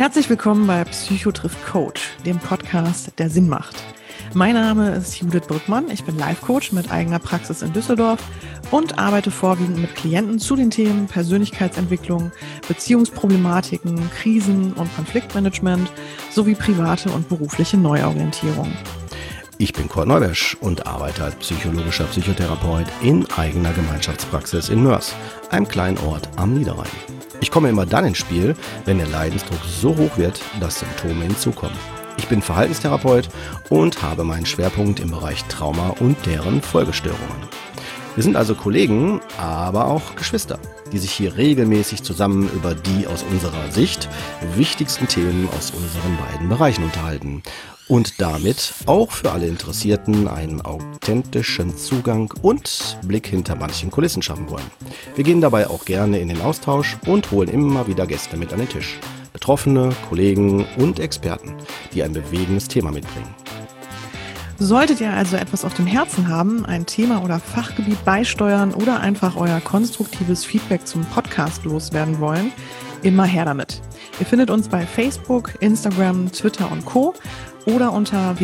Herzlich willkommen bei Psycho trifft Coach, dem Podcast, der Sinn macht. Mein Name ist Judith Brückmann, ich bin Life-Coach mit eigener Praxis in Düsseldorf und arbeite vorwiegend mit Klienten zu den Themen Persönlichkeitsentwicklung, Beziehungsproblematiken, Krisen- und Konfliktmanagement sowie private und berufliche Neuorientierung. Ich bin Kurt Neubersch und arbeite als psychologischer Psychotherapeut in eigener Gemeinschaftspraxis in Moers, einem kleinen Ort am Niederrhein. Ich komme immer dann ins Spiel, wenn der Leidensdruck so hoch wird, dass Symptome hinzukommen. Ich bin Verhaltenstherapeut und habe meinen Schwerpunkt im Bereich Trauma und deren Folgestörungen. Wir sind also Kollegen, aber auch Geschwister, die sich hier regelmäßig zusammen über die aus unserer Sicht wichtigsten Themen aus unseren beiden Bereichen unterhalten und damit auch für alle Interessierten einen authentischen Zugang und Blick hinter manchen Kulissen schaffen wollen. Wir gehen dabei auch gerne in den Austausch und holen immer wieder Gäste mit an den Tisch. Betroffene, Kollegen und Experten, die ein bewegendes Thema mitbringen. Solltet ihr also etwas auf dem Herzen haben, ein Thema oder Fachgebiet beisteuern oder einfach euer konstruktives Feedback zum Podcast loswerden wollen, immer her damit. Ihr findet uns bei Facebook, Instagram, Twitter und Co. oder unter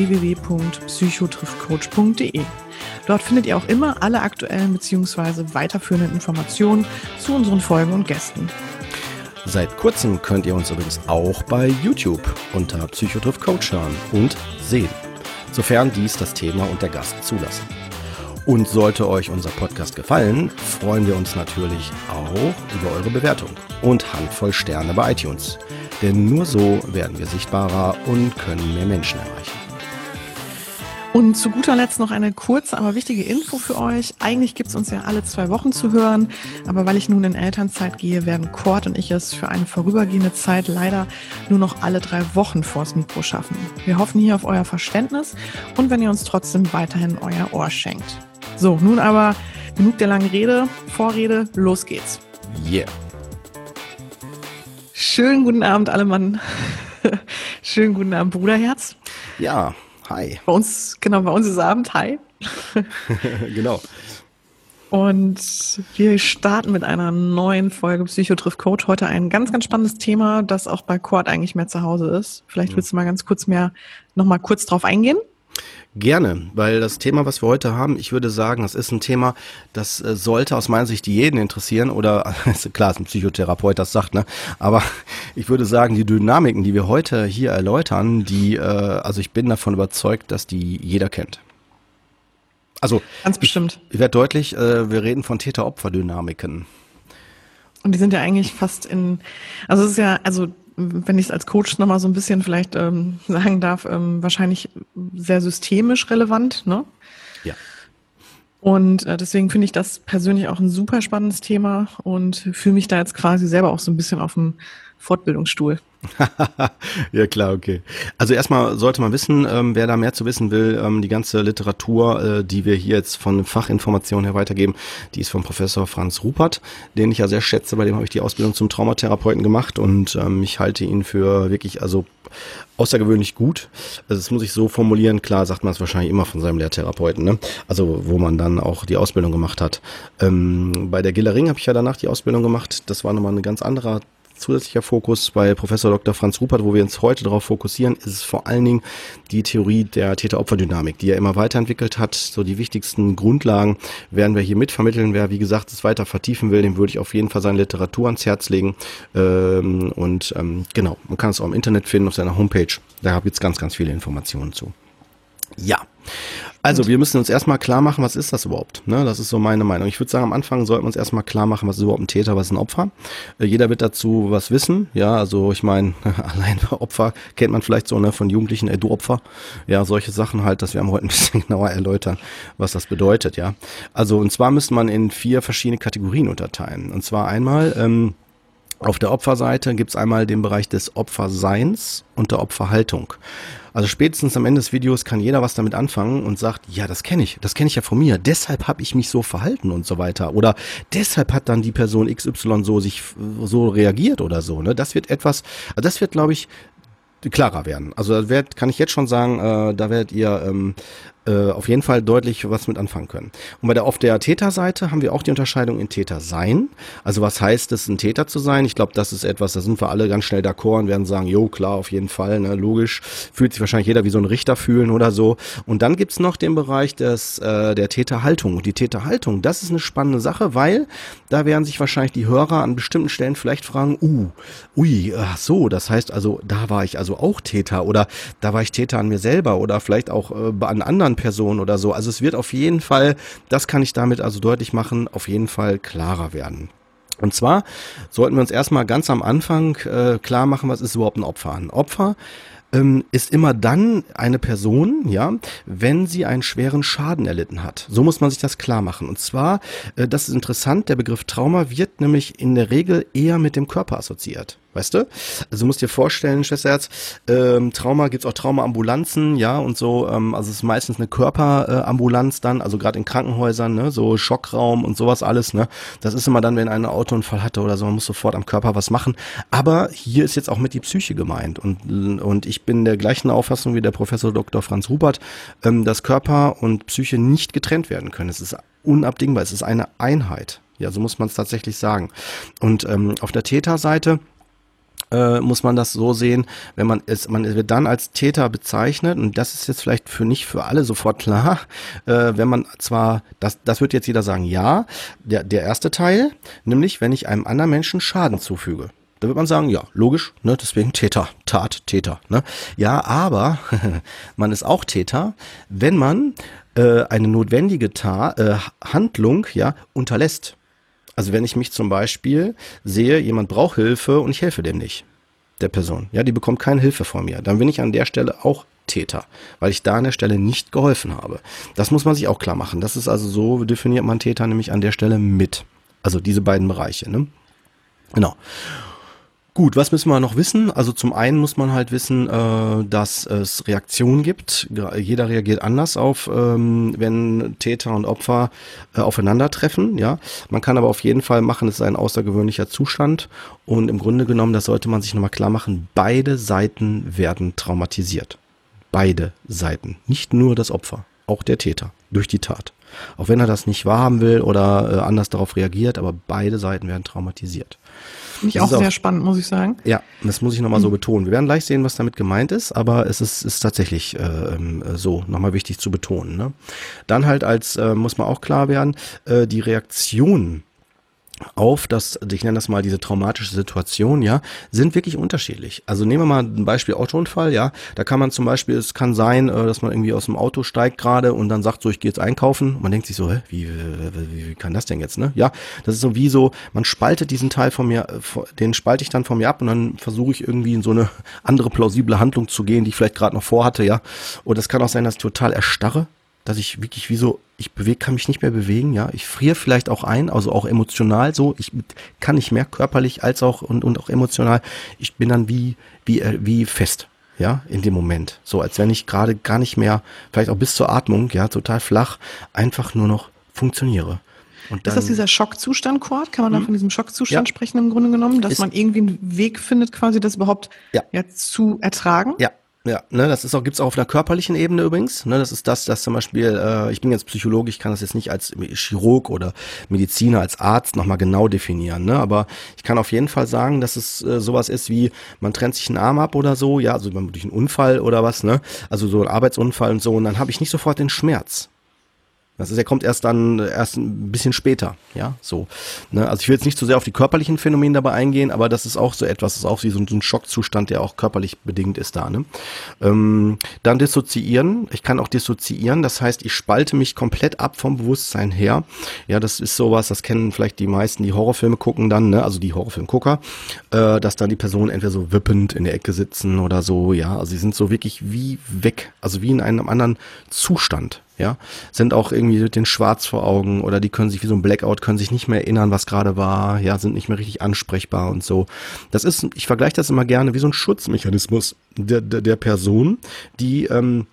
www.psychotrifftcoach.de. Dort findet ihr auch immer alle aktuellen bzw. weiterführenden Informationen zu unseren Folgen und Gästen. Seit kurzem könnt ihr uns übrigens auch bei YouTube unter Psycho trifft Coach hören und sehen, sofern dies das Thema und der Gast zulassen. Und sollte euch unser Podcast gefallen, freuen wir uns natürlich auch über eure Bewertung und Handvoll Sterne bei iTunes. Denn nur so werden wir sichtbarer und können mehr Menschen erreichen. Und zu guter Letzt noch eine kurze, aber wichtige Info für euch. Eigentlich gibt es uns ja alle 2 Wochen zu hören, aber weil ich nun in Elternzeit gehe, werden Kurt und ich es für eine vorübergehende Zeit leider nur noch alle 3 Wochen vors Mikro schaffen. Wir hoffen hier auf euer Verständnis und wenn ihr uns trotzdem weiterhin euer Ohr schenkt. So, nun aber genug der langen Vorrede, los geht's. Yeah. Schönen guten Abend alle Mann. Schönen guten Abend, Bruderherz. Ja. Hi. Bei uns ist Abend. Hi. Genau. Und wir starten mit einer neuen Folge Psycho trifft Coach. Heute ein ganz, ganz spannendes Thema, das auch bei Kurt eigentlich mehr zu Hause ist. Vielleicht willst du mal noch mal kurz drauf eingehen? Gerne, weil das Thema, was wir heute haben, ich würde sagen, das ist ein Thema, das sollte aus meiner Sicht jeden interessieren oder, klar, ist ein Psychotherapeut, das sagt, ne? Aber ich würde sagen, die Dynamiken, die wir heute hier erläutern, also ich bin davon überzeugt, dass die jeder kennt. Also ganz bestimmt. Ich werde deutlich, wir reden von Täter-Opfer-Dynamiken. Und die sind ja eigentlich also es ist ja, wenn ich es als Coach nochmal so ein bisschen vielleicht sagen darf, wahrscheinlich sehr systemisch relevant, ne? Ja. Und deswegen finde ich das persönlich auch ein super spannendes Thema und fühle mich da jetzt quasi selber auch so ein bisschen auf dem Fortbildungsstuhl. Ja klar, okay. Also erstmal sollte man wissen, wer da mehr zu wissen will, die ganze Literatur, die wir hier jetzt von Fachinformationen her weitergeben, die ist von Professor Franz Ruppert, den ich ja sehr schätze, bei dem habe ich die Ausbildung zum Traumatherapeuten gemacht und ich halte ihn für wirklich außergewöhnlich gut. Also das muss ich so formulieren, klar sagt man es wahrscheinlich immer von seinem Lehrtherapeuten, ne? Also wo man dann auch die Ausbildung gemacht hat. Bei der Giller-Ring habe ich ja danach die Ausbildung gemacht, das war nochmal ein ganz anderer zusätzlicher Fokus. Bei Professor Dr. Franz Ruppert, wo wir uns heute darauf fokussieren, ist es vor allen Dingen die Theorie der Täter-Opfer-Dynamik, die er immer weiterentwickelt hat. So die wichtigsten Grundlagen werden wir hier mitvermitteln. Wer, wie gesagt, es weiter vertiefen will, dem würde ich auf jeden Fall seine Literatur ans Herz legen. Genau, man kann es auch im Internet finden, auf seiner Homepage. Da gibt es ganz, ganz viele Informationen zu. Ja, also wir müssen uns erstmal klar machen, was ist das überhaupt? Ne, das ist so meine Meinung. Ich würde sagen, am Anfang sollten wir uns erstmal klar machen, was ist überhaupt ein Täter, was ist ein Opfer. Jeder wird dazu was wissen. Ja, also ich meine, allein Opfer kennt man vielleicht so, ne, von Jugendlichen, du Opfer. Ja, solche Sachen halt, das werden wir heute ein bisschen genauer erläutern, was das bedeutet, ja. Also und zwar müsste man in 4 verschiedene Kategorien unterteilen. Und zwar einmal auf der Opferseite gibt es einmal den Bereich des Opferseins und der Opferhaltung. Also spätestens am Ende des Videos kann jeder was damit anfangen und sagt, ja, das kenne ich ja von mir, deshalb habe ich mich so verhalten und so weiter. Oder deshalb hat dann die Person XY so reagiert oder so. Ne? Das wird glaube ich, klarer werden. Also kann ich jetzt schon sagen, da werdet ihr auf jeden Fall deutlich was mit anfangen können. Und auf der Täterseite haben wir auch die Unterscheidung in Täter sein. Also was heißt es, ein Täter zu sein? Ich glaube, das ist etwas, da sind wir alle ganz schnell d'accord und werden sagen, jo, klar, auf jeden Fall, ne, logisch. Fühlt sich wahrscheinlich jeder wie so ein Richter fühlen oder so. Und dann gibt's noch den Bereich der Täterhaltung. Und die Täterhaltung, das ist eine spannende Sache, weil da werden sich wahrscheinlich die Hörer an bestimmten Stellen vielleicht fragen, ach so, das heißt also, da war ich also auch Täter oder da war ich Täter an mir selber oder vielleicht auch an anderen Personen oder so. Also es wird auf jeden Fall, das kann ich damit also deutlich machen, auf jeden Fall klarer werden. Und zwar sollten wir uns erstmal ganz am Anfang klar machen, was ist überhaupt ein Opfer? Ein Opfer ist immer dann eine Person, ja, wenn sie einen schweren Schaden erlitten hat. So muss man sich das klar machen. Und zwar, das ist interessant, der Begriff Trauma wird nämlich in der Regel eher mit dem Körper assoziiert. Weißt du? Also du musst dir vorstellen, Schwesterherz, Trauma, gibt's auch Traumaambulanzen, ja, und so, also es ist meistens eine Körperambulanz dann, also gerade in Krankenhäusern, ne, so Schockraum und sowas alles, ne. Das ist immer dann, wenn einer einen Autounfall hatte oder so, man muss sofort am Körper was machen. Aber hier ist jetzt auch mit die Psyche gemeint und ich bin der gleichen Auffassung wie der Professor Dr. Franz Rupert, dass Körper und Psyche nicht getrennt werden können. Es ist unabdingbar, es ist eine Einheit. Ja, so muss man es tatsächlich sagen. Und auf der Täterseite muss man das so sehen, wenn man wird dann als Täter bezeichnet, und das ist jetzt vielleicht nicht für alle sofort klar, wenn man zwar, das wird jetzt jeder sagen, ja, der erste Teil, nämlich wenn ich einem anderen Menschen Schaden zufüge. Da wird man sagen, ja, logisch, ne, deswegen Täter, ne. Ja, aber man ist auch Täter, wenn man eine notwendige Handlung, ja, unterlässt. Also wenn ich mich zum Beispiel sehe, jemand braucht Hilfe und ich helfe dem nicht, der Person, ja, die bekommt keine Hilfe von mir, dann bin ich an der Stelle auch Täter, weil ich da an der Stelle nicht geholfen habe. Das muss man sich auch klar machen. Das ist also so, definiert man Täter nämlich an der Stelle mit. Also diese beiden Bereiche, ne? Genau. Gut, was müssen wir noch wissen? Also zum einen muss man halt wissen, dass es Reaktionen gibt. Jeder reagiert anders auf, wenn Täter und Opfer aufeinandertreffen. Ja, man kann aber auf jeden Fall machen, es ist ein außergewöhnlicher Zustand. Und im Grunde genommen, das sollte man sich nochmal klar machen, beide Seiten werden traumatisiert. Beide Seiten, nicht nur das Opfer, auch der Täter durch die Tat. Auch wenn er das nicht wahrhaben will oder anders darauf reagiert, aber beide Seiten werden traumatisiert. Finde ich auch sehr spannend, muss ich sagen. Ja, das muss ich nochmal so betonen. Wir werden gleich sehen, was damit gemeint ist, aber es ist tatsächlich so nochmal wichtig zu betonen. Ne? Dann halt muss man auch klar werden, die Reaktion auf das, ich nenne das mal diese traumatische Situation, ja, sind wirklich unterschiedlich. Also nehmen wir mal ein Beispiel Autounfall, ja, da kann man zum Beispiel, es kann sein, dass man irgendwie aus dem Auto steigt gerade und dann sagt so, ich gehe jetzt einkaufen und man denkt sich so, wie kann das denn jetzt, ne? Ja, das ist so wie so, man spaltet diesen Teil von mir, den spalte ich dann von mir ab und dann versuche ich irgendwie in so eine andere plausible Handlung zu gehen, die ich vielleicht gerade noch vorhatte, ja. Und es kann auch sein, dass ich total erstarre, dass ich wirklich kann mich nicht mehr bewegen, ja. Ich friere vielleicht auch ein, also auch emotional so. Ich kann nicht mehr körperlich als auch und auch emotional. Ich bin dann wie fest, ja, in dem Moment. So, als wenn ich gerade gar nicht mehr, vielleicht auch bis zur Atmung, ja, total flach, einfach nur noch funktioniere. Und dann, ist das dieser Schockzustand, Kurt? Kann man da von diesem Schockzustand sprechen im Grunde genommen? Dass man irgendwie einen Weg findet, quasi das überhaupt zu ertragen? Ja, ne, gibt's auch auf einer körperlichen Ebene übrigens, ne, das ist das zum Beispiel, ich bin jetzt Psychologe, ich kann das jetzt nicht als Chirurg oder Mediziner, als Arzt nochmal genau definieren, ne, aber ich kann auf jeden Fall sagen, dass es sowas ist wie, man trennt sich einen Arm ab oder so, ja, also durch einen Unfall oder was, ne, also so ein Arbeitsunfall und so, und dann habe ich nicht sofort den Schmerz. Der kommt erst ein bisschen später, ja, so. Ne? Also ich will jetzt nicht zu sehr auf die körperlichen Phänomene dabei eingehen, aber das ist auch so etwas, das ist auch wie so ein Schockzustand, der auch körperlich bedingt ist da, ne. Dann dissoziieren, ich kann auch dissoziieren, das heißt, ich spalte mich komplett ab vom Bewusstsein her. Ja, das ist sowas, das kennen vielleicht die meisten, die Horrorfilme gucken dann, ne, also die Horrorfilmgucker, dass dann die Personen entweder so wippend in der Ecke sitzen oder so, ja, also sie sind so wirklich wie weg, also wie in einem anderen Zustand. Ja, sind auch irgendwie mit den Schwarz vor Augen oder die können sich wie so ein Blackout, können sich nicht mehr erinnern, was gerade war, ja, sind nicht mehr richtig ansprechbar und so. Das ist, ich vergleiche das immer gerne wie so ein Schutzmechanismus der Person, die,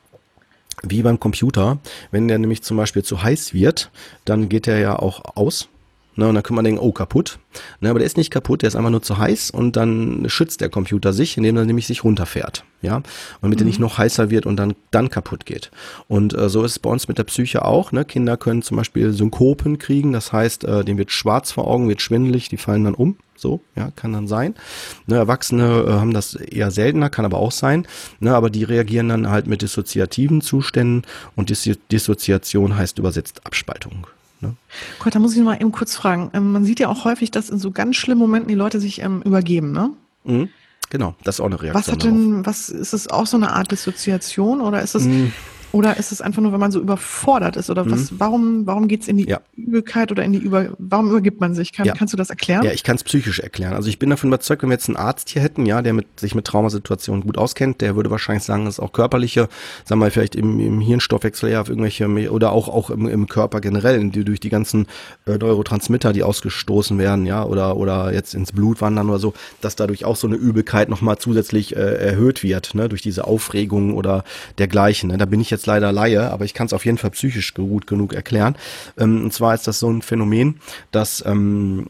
wie beim Computer, wenn der nämlich zum Beispiel zu heiß wird, dann geht der ja auch aus. Ne, und dann kann man denken, oh, kaputt. Ne, aber der ist nicht kaputt, der ist einfach nur zu heiß und dann schützt der Computer sich, indem er nämlich sich runterfährt. Ja, und damit er nicht noch heißer wird und dann kaputt geht. Und so ist es bei uns mit der Psyche auch. Ne? Kinder können zum Beispiel Synkopen kriegen, das heißt, denen wird schwarz vor Augen, wird schwindelig, die fallen dann um. So, ja, kann dann sein. Ne, Erwachsene haben das eher seltener, kann aber auch sein. Ne, aber die reagieren dann halt mit dissoziativen Zuständen und Dissoziation heißt übersetzt Abspaltung. Ne? Gott, da muss ich noch mal eben kurz fragen. Man sieht ja auch häufig, dass in so ganz schlimmen Momenten die Leute sich übergeben, ne? Mhm. Genau, das ist auch eine Reaktion. Was ist es auch so eine Art Dissoziation oder ist es einfach nur, wenn man so überfordert ist oder warum geht's in die Übelkeit oder warum übergibt man sich? Kannst du das erklären? Ja, ich kann es psychisch erklären. Also ich bin davon überzeugt, wenn wir jetzt einen Arzt hier hätten, ja, der sich mit Traumasituationen gut auskennt, der würde wahrscheinlich sagen, das ist auch körperliche, sagen wir vielleicht im Hirnstoffwechsel ja auf irgendwelche oder auch im Körper generell, durch die ganzen Neurotransmitter, die ausgestoßen werden, ja, oder jetzt ins Blut wandern oder so, dass dadurch auch so eine Übelkeit nochmal zusätzlich erhöht wird, ne, durch diese Aufregung oder dergleichen. Ne? Da bin ich jetzt leider Laie, aber ich kann es auf jeden Fall psychisch gut genug erklären. Und zwar ist das so ein Phänomen, dass also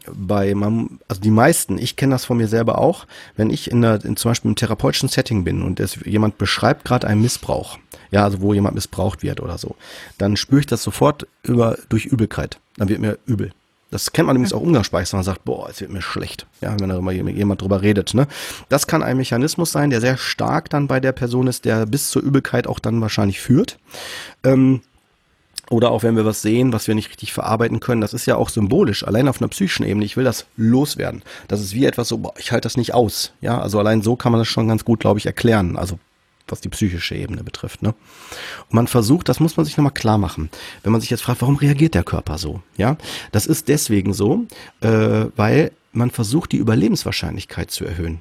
die meisten, ich kenne das von mir selber auch, wenn ich zum Beispiel im therapeutischen Setting bin und jemand beschreibt gerade einen Missbrauch, ja, also wo jemand missbraucht wird oder so, dann spüre ich das sofort durch Übelkeit. Dann wird mir übel. Das kennt man übrigens auch umgangssprachlich, wenn man sagt, boah, es wird mir schlecht, ja, wenn da immer jemand drüber redet, ne. Das kann ein Mechanismus sein, der sehr stark dann bei der Person ist, der bis zur Übelkeit auch dann wahrscheinlich führt. Oder auch wenn wir was sehen, was wir nicht richtig verarbeiten können, das ist ja auch symbolisch, allein auf einer psychischen Ebene, ich will das loswerden. Das ist wie etwas so, boah, ich halte das nicht aus, ja, also allein so kann man das schon ganz gut, glaube ich, erklären, also was die psychische Ebene betrifft, ne? Und man versucht, das muss man sich nochmal klar machen, wenn man sich jetzt fragt, warum reagiert der Körper so, ja? Das ist deswegen so, weil man versucht, die Überlebenswahrscheinlichkeit zu erhöhen.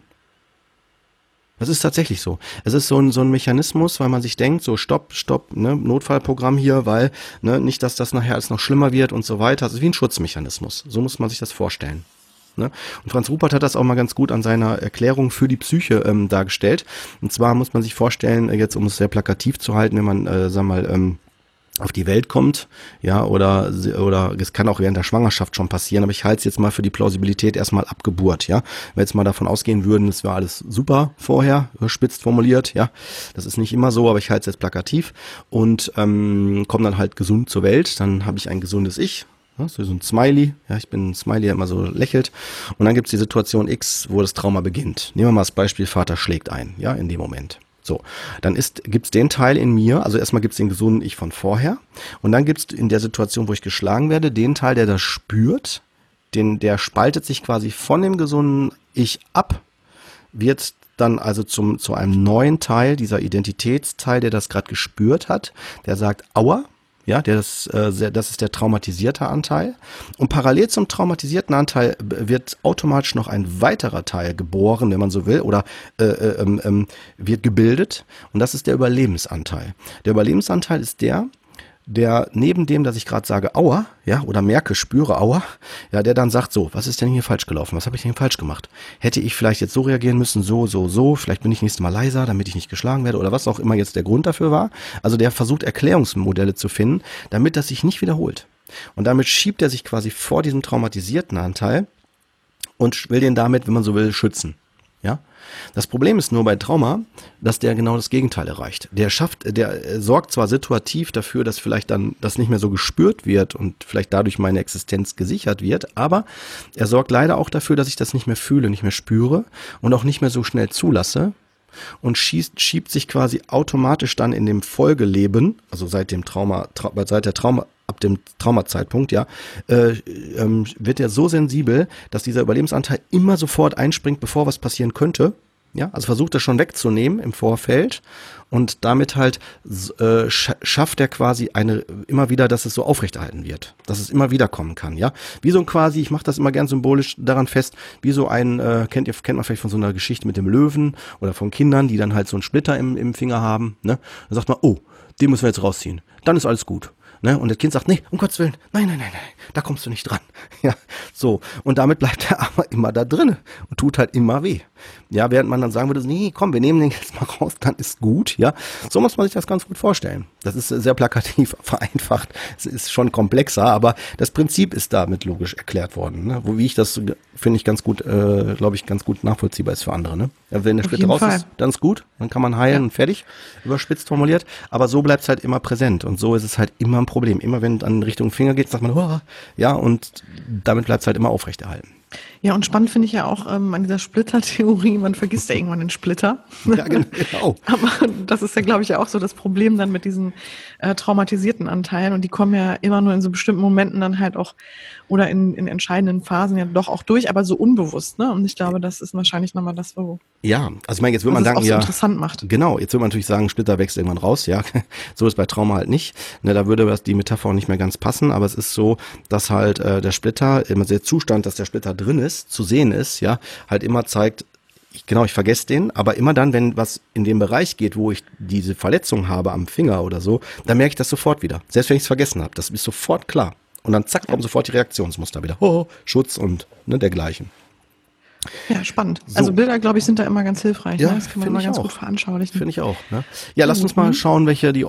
Das ist tatsächlich so. Es ist so ein Mechanismus, weil man sich denkt, so stopp, ne, Notfallprogramm hier, weil, ne, nicht, dass das nachher alles noch schlimmer wird und so weiter. Das ist wie ein Schutzmechanismus. So muss man sich das vorstellen. Ne? Und Franz Ruppert hat das auch mal ganz gut an seiner Erklärung für die Psyche dargestellt. Und zwar muss man sich vorstellen, jetzt um es sehr plakativ zu halten, wenn man, auf die Welt kommt, ja, oder es kann auch während der Schwangerschaft schon passieren, aber ich halte es jetzt mal für die Plausibilität erstmal ab Geburt, ja. Wenn wir jetzt mal davon ausgehen würden, es war alles super vorher, spitz formuliert, ja. Das ist nicht immer so, aber ich halte es jetzt plakativ und komme dann halt gesund zur Welt, dann habe ich ein gesundes Ich. Ja, so ein Smiley, ja, ich bin ein Smiley, der immer so lächelt. Und dann gibt's die Situation X, wo das Trauma beginnt. Nehmen wir mal das Beispiel, Vater schlägt ein, ja, in dem Moment. So, dann gibt's den Teil in mir, also erstmal gibt's den gesunden Ich von vorher. Und dann gibt's in der Situation, wo ich geschlagen werde, den Teil, der das spürt, der spaltet sich quasi von dem gesunden Ich ab, wird dann also zu einem neuen Teil, dieser Identitätsteil, der das gerade gespürt hat, der sagt, aua. Ja, das ist der traumatisierte Anteil. Und parallel zum traumatisierten Anteil wird automatisch noch ein weiterer Teil geboren, wenn man so will, oder wird gebildet. Und das ist der Überlebensanteil. Der Überlebensanteil ist der neben dem, dass ich gerade sage, aua, ja, oder spüre, aua, ja, der dann sagt, so, was ist denn hier falsch gelaufen? Was habe ich denn falsch gemacht? Hätte ich vielleicht jetzt so reagieren müssen, so, vielleicht bin ich nächstes Mal leiser, damit ich nicht geschlagen werde oder was auch immer jetzt der Grund dafür war. Also der versucht Erklärungsmodelle zu finden, damit das sich nicht wiederholt. Und damit schiebt er sich quasi vor diesem traumatisierten Anteil und will den damit, wenn man so will, schützen. Ja? Das Problem ist nur bei Trauma, dass der genau das Gegenteil erreicht. Der sorgt zwar situativ dafür, dass vielleicht dann das nicht mehr so gespürt wird und vielleicht dadurch meine Existenz gesichert wird, aber er sorgt leider auch dafür, dass ich das nicht mehr fühle, nicht mehr spüre und auch nicht mehr so schnell zulasse und schiebt sich quasi automatisch dann in dem Folgeleben, also ab dem Traumazeitpunkt, ja, wird er so sensibel, dass dieser Überlebensanteil immer sofort einspringt, bevor was passieren könnte. Ja, also versucht er schon wegzunehmen im Vorfeld und damit halt schafft er quasi immer wieder, dass es so aufrechterhalten wird, dass es immer wieder kommen kann, ja. Wie so ein quasi, ich mache das immer gern symbolisch daran fest, wie so ein, kennt man vielleicht von so einer Geschichte mit dem Löwen oder von Kindern, die dann halt so einen Splitter im Finger haben, ne. Da sagt man, oh, den müssen wir jetzt rausziehen, dann ist alles gut. Ne? Und das Kind sagt, nee, um Gottes Willen, nein, da kommst du nicht dran. Ja, so. Und damit bleibt er aber immer da drin und tut halt immer weh. Ja, während man dann sagen würde, nee, komm, wir nehmen den jetzt mal raus, dann ist gut, ja. So muss man sich das ganz gut vorstellen. Das ist sehr plakativ vereinfacht. Es ist schon komplexer, aber das Prinzip ist damit logisch erklärt worden, ne? Wie ich das, finde ich ganz gut, glaube ich, ganz gut nachvollziehbar ist für andere, ne? Ja, wenn der Splitter raus ist, dann ist gut, dann kann man heilen und fertig, überspitzt formuliert. Aber so bleibt es halt immer präsent und so ist es halt immer ein Problem. Immer wenn es an Richtung Finger geht, sagt man, oh, ja, und damit bleibt es halt immer aufrechterhalten. Ja, und spannend finde ich ja auch an dieser Splitter-Theorie, man vergisst ja irgendwann den Splitter. Ja, genau. Aber das ist ja, glaube ich, ja auch so das Problem dann mit diesen traumatisierten Anteilen und die kommen ja immer nur in so bestimmten Momenten dann halt auch oder in entscheidenden Phasen ja doch auch durch, aber so unbewusst, ne? Und ich glaube, das ist wahrscheinlich nochmal das, wo ja, also ich meine, jetzt würde man das sagen, auch so ja, interessant macht. Genau, jetzt würde man natürlich sagen, Splitter wächst irgendwann raus, ja, so ist bei Trauma halt nicht, ne, da würde die Metapher auch nicht mehr ganz passen, aber es ist so, dass halt der Splitter, immer der Zustand, dass der Splitter drin ist, zu sehen ist, ja, halt immer zeigt, ich vergesse den, aber immer dann, wenn was in dem Bereich geht, wo ich diese Verletzung habe am Finger oder so, dann merke ich das sofort wieder, selbst wenn ich es vergessen habe, das ist sofort klar. Und dann zack, kommen sofort die Reaktionsmuster wieder. Oh, Schutz und dergleichen. Ja, spannend. So. Also Bilder, glaube ich, sind da immer ganz hilfreich. Ja, Ne? Das kann man immer ganz auch gut veranschaulichen. Finde ich auch. Ne? Ja, lass uns mal schauen, welche die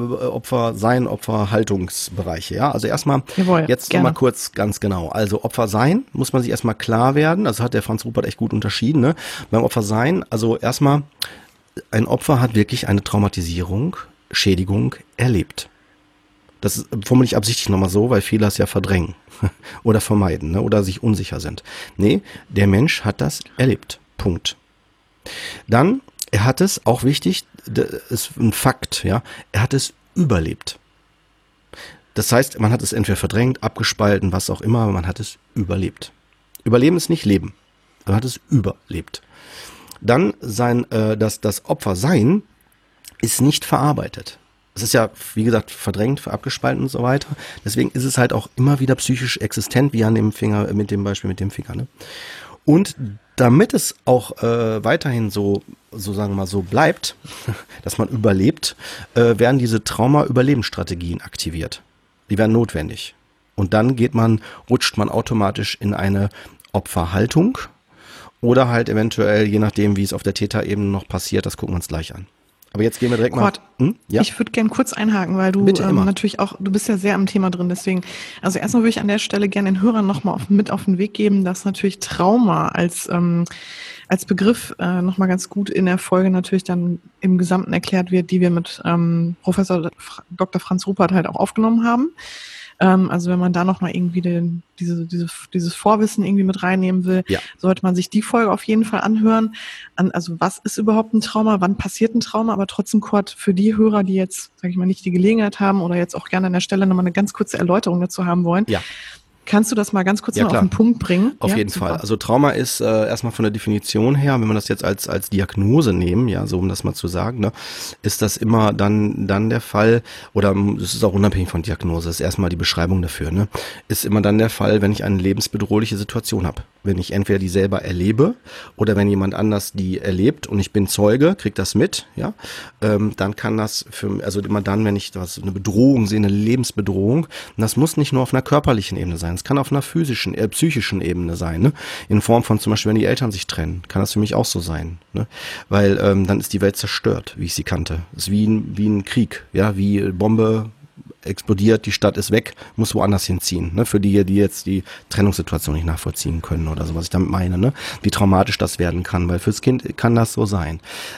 Opferhaltungsbereiche. Ja, also erstmal jetzt nochmal kurz ganz genau. Also Opfer sein muss man sich erstmal klar werden. Also hat der Franz Ruppert echt gut unterschieden. Ne? Beim Opfer sein, also erstmal, ein Opfer hat wirklich eine Traumatisierung, Schädigung erlebt. Das formuliere ich absichtlich nochmal so, weil viele das ja verdrängen oder vermeiden, ne? Oder sich unsicher sind. Nee, der Mensch hat das erlebt. Punkt. Dann, er hat es, auch wichtig, das ist ein Fakt, ja, er hat es überlebt. Das heißt, man hat es entweder verdrängt, abgespalten, was auch immer, aber man hat es überlebt. Überleben ist nicht Leben, man hat es überlebt. Dann das Opfersein ist nicht verarbeitet. Es ist ja, wie gesagt, verdrängt, abgespalten und so weiter. Deswegen ist es halt auch immer wieder psychisch existent, wie an dem Finger, mit dem Beispiel mit dem Finger. Ne? Und damit es auch weiterhin so sagen wir mal so bleibt, dass man überlebt, werden diese Trauma-Überlebensstrategien aktiviert. Die werden notwendig. Und dann rutscht man automatisch in eine Opferhaltung oder halt eventuell, je nachdem, wie es auf der Täterebene noch passiert, das gucken wir uns gleich an. Aber jetzt gehen wir direkt mal. Ja? Ich würde gerne kurz einhaken, weil du natürlich auch, du bist ja sehr am Thema drin, deswegen, also erstmal würde ich an der Stelle gerne den Hörern nochmal mit auf den Weg geben, dass natürlich Trauma als Begriff nochmal ganz gut in der Folge natürlich dann im Gesamten erklärt wird, die wir mit Professor Dr. Franz Ruppert halt auch aufgenommen haben. Also wenn man da nochmal irgendwie dieses Vorwissen irgendwie mit reinnehmen will, sollte man sich die Folge auf jeden Fall anhören. Also was ist überhaupt ein Trauma, wann passiert ein Trauma, aber trotzdem, Kurt, für die Hörer, die jetzt, sage ich mal, nicht die Gelegenheit haben oder jetzt auch gerne an der Stelle nochmal eine ganz kurze Erläuterung dazu haben wollen. Ja. Kannst du das mal ganz kurz mal auf den Punkt bringen? Auf jeden Fall. Also Trauma ist erstmal von der Definition her, wenn man das jetzt als Diagnose nehmen, ja, so um das mal zu sagen, ne, ist das immer dann der Fall, oder es ist auch unabhängig von Diagnose, ist erstmal die Beschreibung dafür, ne, ist immer dann der Fall, wenn ich eine lebensbedrohliche Situation habe. Wenn ich entweder die selber erlebe oder wenn jemand anders die erlebt und ich bin Zeuge, krieg das mit, ja, dann kann das also immer dann, wenn ich eine Bedrohung sehe, eine Lebensbedrohung, und das muss nicht nur auf einer körperlichen Ebene sein, es kann auf einer psychischen Ebene sein, ne? In Form von zum Beispiel, wenn die Eltern sich trennen, kann das für mich auch so sein, ne? Weil dann ist die Welt zerstört, wie ich sie kannte. Es ist wie ein Krieg, ja, wie Bombe explodiert, die Stadt ist weg, muss woanders hinziehen, ne? Für die jetzt die Trennungssituation nicht nachvollziehen können oder so, was ich damit meine, ne? Wie traumatisch das werden kann, weil fürs Kind kann das so sein.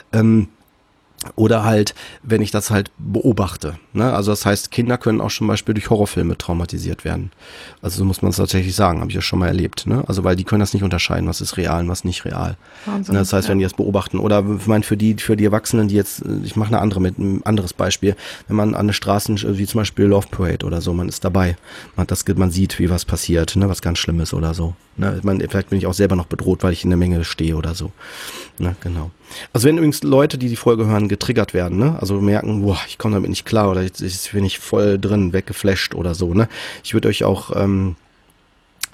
Oder halt, wenn ich das halt beobachte, ne? Also das heißt, Kinder können auch zum Beispiel durch Horrorfilme traumatisiert werden. Also so muss man es tatsächlich sagen, habe ich ja schon mal erlebt, ne? Also weil die können das nicht unterscheiden, was ist real und was nicht real. Wahnsinn, das heißt, wenn die das beobachten, oder ich meine für die Erwachsenen, die jetzt, ich mache ein anderes Beispiel, wenn man an eine Straßen, wie zum Beispiel Love Parade oder so, man ist dabei, man sieht, wie was passiert, ne? Was ganz Schlimmes oder so. Ne? Vielleicht bin ich auch selber noch bedroht, weil ich in der Menge stehe oder so. Ne? Genau. Also wenn übrigens Leute, die Folge hören, getriggert werden, ne? Also merken, boah, ich komme damit nicht klar oder jetzt bin ich voll drin, weggeflasht oder so, ne? Ich würde euch auch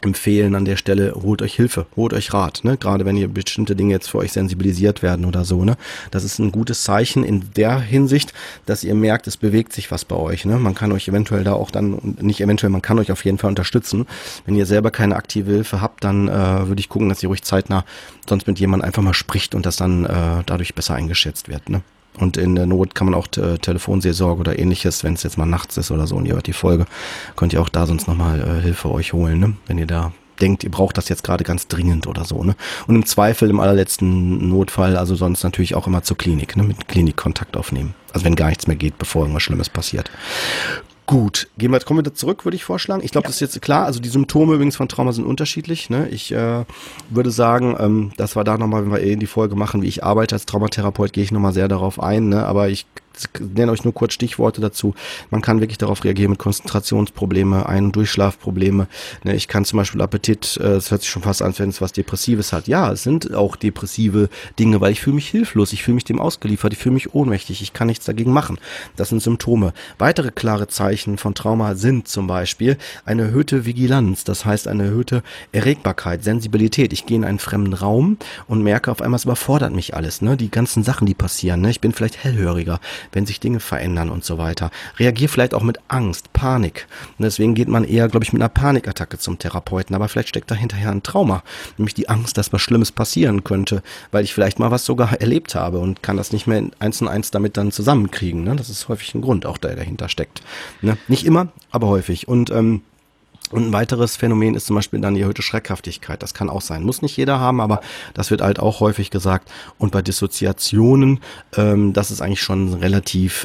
empfehlen an der Stelle, holt euch Hilfe, holt euch Rat, ne? Gerade wenn ihr bestimmte Dinge jetzt für euch sensibilisiert werden oder so, ne? Das ist ein gutes Zeichen in der Hinsicht, dass ihr merkt, es bewegt sich was bei euch, ne? Man kann euch eventuell da auch dann, nicht eventuell, man kann euch auf jeden Fall unterstützen. Wenn ihr selber keine aktive Hilfe habt, dann würde ich gucken, dass ihr ruhig zeitnah sonst mit jemandem einfach mal spricht und das dann dadurch besser eingeschätzt wird, ne? Und in der Not kann man auch Telefonseelsorge oder ähnliches, wenn es jetzt mal nachts ist oder so und ihr hört die Folge, könnt ihr auch da sonst nochmal Hilfe euch holen, ne? Wenn ihr da denkt, ihr braucht das jetzt gerade ganz dringend oder so, ne? Und im Zweifel, im allerletzten Notfall, also sonst natürlich auch immer zur Klinik, ne? Mit Klinik Kontakt aufnehmen. Also wenn gar nichts mehr geht, bevor irgendwas Schlimmes passiert. Gut, kommen wir da zurück, würde ich vorschlagen. Ich glaube, das ist jetzt klar. Also die Symptome übrigens von Trauma sind unterschiedlich. Ne? Ich würde sagen, dass wir da nochmal, wenn wir in die Folge machen, wie ich arbeite als Traumatherapeut, gehe ich nochmal sehr darauf ein. Ne? Aber ich nenne euch nur kurz Stichworte dazu. Man kann wirklich darauf reagieren mit Konzentrationsprobleme, Ein- und Durchschlafprobleme. Ne? Ich kann zum Beispiel Appetit, es hört sich schon fast an, als wenn es was Depressives hat. Ja, es sind auch depressive Dinge, weil ich fühle mich hilflos, ich fühle mich dem ausgeliefert, ich fühle mich ohnmächtig, ich kann nichts dagegen machen. Das sind Symptome. Weitere klare Zeichen von Trauma sind zum Beispiel eine erhöhte Vigilanz, das heißt eine erhöhte Erregbarkeit, Sensibilität. Ich gehe in einen fremden Raum und merke auf einmal, es überfordert mich alles, ne? Die ganzen Sachen, die passieren, ne? Ich bin vielleicht hellhöriger, wenn sich Dinge verändern und so weiter. Reagiere vielleicht auch mit Angst, Panik. Und deswegen geht man eher, glaube ich, mit einer Panikattacke zum Therapeuten, aber vielleicht steckt da hinterher ein Trauma, nämlich die Angst, dass was Schlimmes passieren könnte, weil ich vielleicht mal was sogar erlebt habe und kann das nicht mehr eins und eins damit dann zusammenkriegen, ne? Das ist häufig ein Grund auch, der dahinter steckt, ne? Nicht immer, aber häufig. Und ein weiteres Phänomen ist zum Beispiel dann die erhöhte Schreckhaftigkeit. Das kann auch sein. Muss nicht jeder haben, aber das wird halt auch häufig gesagt. Und bei Dissoziationen, das ist eigentlich schon ein relativ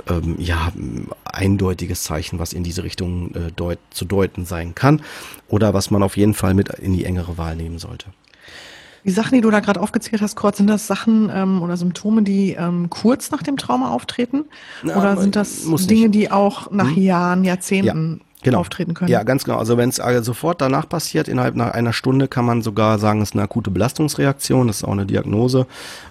eindeutiges Zeichen, was in diese Richtung zu deuten sein kann. Oder was man auf jeden Fall mit in die engere Wahl nehmen sollte. Die Sachen, die du da gerade aufgezählt hast, Kurt, sind das Sachen oder Symptome, die kurz nach dem Trauma auftreten? Oder sind das Dinge, die auch nach Jahren, Jahrzehnten auftreten können? Ja, ganz genau. Also wenn es sofort danach passiert, innerhalb einer Stunde, kann man sogar sagen, es ist eine akute Belastungsreaktion. Das ist auch eine Diagnose.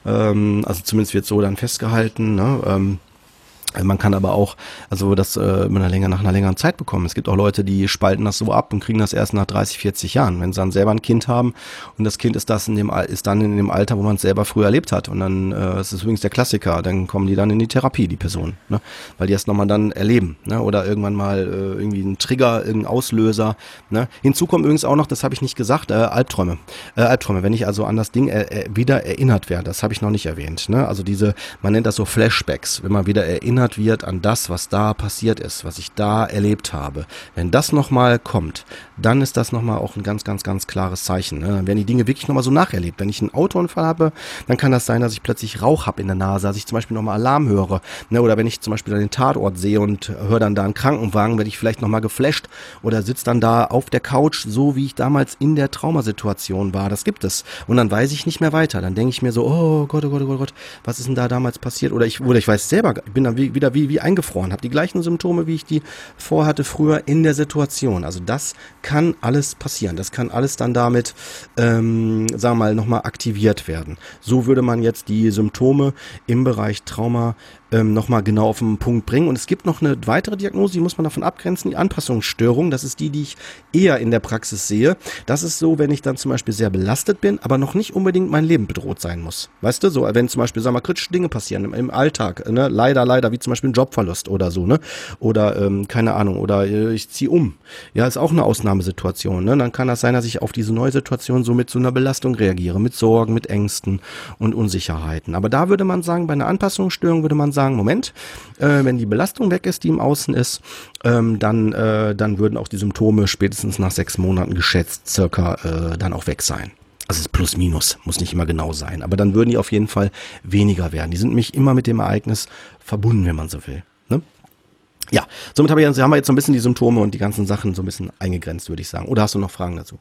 Also zumindest wird so dann festgehalten, ne? Man kann aber auch, also das nach einer längeren Zeit bekommen. Es gibt auch Leute, die spalten das so ab und kriegen das erst nach 30, 40 Jahren, wenn sie dann selber ein Kind haben und das Kind ist dann in dem Alter, wo man es selber früher erlebt hat. Und dann, es ist übrigens der Klassiker, dann kommen die dann in die Therapie, die Personen, ne? Weil die das nochmal dann erleben, ne? Oder irgendwann mal irgendwie ein Trigger, irgendein Auslöser, ne? Hinzu kommt übrigens auch noch, das habe ich nicht gesagt, Albträume. Wenn ich also an das Ding wieder erinnert werde, das habe ich noch nicht erwähnt, ne? Also man nennt das so Flashbacks, wenn man wieder erinnert wird an das, was da passiert ist, was ich da erlebt habe. Wenn das nochmal kommt, dann ist das nochmal auch ein ganz, ganz, ganz klares Zeichen, ne? Dann werden die Dinge wirklich nochmal so nacherlebt. Wenn ich einen Autounfall habe, dann kann das sein, dass ich plötzlich Rauch habe in der Nase, dass ich zum Beispiel nochmal Alarm höre, ne? Oder wenn ich zum Beispiel den Tatort sehe und höre dann da einen Krankenwagen, werde ich vielleicht nochmal geflasht oder sitze dann da auf der Couch, so wie ich damals in der Traumasituation war. Das gibt es. Und dann weiß ich nicht mehr weiter. Dann denke ich mir so, oh Gott, oh Gott, oh Gott, oh Gott, was ist denn da damals passiert? Oder ich weiß selber, ich bin dann wieder wie eingefroren, habe die gleichen Symptome, wie ich die vorhatte früher in der Situation. Also das kann alles passieren. Das kann alles dann damit, sagen wir mal, nochmal aktiviert werden. So würde man jetzt die Symptome im Bereich Trauma nochmal genau auf den Punkt bringen. Und es gibt noch eine weitere Diagnose, die muss man davon abgrenzen, die Anpassungsstörung. Das ist die ich eher in der Praxis sehe. Das ist so, wenn ich dann zum Beispiel sehr belastet bin, aber noch nicht unbedingt mein Leben bedroht sein muss. Weißt du, so, wenn zum Beispiel, sagen wir, kritische Dinge passieren im Alltag, ne? Leider, wie zum Beispiel ein Jobverlust oder so, ne? Oder, keine Ahnung, oder ich ziehe um. Ja, ist auch eine Ausnahmesituation, ne? Dann kann das sein, dass ich auf diese neue Situation so mit so einer Belastung reagiere, mit Sorgen, mit Ängsten und Unsicherheiten. Aber da würde man sagen, bei einer Anpassungsstörung würde man sagen, Moment, wenn die Belastung weg ist, die im Außen ist, dann würden auch die Symptome spätestens nach 6 Monaten geschätzt circa dann auch weg sein. Also es ist plus minus, muss nicht immer genau sein, aber dann würden die auf jeden Fall weniger werden. Die sind nämlich immer mit dem Ereignis verbunden, wenn man so will, ne? Ja, somit haben wir jetzt so ein bisschen die Symptome und die ganzen Sachen so ein bisschen eingegrenzt, würde ich sagen. Oder hast du noch Fragen dazu?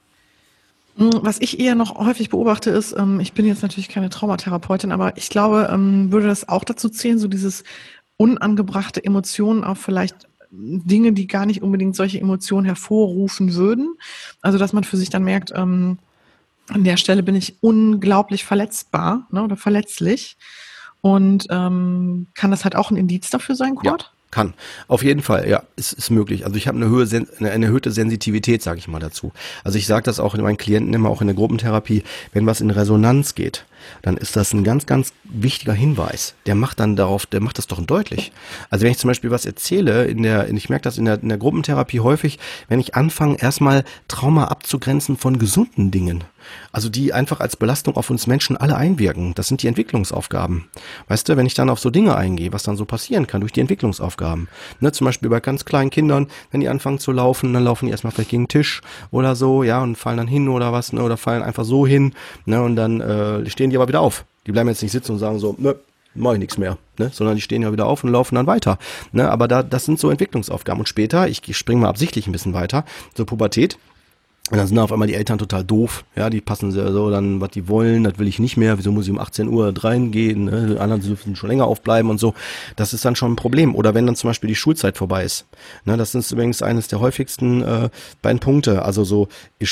Was ich eher noch häufig beobachte ist, ich bin jetzt natürlich keine Traumatherapeutin, aber ich glaube, würde das auch dazu zählen, so dieses unangebrachte Emotionen auf vielleicht Dinge, die gar nicht unbedingt solche Emotionen hervorrufen würden. Also dass man für sich dann merkt, an der Stelle bin ich unglaublich verletzbar, ne, oder verletzlich. Und kann das halt auch ein Indiz dafür sein, Kurt? Ja. Kann. Auf jeden Fall, ja, ist möglich. Also ich habe eine erhöhte Sensitivität, sage ich mal dazu. Also ich sage das auch in meinen Klienten immer, auch in der Gruppentherapie, wenn was in Resonanz geht, dann ist das ein ganz, ganz wichtiger Hinweis. Der macht das doch deutlich. Also wenn ich zum Beispiel was erzähle, ich merke das in der Gruppentherapie häufig, wenn ich anfange, erstmal Trauma abzugrenzen von gesunden Dingen. Also die einfach als Belastung auf uns Menschen alle einwirken. Das sind die Entwicklungsaufgaben. Weißt du, wenn ich dann auf so Dinge eingehe, was dann so passieren kann durch die Entwicklungsaufgaben. Ne, zum Beispiel bei ganz kleinen Kindern, wenn die anfangen zu laufen, dann laufen die erstmal vielleicht gegen den Tisch oder so, ja, und fallen dann hin oder was, ne, oder fallen einfach so hin, ne, und dann stehen die aber wieder auf. Die bleiben jetzt nicht sitzen und sagen so, ne, mach ich nichts mehr, ne, sondern die stehen ja wieder auf und laufen dann weiter, ne, aber das sind so Entwicklungsaufgaben. Und später, ich springe mal absichtlich ein bisschen weiter, so Pubertät. Und dann sind auf einmal die Eltern total doof, ja, die passen so dann, was die wollen, das will ich nicht mehr, wieso muss ich um 18 Uhr reingehen, ne? Die anderen dürfen schon länger aufbleiben und so, das ist dann schon ein Problem. Oder wenn dann zum Beispiel die Schulzeit vorbei ist, ne, das ist übrigens eines der häufigsten beiden Punkte, also so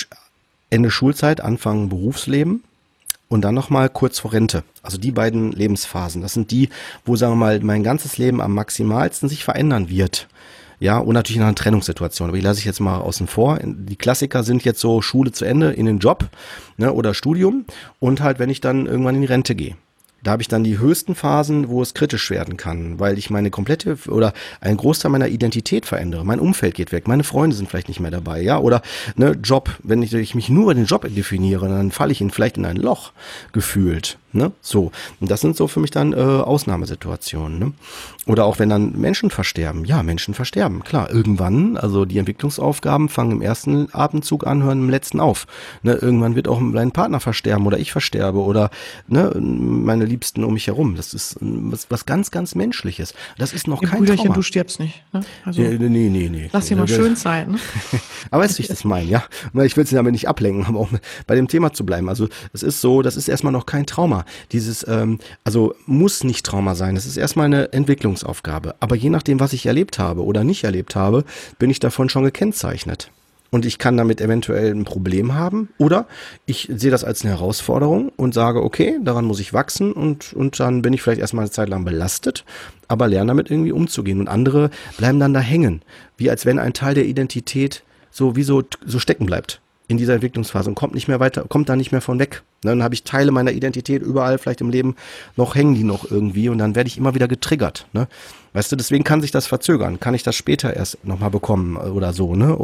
Ende Schulzeit, Anfang Berufsleben und dann nochmal kurz vor Rente, also die beiden Lebensphasen, das sind die, wo, sagen wir mal, mein ganzes Leben am maximalsten sich verändern wird. Ja, und natürlich in einer Trennungssituation. Aber die lasse ich jetzt mal außen vor. Die Klassiker sind jetzt so Schule zu Ende in den Job, ne, oder Studium und halt, wenn ich dann irgendwann in die Rente gehe. Da habe ich dann die höchsten Phasen, wo es kritisch werden kann, weil ich meine komplette oder einen Großteil meiner Identität verändere. Mein Umfeld geht weg, meine Freunde sind vielleicht nicht mehr dabei, ja, oder ne, Job, wenn ich mich nur über den Job definiere, dann falle ich vielleicht in ein Loch gefühlt, ne, so. Und das sind so für mich dann Ausnahmesituationen, ne. Oder auch wenn dann Menschen versterben, ja, Menschen versterben, klar, irgendwann, also die Entwicklungsaufgaben fangen im ersten Atemzug an, hören im letzten auf, ne, irgendwann wird auch mein Partner versterben oder ich versterbe oder, ne, meine Liebsten um mich herum. Das ist was ganz, ganz Menschliches. Das ist noch kein Brüderchen, Trauma. du stirbst nicht. Ne? Also, nee. Lass dir mal schön sein. Ne? Aber weißt du, wie ich das meine, ja? Ich will es damit nicht ablenken, aber auch bei dem Thema zu bleiben. Also es ist so, das ist erstmal noch kein Trauma. Dieses, also muss nicht Trauma sein. Das ist erstmal eine Entwicklungsaufgabe. Aber je nachdem, was ich erlebt habe oder nicht erlebt habe, bin ich davon schon gekennzeichnet. Und ich kann damit eventuell ein Problem haben oder ich sehe das als eine Herausforderung und sage, okay, daran muss ich wachsen und dann bin ich vielleicht erstmal eine Zeit lang belastet, aber lerne damit irgendwie umzugehen. Und andere bleiben dann da hängen, wie als wenn ein Teil der Identität so stecken bleibt in dieser Entwicklungsphase und kommt nicht mehr weiter, kommt da nicht mehr von weg. Dann habe ich Teile meiner Identität überall vielleicht im Leben noch hängen die noch irgendwie und dann werde ich immer wieder getriggert. Ne? Weißt du, deswegen kann sich das verzögern. Kann ich das später erst nochmal bekommen oder so, ne?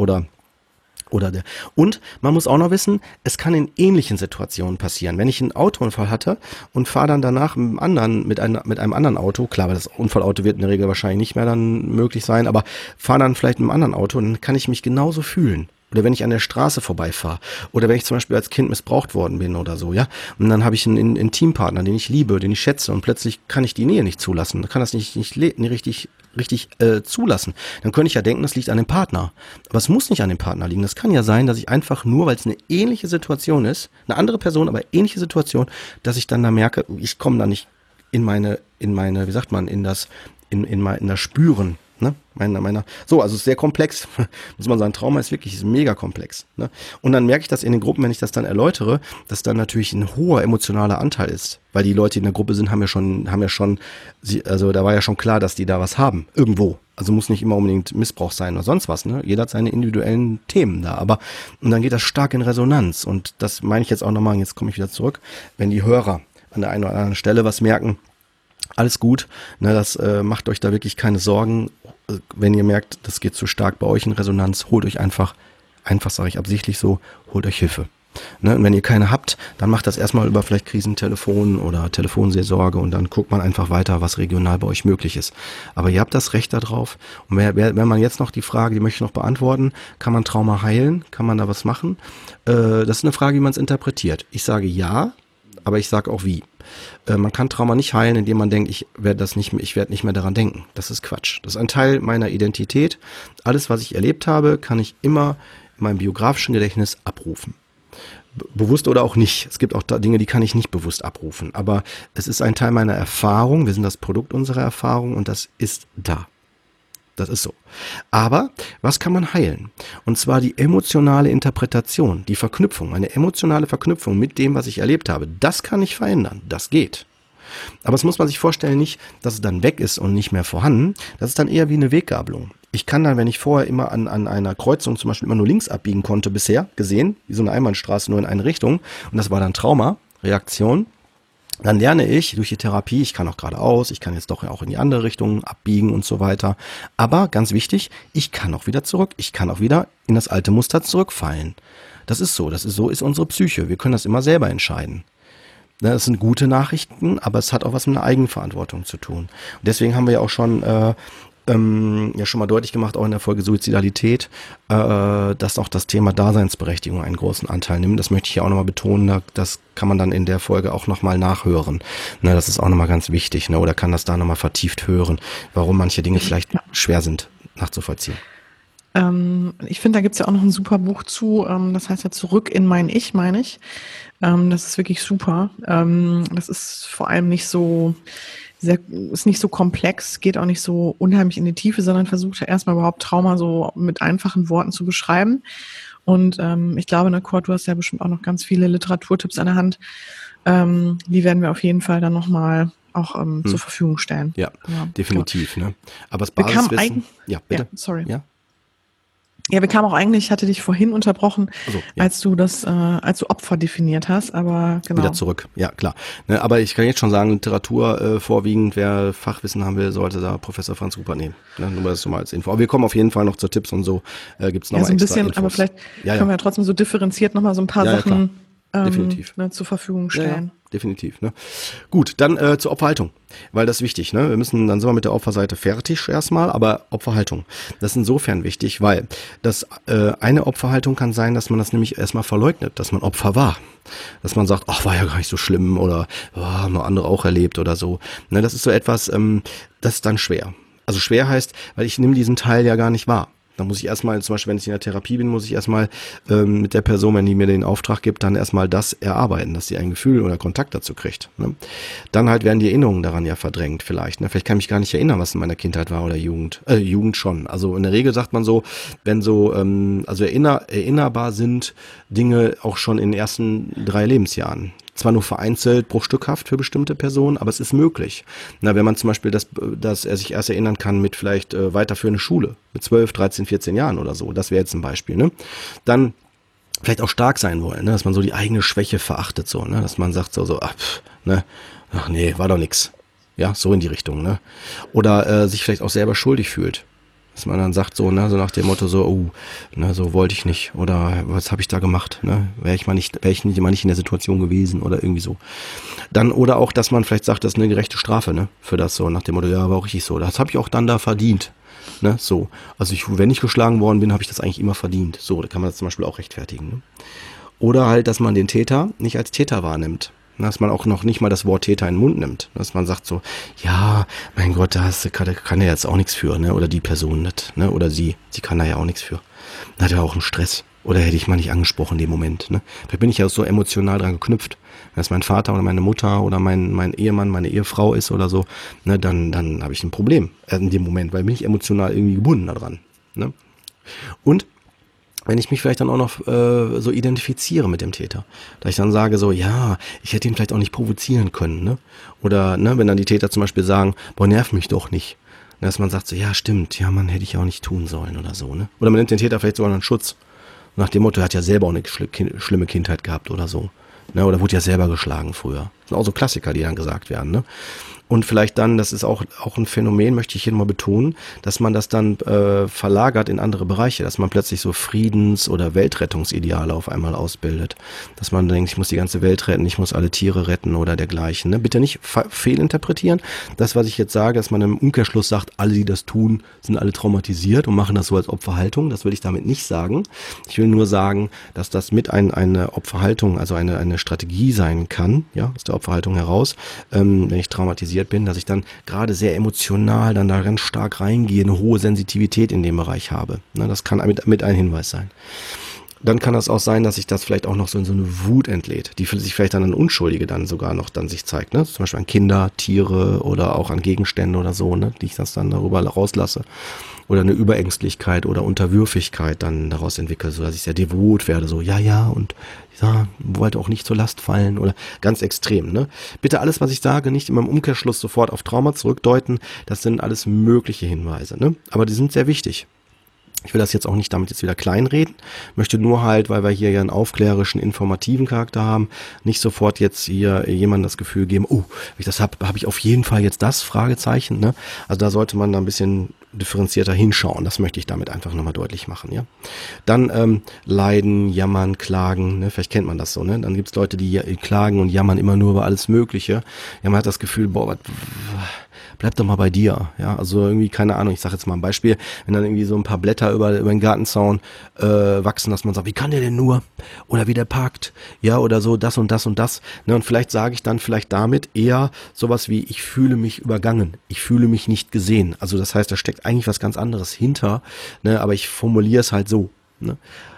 Und man muss auch noch wissen, es kann in ähnlichen Situationen passieren. Wenn ich einen Autounfall hatte und fahre dann danach mit einem anderen Auto, klar, weil das Unfallauto wird in der Regel wahrscheinlich nicht mehr dann möglich sein, aber fahre dann vielleicht mit einem anderen Auto, dann kann ich mich genauso fühlen. Oder wenn ich an der Straße vorbeifahre. Oder wenn ich zum Beispiel als Kind missbraucht worden bin oder so, ja. Und dann habe ich einen Intimpartner, den ich liebe, den ich schätze und plötzlich kann ich die Nähe nicht zulassen. Kann das nicht richtig zulassen. Dann könnte ich ja denken, das liegt an dem Partner. Aber es muss nicht an dem Partner liegen. Das kann ja sein, dass ich einfach nur, weil es eine ähnliche Situation ist, eine andere Person, aber ähnliche Situation, dass ich dann da merke, ich komme da nicht in meine, wie sagt man, in das Spüren. Ne? So, also es ist sehr komplex, muss man sagen, Trauma ist mega komplex. Ne? Und dann merke ich das in den Gruppen, wenn ich das dann erläutere, dass dann natürlich ein hoher emotionaler Anteil ist, weil die Leute, die in der Gruppe sind, haben ja schon, also da war ja schon klar, dass die da was haben, irgendwo. Also muss nicht immer unbedingt Missbrauch sein oder sonst was, ne? Jeder hat seine individuellen Themen da, und dann geht das stark in Resonanz und das meine ich jetzt auch nochmal, jetzt komme ich wieder zurück, wenn die Hörer an der einen oder anderen Stelle was merken, alles gut, ne, das macht euch da wirklich keine Sorgen. Wenn ihr merkt, das geht zu stark bei euch in Resonanz, holt euch einfach sage ich absichtlich so, holt euch Hilfe. Ne, und wenn ihr keine habt, dann macht das erstmal über vielleicht Krisentelefon oder Telefonseelsorge und dann guckt man einfach weiter, was regional bei euch möglich ist. Aber ihr habt das Recht darauf. Und wenn man jetzt noch die Frage, die möchte ich noch beantworten, kann man Trauma heilen? Kann man da was machen? Das ist eine Frage, wie man es interpretiert. Ich sage ja, aber ich sage auch wie. Man kann Trauma nicht heilen, indem man denkt, ich werde nicht mehr daran denken. Das ist Quatsch. Das ist ein Teil meiner Identität. Alles, was ich erlebt habe, kann ich immer in meinem biografischen Gedächtnis abrufen. Bewusst oder auch nicht. Es gibt auch Dinge, die kann ich nicht bewusst abrufen. Aber es ist ein Teil meiner Erfahrung. Wir sind das Produkt unserer Erfahrung und das ist da. Das ist so. Aber was kann man heilen? Und zwar die emotionale Interpretation, die Verknüpfung, eine emotionale Verknüpfung mit dem, was ich erlebt habe. Das kann ich verändern. Das geht. Aber es muss man sich vorstellen, nicht, dass es dann weg ist und nicht mehr vorhanden. Das ist dann eher wie eine Weggabelung. Ich kann dann, wenn ich vorher immer an einer Kreuzung zum Beispiel immer nur links abbiegen konnte bisher, gesehen, wie so eine Einbahnstraße nur in eine Richtung, und das war dann Trauma-Reaktion, dann lerne ich durch die Therapie, ich kann auch geradeaus, ich kann jetzt doch auch in die andere Richtung abbiegen und so weiter. Aber ganz wichtig, ich kann auch wieder zurück, ich kann auch wieder in das alte Muster zurückfallen. Das ist so ist unsere Psyche. Wir können das immer selber entscheiden. Das sind gute Nachrichten, aber es hat auch was mit einer Eigenverantwortung zu tun. Und deswegen haben wir ja auch schon mal deutlich gemacht, auch in der Folge Suizidalität, dass auch das Thema Daseinsberechtigung einen großen Anteil nimmt. Das möchte ich hier auch nochmal betonen, das kann man dann in der Folge auch nochmal nachhören. Ne, das ist auch nochmal ganz wichtig, ne, oder kann das da nochmal vertieft hören, warum manche Dinge vielleicht schwer sind nachzuvollziehen. Ich finde, da gibt's ja auch noch ein super Buch zu, das heißt ja Zurück in mein Ich, meine ich. Das ist wirklich super. Das ist vor allem ist nicht so komplex, geht auch nicht so unheimlich in die Tiefe, sondern versucht ja erstmal überhaupt Trauma so mit einfachen Worten zu beschreiben. Und ich glaube, ne, Kurt, du hast ja bestimmt auch noch ganz viele Literaturtipps an der Hand. Die werden wir auf jeden Fall dann nochmal auch zur Verfügung stellen. Ja, definitiv. Ne? Aber das Basiswissen... Ja, bitte. Ja, sorry. Ja? Ja, wir kamen auch eigentlich, ich hatte dich vorhin unterbrochen, als du Opfer definiert hast, aber genau. Wieder zurück, ja klar. Ne, aber ich kann jetzt schon sagen, Literatur vorwiegend, wer Fachwissen haben will, sollte da Professor Franz Rupert nehmen. Ne, nur das so mal als Info. Aber wir kommen auf jeden Fall noch zu Tipps und so, gibt's noch mal so ein extra bisschen, Infos. aber vielleicht können wir ja trotzdem so differenziert noch mal so ein paar Sachen definitiv. Zur Verfügung stellen. Ja, definitiv. Ne? Gut, dann zur Opferhaltung, weil das ist wichtig. Ne? Dann sind wir mit der Opferseite fertig erstmal, aber Opferhaltung, das ist insofern wichtig, weil das eine Opferhaltung kann sein, dass man das nämlich erstmal verleugnet, dass man Opfer war. Dass man sagt, ach, war ja gar nicht so schlimm oder haben noch andere auch erlebt oder so. Ne? Das ist so etwas, das ist dann schwer. Also schwer heißt, weil ich nehme diesen Teil ja gar nicht wahr. Da muss ich erstmal, zum Beispiel, wenn ich in der Therapie bin, muss ich erstmal mit der Person, wenn die mir den Auftrag gibt, dann erstmal das erarbeiten, dass sie ein Gefühl oder Kontakt dazu kriegt. Ne? Dann halt werden die Erinnerungen daran ja verdrängt vielleicht. Ne? Vielleicht kann ich mich gar nicht erinnern, was in meiner Kindheit war oder Jugend. Jugend schon. Also in der Regel sagt man so, wenn so erinnerbar sind Dinge auch schon in den ersten 3 Lebensjahren. Zwar nur vereinzelt bruchstückhaft für bestimmte Personen, aber es ist möglich. Na, wenn man zum Beispiel, dass er sich erst erinnern kann mit vielleicht weiterführende Schule, mit 12, 13, 14 Jahren oder so, das wäre jetzt ein Beispiel, ne? Dann vielleicht auch stark sein wollen, ne? Dass man so die eigene Schwäche verachtet, so, ne? Dass man sagt ach nee, war doch nix. Ja, so in die Richtung, ne? Oder sich vielleicht auch selber schuldig fühlt. Dass man dann sagt so, ne, so nach dem Motto so, so wollte ich nicht oder was habe ich da gemacht, ne? Wäre ich mal nicht in der Situation gewesen oder irgendwie so. Dann oder auch, dass man vielleicht sagt, das ist eine gerechte Strafe, ne, für das so nach dem Motto, ja, war auch richtig so. Das habe ich auch dann da verdient, ne, so. Also wenn ich geschlagen worden bin, habe ich das eigentlich immer verdient. So, da kann man das zum Beispiel auch rechtfertigen, ne? Oder halt, dass man den Täter nicht als Täter wahrnimmt. Dass man auch noch nicht mal das Wort Täter in den Mund nimmt. Dass man sagt so, ja, mein Gott, da kann er jetzt auch nichts für, ne? Oder die Person nicht, ne? Oder sie kann da ja auch nichts für. Da hat er auch einen Stress. Oder hätte ich mal nicht angesprochen in dem Moment, ne? Da bin ich ja so emotional dran geknüpft. Wenn es mein Vater oder meine Mutter oder mein Ehemann, meine Ehefrau ist oder so, ne? Dann habe ich ein Problem in dem Moment, weil bin ich emotional irgendwie gebunden daran, ne? Und wenn ich mich vielleicht dann auch noch so identifiziere mit dem Täter, da ich dann sage so, ja, ich hätte ihn vielleicht auch nicht provozieren können, ne? Oder ne, wenn dann die Täter zum Beispiel sagen, boah, nerv mich doch nicht, dass man sagt so, ja, stimmt, ja, man hätte ich auch nicht tun sollen oder so, ne? Oder man nimmt den Täter vielleicht sogar einen Schutz, nach dem Motto, er hat ja selber auch eine schlimme Kindheit gehabt oder so, ne? Oder wurde ja selber geschlagen früher. Das sind auch so Klassiker, die dann gesagt werden, ne? Und vielleicht dann, das ist auch ein Phänomen, möchte ich hier nochmal betonen, dass man das dann verlagert in andere Bereiche, dass man plötzlich so Friedens- oder Weltrettungsideale auf einmal ausbildet. Dass man denkt, ich muss die ganze Welt retten, ich muss alle Tiere retten oder dergleichen. Ne? Bitte nicht fehlinterpretieren. Das, was ich jetzt sage, dass man im Umkehrschluss sagt, alle, die das tun, sind alle traumatisiert und machen das so als Opferhaltung. Das will ich damit nicht sagen. Ich will nur sagen, dass das mit eine Opferhaltung, also eine Strategie sein kann, ja, aus der Opferhaltung heraus, wenn ich traumatisiert bin, dass ich dann gerade sehr emotional dann da ganz stark reingehe, eine hohe Sensitivität in dem Bereich habe. Ne, das kann mit ein Hinweis sein. Dann kann das auch sein, dass sich das vielleicht auch noch so in so eine Wut entlädt, die sich vielleicht dann an Unschuldige dann sogar noch dann sich zeigt, ne? Zum Beispiel an Kinder, Tiere oder auch an Gegenstände oder so, ne? Die ich das dann darüber rauslasse. Oder eine Überängstlichkeit oder Unterwürfigkeit dann daraus entwickle, so dass ich sehr devot werde, so ja und ja, wollte auch nicht zur Last fallen oder ganz extrem, ne? Bitte alles, was ich sage, nicht immer im Umkehrschluss sofort auf Trauma zurückdeuten, das sind alles mögliche Hinweise, ne? Aber die sind sehr wichtig. Ich will das jetzt auch nicht damit jetzt wieder kleinreden, möchte nur halt, weil wir hier ja einen aufklärerischen, informativen Charakter haben, nicht sofort jetzt hier jemandem das Gefühl geben, oh, wenn ich das habe ich auf jeden Fall jetzt das, Fragezeichen, ne? Also da sollte man da ein bisschen differenzierter hinschauen, das möchte ich damit einfach nochmal deutlich machen, ja. Dann leiden, jammern, klagen, ne? Vielleicht kennt man das so, ne? Dann gibt's Leute, die klagen und jammern immer nur über alles Mögliche. Ja, man hat das Gefühl, boah, bleib doch mal bei dir, ja, also irgendwie, keine Ahnung, ich sage jetzt mal ein Beispiel, wenn dann irgendwie so ein paar Blätter über den Gartenzaun wachsen, dass man sagt, wie kann der denn nur, oder wie der parkt, ja, oder so, das und das und das, ne, und vielleicht sage ich dann vielleicht damit eher sowas wie, ich fühle mich übergangen, ich fühle mich nicht gesehen, also das heißt, da steckt eigentlich was ganz anderes hinter, ne, aber ich formuliere es halt so, ne.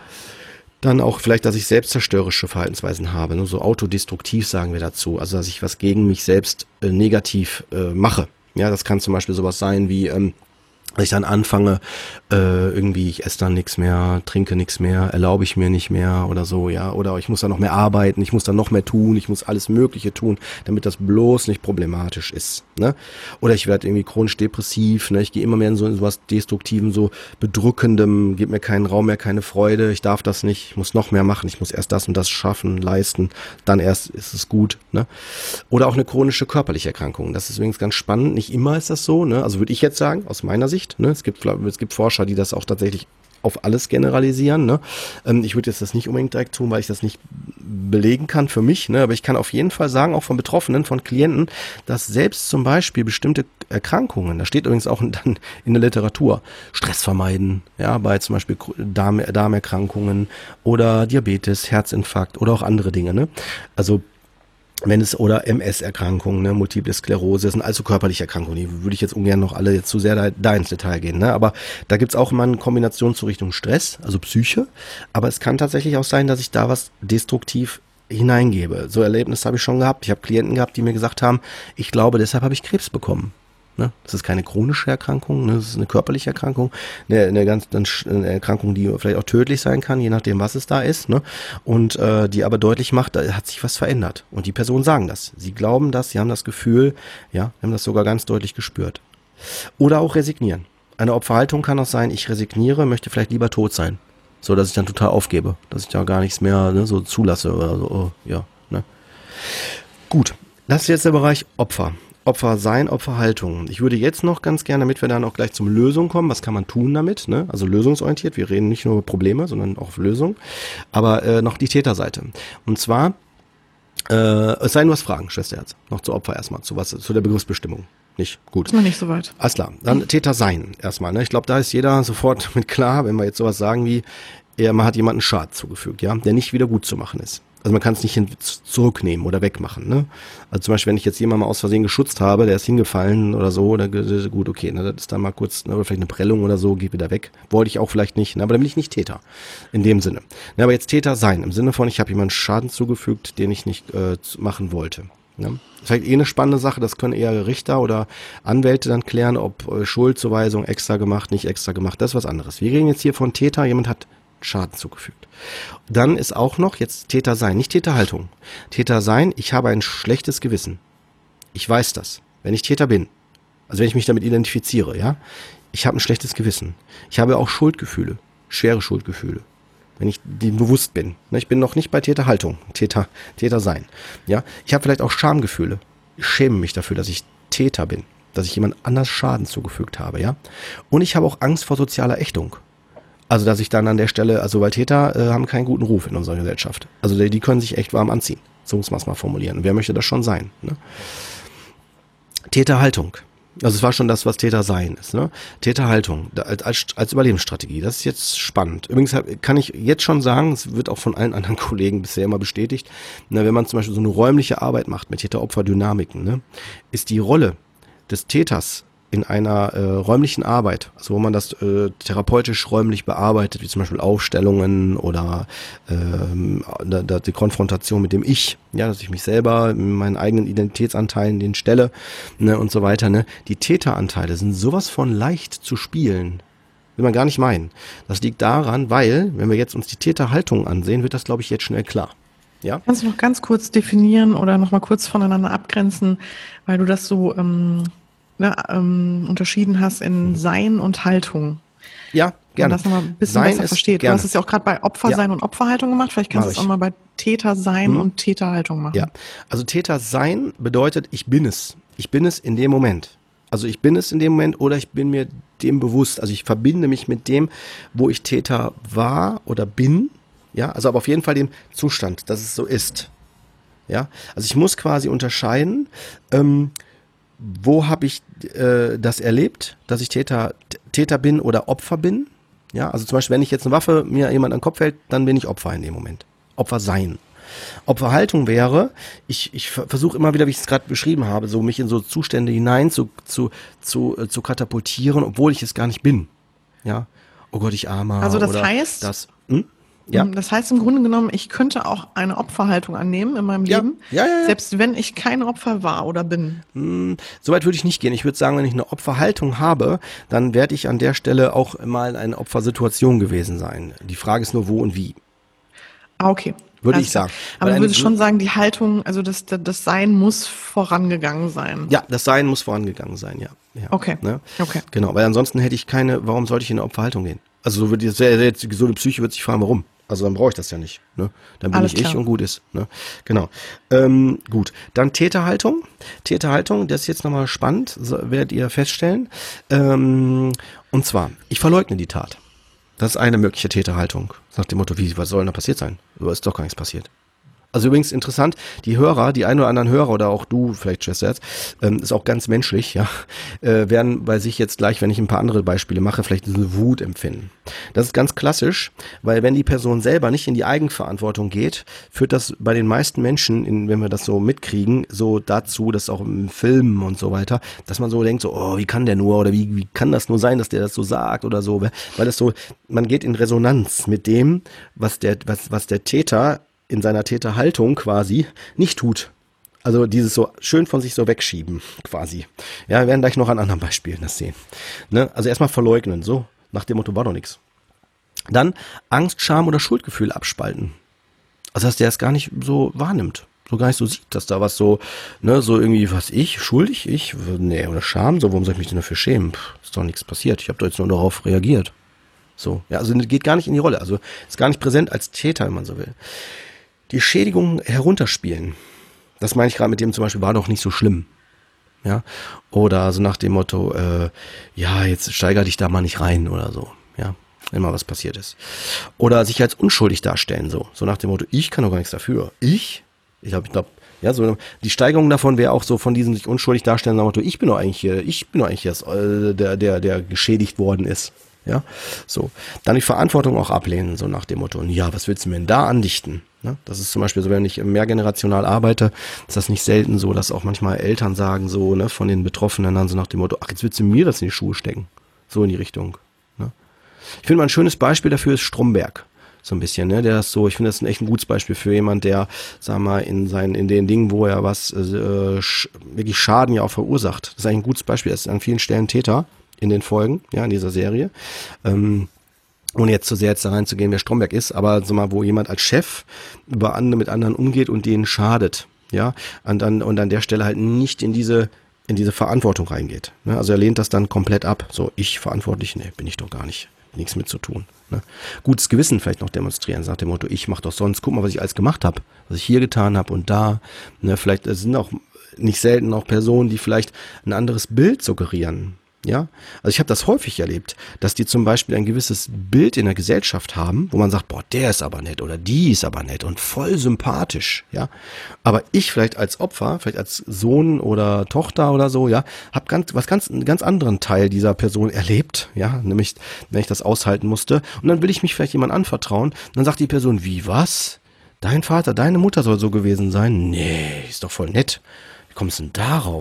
Dann auch vielleicht, dass ich selbstzerstörerische Verhaltensweisen habe, ne, so autodestruktiv sagen wir dazu, also dass ich was gegen mich selbst negativ mache. Ja, das kann zum Beispiel sowas sein wie, dass ich dann anfange, irgendwie, ich esse dann nichts mehr, trinke nichts mehr, erlaube ich mir nicht mehr oder so, ja, oder ich muss dann noch mehr arbeiten, ich muss dann noch mehr tun, ich muss alles Mögliche tun, damit das bloß nicht problematisch ist, ne? Oder ich werde irgendwie chronisch depressiv, ne? Ich gehe immer mehr in sowas Destruktiven, so Bedrückendem, gebe mir keinen Raum mehr, keine Freude, ich darf das nicht, ich muss noch mehr machen, ich muss erst das und das schaffen, leisten, dann erst ist es gut, ne? Oder auch eine chronische körperliche Erkrankung, das ist übrigens ganz spannend, nicht immer ist das so, ne? Also würde ich jetzt sagen, aus meiner Sicht, ne? Es gibt Forscher, die das auch tatsächlich auf alles generalisieren, ne? Ich würde jetzt das nicht unbedingt direkt tun, weil ich das nicht belegen kann für mich, ne? Aber ich kann auf jeden Fall sagen, auch von Betroffenen, von Klienten, dass selbst zum Beispiel bestimmte Erkrankungen, da steht übrigens auch dann in der Literatur, Stress vermeiden, ja, bei zum Beispiel Darmerkrankungen oder Diabetes, Herzinfarkt oder auch andere Dinge, ne? Also oder MS-Erkrankungen, ne, Multiple Sklerose, sind also körperliche Erkrankungen, die würde ich jetzt ungern noch alle jetzt zu sehr da ins Detail gehen, ne, aber da gibt's auch immer eine Kombination zur Richtung Stress, also Psyche, aber es kann tatsächlich auch sein, dass ich da was destruktiv hineingebe. So Erlebnisse habe ich schon gehabt, ich habe Klienten gehabt, die mir gesagt haben, ich glaube, deshalb habe ich Krebs bekommen. Ne? Das ist keine chronische Erkrankung, ne? Das ist eine körperliche Erkrankung, eine Erkrankung, die vielleicht auch tödlich sein kann, je nachdem, was es da ist, ne? Und die aber deutlich macht, da hat sich was verändert. Und die Personen sagen das. Sie glauben das, sie haben das Gefühl, ja, haben das sogar ganz deutlich gespürt. Oder auch resignieren. Eine Opferhaltung kann auch sein, ich resigniere, möchte vielleicht lieber tot sein. So, dass ich dann total aufgebe, dass ich da gar nichts mehr, ne, so zulasse oder so, oh, ja, ne? Gut, das ist jetzt der Bereich Opfer. Opfer sein, Opferhaltung. Ich würde jetzt noch ganz gerne, damit wir dann auch gleich zum Lösung kommen, was kann man tun damit, ne? Also lösungsorientiert, wir reden nicht nur über Probleme, sondern auch Lösungen, aber noch die Täterseite. Und zwar, es sei denn, du hast Fragen, Schwesterherz, noch zu Opfer erstmal, zu der Begriffsbestimmung. Nicht gut. Ist noch nicht so weit. Alles klar, dann Täter sein erstmal, ne? Ich glaube, da ist jeder sofort mit klar, wenn wir jetzt sowas sagen wie, man hat jemanden Schaden zugefügt, ja, der nicht wieder gut zu machen ist. Also man kann es nicht zurücknehmen oder wegmachen, ne? Also zum Beispiel, wenn ich jetzt jemanden mal aus Versehen geschutzt habe, der ist hingefallen oder so, oder gut, okay, ne, das ist dann mal kurz, ne, oder vielleicht eine Prellung oder so, geht wieder weg. Wollte ich auch vielleicht nicht, ne, aber dann bin ich nicht Täter, in dem Sinne. Ne, aber jetzt Täter sein, im Sinne von, ich habe jemanden Schaden zugefügt, den ich nicht machen wollte. Ne? Das ist halt eine spannende Sache, das können eher Richter oder Anwälte dann klären, ob Schuldzuweisung extra gemacht, nicht extra gemacht, das ist was anderes. Wir reden jetzt hier von Täter, jemand hat Schaden zugefügt. Dann ist auch noch jetzt Täter sein, nicht Täterhaltung. Täter sein, ich habe ein schlechtes Gewissen. Ich weiß das, wenn ich Täter bin. Also wenn ich mich damit identifiziere, ja. Ich habe ein schlechtes Gewissen. Ich habe auch Schuldgefühle, schwere Schuldgefühle. Wenn ich dem bewusst bin. Ich bin noch nicht bei Täterhaltung, Täter sein. Ja. Ich habe vielleicht auch Schamgefühle. Ich schäme mich dafür, dass ich Täter bin. Dass ich jemand anders Schaden zugefügt habe, ja. Und ich habe auch Angst vor sozialer Ächtung. Also, dass ich dann an der Stelle, also weil Täter haben keinen guten Ruf in unserer Gesellschaft. Also, die können sich echt warm anziehen. So muss man es mal formulieren. Und wer möchte das schon sein? Ne? Täterhaltung. Also, es war schon das, was Täter sein ist. Ne? Täterhaltung als Überlebensstrategie. Das ist jetzt spannend. Übrigens kann ich jetzt schon sagen, es wird auch von allen anderen Kollegen bisher immer bestätigt, ne, wenn man zum Beispiel so eine räumliche Arbeit macht mit Täter-Opfer-Dynamiken, ne, ist die Rolle des Täters in einer räumlichen Arbeit, also wo man das therapeutisch räumlich bearbeitet, wie zum Beispiel Aufstellungen oder die Konfrontation mit dem Ich, ja, dass ich mich selber in meinen eigenen Identitätsanteilen den stelle, ne, und so weiter, ne. Die Täteranteile sind sowas von leicht zu spielen, will man gar nicht meinen. Das liegt daran, weil, wenn wir jetzt uns die Täterhaltung ansehen, wird das, glaube ich, jetzt schnell klar. Ja? Kannst du noch ganz kurz definieren oder noch mal kurz voneinander abgrenzen, weil du das so unterschieden hast in Sein und Haltung. Ja, gerne. Und das nochmal ein bisschen Sein besser ist versteht. gerne. Du hast es ja auch gerade bei Opfersein und Opferhaltung gemacht. Vielleicht kannst du es auch mal bei Tätersein und Täterhaltung machen. Ja, also Tätersein bedeutet, ich bin es. Ich bin es in dem Moment. Also ich bin es in dem Moment oder ich bin mir dem bewusst. Also ich verbinde mich mit dem, wo ich Täter war oder bin. Ja, also aber auf jeden Fall dem Zustand, dass es so ist. Ja, also ich muss quasi unterscheiden, wo habe ich das erlebt, dass ich Täter bin oder Opfer bin? Ja, also zum Beispiel, wenn ich jetzt eine Waffe mir jemand an den Kopf hält, dann bin ich Opfer in dem Moment. Opfer sein. Opferhaltung wäre, ich versuche immer wieder, wie ich es gerade beschrieben habe, so mich in so Zustände hinein zu katapultieren, obwohl ich es gar nicht bin. Ja, oh Gott, ich armer. Also das oder heißt, das. Ja. Das heißt im Grunde genommen, ich könnte auch eine Opferhaltung annehmen in meinem Leben, ja. selbst wenn ich kein Opfer war oder bin. Soweit würde ich nicht gehen. Ich würde sagen, wenn ich eine Opferhaltung habe, dann werde ich an der Stelle auch mal in einer Opfersituation gewesen sein. Die Frage ist nur, wo und wie. Okay. Würde ich sagen. Aber du würdest schon sagen, die Haltung, also das Sein muss vorangegangen sein. Ja, das Sein muss vorangegangen sein, ja. Okay. Ne? Okay. Genau, weil ansonsten hätte ich warum sollte ich in eine Opferhaltung gehen? Also so jetzt die gesunde Psyche wird sich fragen, warum? Also dann brauche ich das ja nicht. Ne? Dann bin Alles ich klar. und gut ist. Ne? Genau. Gut. Dann Täterhaltung. Täterhaltung, das ist jetzt nochmal spannend, werdet ihr feststellen. Und zwar, ich verleugne die Tat. Das ist eine mögliche Täterhaltung. Nach dem Motto, was soll denn da passiert sein? Aber ist doch gar nichts passiert. Also übrigens interessant, die Hörer, die ein oder anderen Hörer oder auch du, vielleicht Schwester jetzt, ist auch ganz menschlich, ja, werden bei sich jetzt gleich, wenn ich ein paar andere Beispiele mache, vielleicht diese Wut empfinden. Das ist ganz klassisch, weil wenn die Person selber nicht in die Eigenverantwortung geht, führt das bei den meisten Menschen, wenn wir das so mitkriegen, so dazu, dass auch im Filmen und so weiter, dass man so denkt, so, oh, wie kann der nur oder wie kann das nur sein, dass der das so sagt oder so, weil das so, man geht in Resonanz mit dem, was der Täter in seiner Täterhaltung quasi nicht tut. Also dieses so schön von sich so wegschieben quasi. Ja, wir werden gleich noch an anderen Beispielen das sehen. Ne? Also erstmal verleugnen, so nach dem Motto war doch nichts. Dann Angst, Scham oder Schuldgefühl abspalten. Also dass der es gar nicht so wahrnimmt. So gar nicht so sieht, dass da was so, ne, so irgendwie, schuldig, nee, oder Scham, so, warum soll ich mich denn dafür schämen? Ist doch nichts passiert, ich habe doch jetzt nur darauf reagiert. So, ja, also geht gar nicht in die Rolle, also ist gar nicht präsent als Täter, wenn man so will. Die Schädigung herunterspielen. Das meine ich gerade mit dem zum Beispiel, war doch nicht so schlimm. Ja, oder so nach dem Motto, ja, jetzt steiger dich da mal nicht rein oder so. Ja, immer was passiert ist. Oder sich als unschuldig darstellen, so nach dem Motto, ich kann doch gar nichts dafür. Ich glaube, ja, so die Steigerung davon wäre auch so von diesem sich unschuldig darstellen, nach dem Motto, ich bin doch eigentlich jetzt der geschädigt worden ist. Ja, so. Dann die Verantwortung auch ablehnen, so nach dem Motto, ja, was willst du mir denn da andichten? Ne? Das ist zum Beispiel so, wenn ich mehrgenerational arbeite, ist das nicht selten so, dass auch manchmal Eltern sagen so, ne, von den Betroffenen dann so nach dem Motto, ach, jetzt willst du mir das in die Schuhe stecken. So in die Richtung. Ne? Ich finde mal ein schönes Beispiel dafür ist Stromberg. So ein bisschen, ne, der ist so, ich finde das ein echt ein gutes Beispiel für jemand, der, sagen wir mal, in den Dingen, wo er was, wirklich Schaden ja auch verursacht. Das ist eigentlich ein gutes Beispiel, er ist an vielen Stellen Täter. In den Folgen, ja, in dieser Serie. Ohne jetzt zu sehr da reinzugehen, wer Stromberg ist, aber so mal, wo jemand als Chef mit anderen umgeht und denen schadet, ja, und an der Stelle halt nicht in diese Verantwortung reingeht. Ne? Also er lehnt das dann komplett ab. So, ich verantwortlich, nee, bin ich doch gar nicht. Nichts mit zu tun. Ne? Gutes Gewissen vielleicht noch demonstrieren, sagt dem Motto, ich mach doch sonst, guck mal, was ich alles gemacht habe, was ich hier getan habe und da. Ne? Vielleicht sind auch nicht selten auch Personen, die vielleicht ein anderes Bild suggerieren. Ja, also ich habe das häufig erlebt, dass die zum Beispiel ein gewisses Bild in der Gesellschaft haben, wo man sagt, boah, der ist aber nett oder die ist aber nett und voll sympathisch, ja. Aber ich vielleicht als Opfer, vielleicht als Sohn oder Tochter oder so, ja, habe einen ganz anderen Teil dieser Person erlebt, ja, nämlich wenn ich das aushalten musste. Und dann will ich mich vielleicht jemand anvertrauen. Und dann sagt die Person, wie, was? Dein Vater, deine Mutter soll so gewesen sein? Nee, ist doch voll nett. Wie kommst du denn darauf?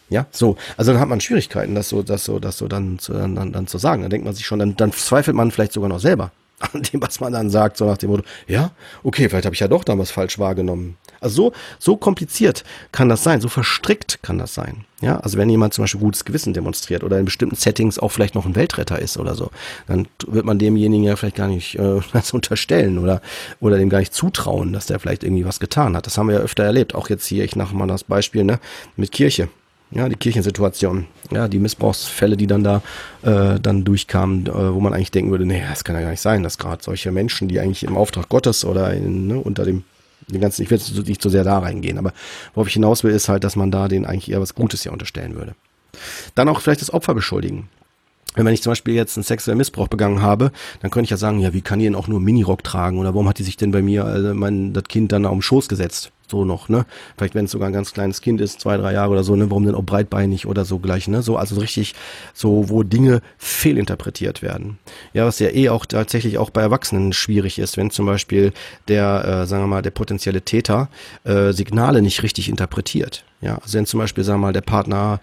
Ja, so. Also dann hat man Schwierigkeiten, das so dann zu sagen. Dann denkt man sich schon, dann zweifelt man vielleicht sogar noch selber an dem, was man dann sagt, so nach dem Motto, ja, okay, vielleicht habe ich ja doch damals falsch wahrgenommen. Also so kompliziert kann das sein, so verstrickt kann das sein. Ja, also wenn jemand zum Beispiel gutes Gewissen demonstriert oder in bestimmten Settings auch vielleicht noch ein Weltretter ist oder so, dann wird man demjenigen ja vielleicht gar nicht das unterstellen oder dem gar nicht zutrauen, dass der vielleicht irgendwie was getan hat. Das haben wir ja öfter erlebt. Auch jetzt hier, ich mache mal das Beispiel, ne, mit Kirche. Ja, die Kirchensituation, ja, die Missbrauchsfälle, die dann da dann durchkamen, wo man eigentlich denken würde, nee, das kann ja gar nicht sein, dass gerade solche Menschen, die eigentlich im Auftrag Gottes oder unter dem ganzen, ich will jetzt nicht so sehr da reingehen, aber worauf ich hinaus will, ist halt, dass man da denen eigentlich eher was Gutes ja unterstellen würde. Dann auch vielleicht das Opfer beschuldigen. Wenn ich zum Beispiel jetzt einen sexuellen Missbrauch begangen habe, dann könnte ich ja sagen, ja, wie kann die denn auch nur einen Minirock tragen oder warum hat die sich denn bei mir das Kind dann auf den Schoß gesetzt? So noch, ne? Vielleicht, wenn es sogar ein ganz kleines Kind ist, 2, 3 Jahre oder so, ne? Warum denn auch breitbeinig oder so gleich, ne? So, also richtig, so, wo Dinge fehlinterpretiert werden. Ja, was ja auch tatsächlich auch bei Erwachsenen schwierig ist, wenn zum Beispiel sagen wir mal, der potenzielle Täter Signale nicht richtig interpretiert. Ja, also wenn zum Beispiel, sagen wir mal, der Partner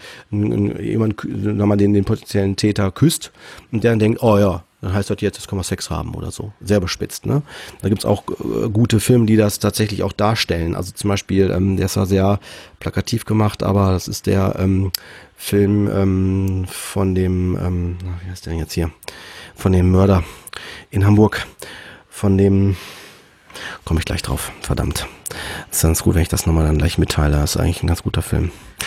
den potenziellen Täter küsst und der dann denkt, oh ja, dann heißt das jetzt können wir Sex haben oder so. Sehr bespitzt, ne? Da gibt's auch gute Filme, die das tatsächlich auch darstellen. Also zum Beispiel, der ist ja sehr plakativ gemacht, aber das ist der Film von dem, wie heißt der denn jetzt hier? Von dem Mörder in Hamburg. Von dem, komme ich gleich drauf, verdammt. Das ist ganz gut, wenn ich das nochmal dann gleich mitteile. Das ist eigentlich ein ganz guter Film.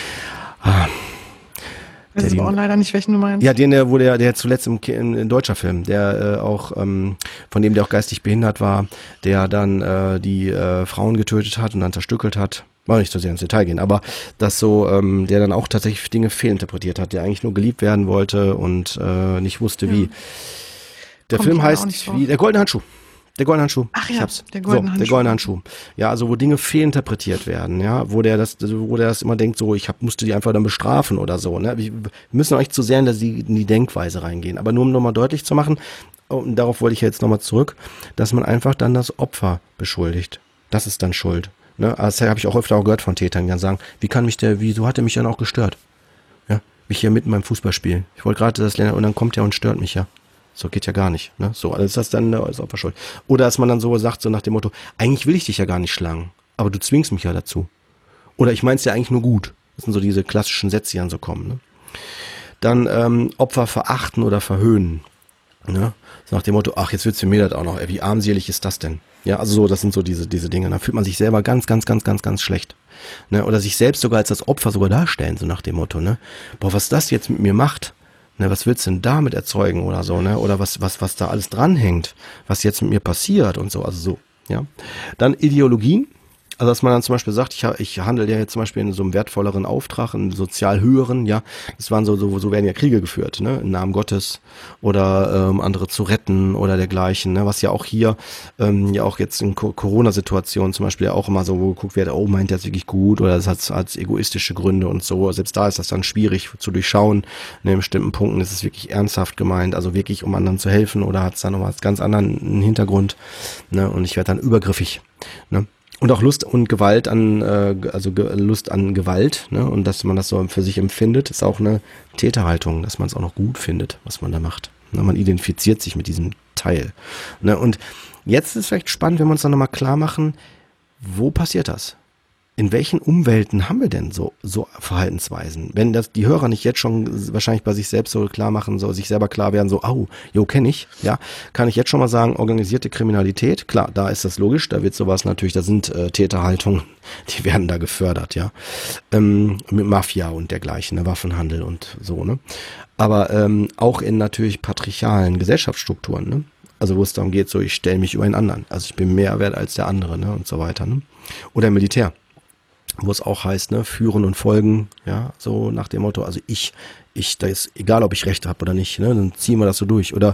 Ich weiß aber auch leider nicht, welchen du meinst. Ja, der zuletzt ein deutscher Film, der auch, von dem der auch geistig behindert war, der dann die Frauen getötet hat und dann zerstückelt hat. Mal nicht so sehr ins Detail gehen, aber das so, der dann auch tatsächlich Dinge fehlinterpretiert hat, der eigentlich nur geliebt werden wollte und nicht wusste wie. Der Film heißt wie Der Goldene Handschuh. Der Goldene Handschuh. Ach ja, der Goldene Handschuh. Ja, also wo Dinge fehlinterpretiert werden, ja, wo der das immer denkt, so, musste die einfach dann bestrafen oder so, ne. Wir müssen auch nicht zu sehr in die Denkweise reingehen, aber nur um nochmal deutlich zu machen, und darauf wollte ich jetzt nochmal zurück, dass man einfach dann das Opfer beschuldigt. Das ist dann Schuld. Ne? Das habe ich auch öfter gehört von Tätern, die dann sagen, wieso hat er mich dann auch gestört? Ja, mich hier mitten beim Fußballspiel. Ich wollte gerade das lernen und dann kommt er und stört mich ja. So geht ja gar nicht. Ne? So, also ist das dann als Opfer schuld. Oder dass man dann so sagt, so nach dem Motto, eigentlich will ich dich ja gar nicht schlagen, aber du zwingst mich ja dazu. Oder ich mein's ja eigentlich nur gut. Das sind so diese klassischen Sätze, die dann so kommen. Ne? Dann Opfer verachten oder verhöhnen. Ne? So nach dem Motto, ach, jetzt willst du mir das auch noch. Wie armselig ist das denn? Ja, also so, das sind so diese Dinge. Da fühlt man sich selber ganz, ganz, ganz, ganz, ganz schlecht. Ne? Oder sich selbst sogar als das Opfer sogar darstellen, so nach dem Motto, ne? Boah, was das jetzt mit mir macht, ne, was willst du denn damit erzeugen oder so, ne? Oder was da alles dranhängt, was jetzt mit mir passiert und so, also so, ja. Dann Ideologien. Also dass man dann zum Beispiel sagt, ich handle ja jetzt zum Beispiel in so einem wertvolleren Auftrag, einen sozial höheren, ja, das waren so werden ja Kriege geführt, ne, im Namen Gottes oder andere zu retten oder dergleichen, ne, was ja auch hier, ja auch jetzt in Corona-Situationen zum Beispiel ja auch immer so, wo geguckt wird, oh, meint der jetzt wirklich gut oder das hat als egoistische Gründe und so, selbst da ist das dann schwierig zu durchschauen, ne, in bestimmten Punkten ist es wirklich ernsthaft gemeint, also wirklich um anderen zu helfen oder hat es dann nochmal einen ganz anderen Hintergrund, ne, und ich werde dann übergriffig, ne. Und auch Lust und Gewalt Lust an Gewalt, ne, und dass man das so für sich empfindet, ist auch eine Täterhaltung, dass man es auch noch gut findet, was man da macht. Ne, man identifiziert sich mit diesem Teil. Ne, und jetzt ist es vielleicht spannend, wenn wir uns dann nochmal klar machen, wo passiert das? In welchen Umwelten haben wir denn so Verhaltensweisen? Wenn das die Hörer nicht jetzt schon wahrscheinlich bei sich selbst so klar machen, so sich selber klar werden, so, kenne ich, ja, kann ich jetzt schon mal sagen, organisierte Kriminalität, klar, da ist das logisch, da wird sowas natürlich, da sind Täterhaltungen, die werden da gefördert, ja, mit Mafia und dergleichen, ne, Waffenhandel und so, ne, aber auch in natürlich patriarchalen Gesellschaftsstrukturen, ne, also wo es darum geht, so, ich stelle mich über einen anderen, also ich bin mehr wert als der andere, ne, und so weiter, ne, oder im Militär. Wo es auch heißt, ne, führen und folgen, ja, so nach dem Motto, also da ist egal, ob ich Recht habe oder nicht, ne, dann ziehen wir das so durch. Oder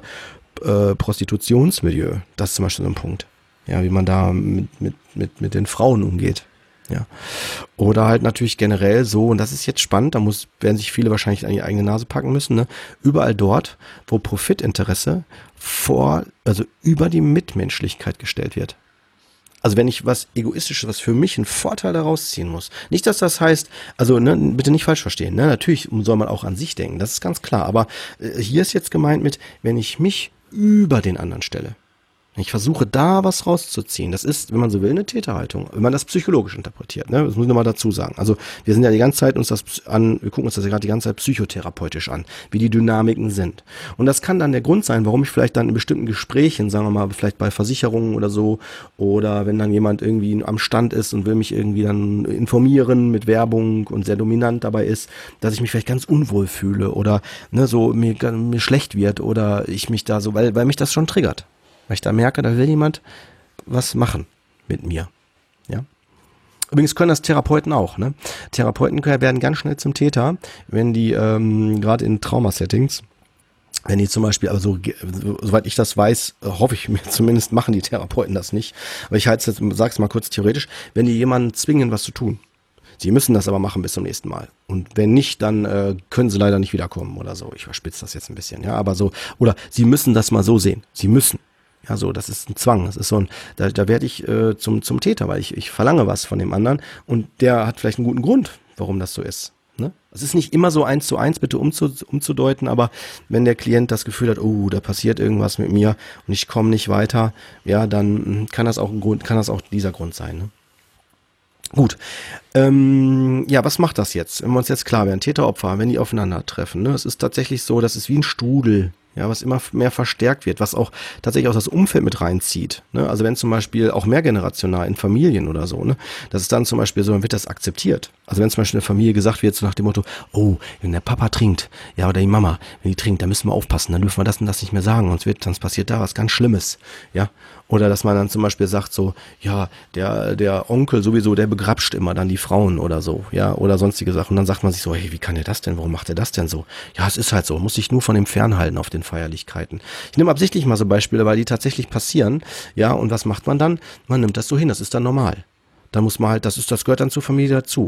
Prostitutionsmilieu, das ist zum Beispiel so ein Punkt, ja, wie man da mit den Frauen umgeht, ja. Oder halt natürlich generell so, und das ist jetzt spannend, werden sich viele wahrscheinlich an die eigene Nase packen müssen, ne, überall dort, wo Profitinteresse über die Mitmenschlichkeit gestellt wird. Also wenn ich was Egoistisches, was für mich einen Vorteil daraus ziehen muss. Nicht, dass das heißt, also ne, bitte nicht falsch verstehen, ne? Natürlich soll man auch an sich denken, das ist ganz klar. Aber hier ist jetzt gemeint mit, wenn ich mich über den anderen stelle. Ich versuche da was rauszuziehen. Das ist, wenn man so will, eine Täterhaltung. Wenn man das psychologisch interpretiert, ne? Das muss ich nochmal dazu sagen. Also wir sind ja die ganze Zeit wir gucken uns das ja gerade die ganze Zeit psychotherapeutisch an, wie die Dynamiken sind. Und das kann dann der Grund sein, warum ich vielleicht dann in bestimmten Gesprächen, sagen wir mal, vielleicht bei Versicherungen oder so, oder wenn dann jemand irgendwie am Stand ist und will mich irgendwie dann informieren mit Werbung und sehr dominant dabei ist, dass ich mich vielleicht ganz unwohl fühle oder ne, so mir schlecht wird oder ich mich da so, weil mich das schon triggert. Weil ich da merke, da will jemand was machen mit mir. Ja. Übrigens können das Therapeuten auch. Ne? Therapeuten werden ganz schnell zum Täter, wenn die gerade in Traumasettings, wenn die zum Beispiel, also soweit ich das weiß, hoffe ich mir zumindest, machen die Therapeuten das nicht. Aber ich sag's mal kurz theoretisch, wenn die jemanden zwingen, was zu tun. Sie müssen das aber machen bis zum nächsten Mal. Und wenn nicht, dann können sie leider nicht wiederkommen oder so. Ich verspitze das jetzt ein bisschen, ja, aber so, oder sie müssen das mal so sehen. Sie müssen. Ja, so, das ist ein Zwang. Das ist so ein, da werde ich zum Täter, weil ich verlange was von dem anderen und der hat vielleicht einen guten Grund, warum das so ist. Ne? Es ist nicht immer so 1:1 bitte umzudeuten, aber wenn der Klient das Gefühl hat, oh, da passiert irgendwas mit mir und ich komme nicht weiter, ja, dann kann das auch dieser Grund sein. Ne? Gut. Ja, was macht das jetzt? Wenn wir uns jetzt klar werden, Täter-Opfer, wenn die aufeinandertreffen, ne? Es ist tatsächlich so, das ist wie ein Strudel. Ja, was immer mehr verstärkt wird, was auch tatsächlich auch das Umfeld mit reinzieht. Ne? Also wenn zum Beispiel auch mehrgenerational in Familien oder so, ne, das ist dann zum Beispiel so, dann wird das akzeptiert. Also wenn zum Beispiel eine Familie gesagt wird, so nach dem Motto, oh, wenn der Papa trinkt, ja, oder die Mama, wenn die trinkt, dann müssen wir aufpassen, dann dürfen wir das und das nicht mehr sagen, sonst passiert da was ganz Schlimmes. Ja. Oder dass man dann zum Beispiel sagt so, ja, der Onkel sowieso, der begrapscht immer dann die Frauen oder so, ja, oder sonstige Sachen. Und dann sagt man sich so, hey, wie kann der das denn? Warum macht er das denn so? Ja, es ist halt so, muss sich nur von dem fernhalten auf den Feierlichkeiten. Ich nehme absichtlich mal so Beispiele, weil die tatsächlich passieren, ja, und was macht man dann? Man nimmt das so hin, das ist dann normal. Da muss man halt, das gehört dann zur Familie dazu.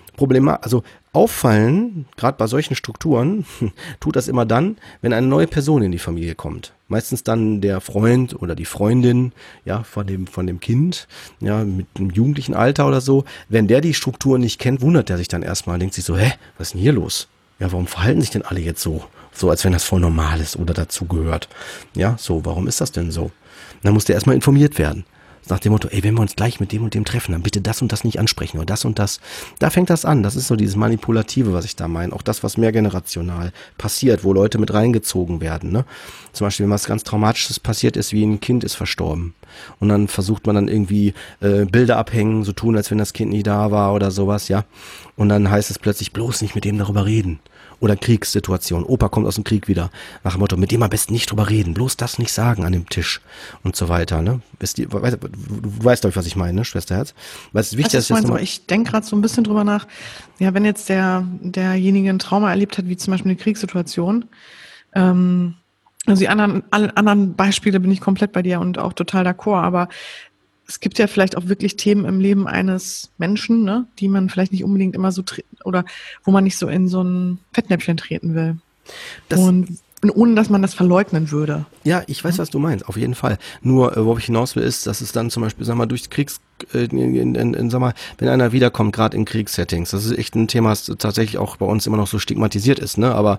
Also auffallen, gerade bei solchen Strukturen, tut das immer dann, wenn eine neue Person in die Familie kommt. Meistens dann der Freund oder die Freundin, ja, von dem Kind, ja, mit einem jugendlichen Alter oder so. Wenn der die Struktur nicht kennt, wundert er sich dann erstmal, denkt sich so, was ist denn hier los? Ja, warum verhalten sich denn alle jetzt so? So, als wenn das voll normal ist oder dazu gehört. Ja, so, warum ist das denn so? Dann muss der erstmal informiert werden. Nach dem Motto, wenn wir uns gleich mit dem und dem treffen, dann bitte das und das nicht ansprechen oder das und das. Da fängt das an. Das ist so dieses Manipulative, was ich da meine. Auch das, was mehrgenerational passiert, wo Leute mit reingezogen werden. Ne? Zum Beispiel, wenn was ganz Traumatisches passiert ist, wie ein Kind ist verstorben. Und dann versucht man dann irgendwie Bilder abhängen, so tun, als wenn das Kind nie da war oder sowas, ja. Und dann heißt es plötzlich, bloß nicht mit dem darüber reden. Oder Kriegssituation. Opa kommt aus dem Krieg wieder. Nach dem Motto, mit dem am besten nicht drüber reden. Bloß das nicht sagen an dem Tisch. Und so weiter. Ne? Du weißt, glaube ich, was ich meine, ne, Schwesterherz? Weil es wichtig ist, ich denke gerade so ein bisschen drüber nach. Ja, wenn jetzt derjenige ein Trauma erlebt hat, wie zum Beispiel eine Kriegssituation, also alle anderen Beispiele bin ich komplett bei dir und auch total d'accord, aber es gibt ja vielleicht auch wirklich Themen im Leben eines Menschen, ne, die man vielleicht nicht unbedingt immer so oder wo man nicht so in so ein Fettnäpfchen treten will. Und ohne, dass man das verleugnen würde. Ja, ich weiß, was du meinst, auf jeden Fall. Nur, worauf ich hinaus will, ist, dass es dann zum Beispiel, sag mal, durch sag mal, wenn einer wiederkommt, gerade in Kriegssettings, das ist echt ein Thema, das tatsächlich auch bei uns immer noch so stigmatisiert ist, ne, aber,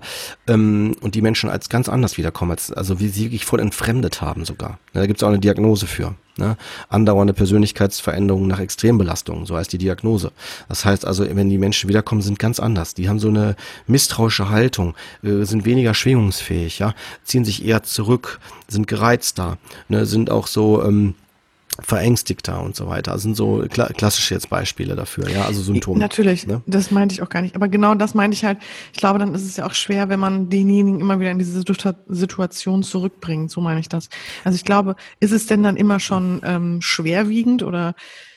und die Menschen als ganz anders wiederkommen, also wie sie wirklich voll entfremdet haben sogar. Ja, da gibt's auch eine Diagnose für. Ne? Andauernde Persönlichkeitsveränderungen nach Extrembelastungen, so heißt die Diagnose. Das heißt also, wenn die Menschen wiederkommen, sind ganz anders. Die haben so eine misstrauische Haltung, sind weniger schwingungsfähig, ja, ziehen sich eher zurück, sind gereizter, ne? Sind auch so verängstigter und so weiter. Das sind so klassische jetzt Beispiele dafür, ja, also Symptome. Natürlich, ne? Das meinte ich auch gar nicht. Aber genau das meinte ich halt. Ich glaube, dann ist es ja auch schwer, wenn man denjenigen immer wieder in diese Situation zurückbringt. So meine ich das. Also ich glaube, ist es denn dann immer schon schwerwiegend oder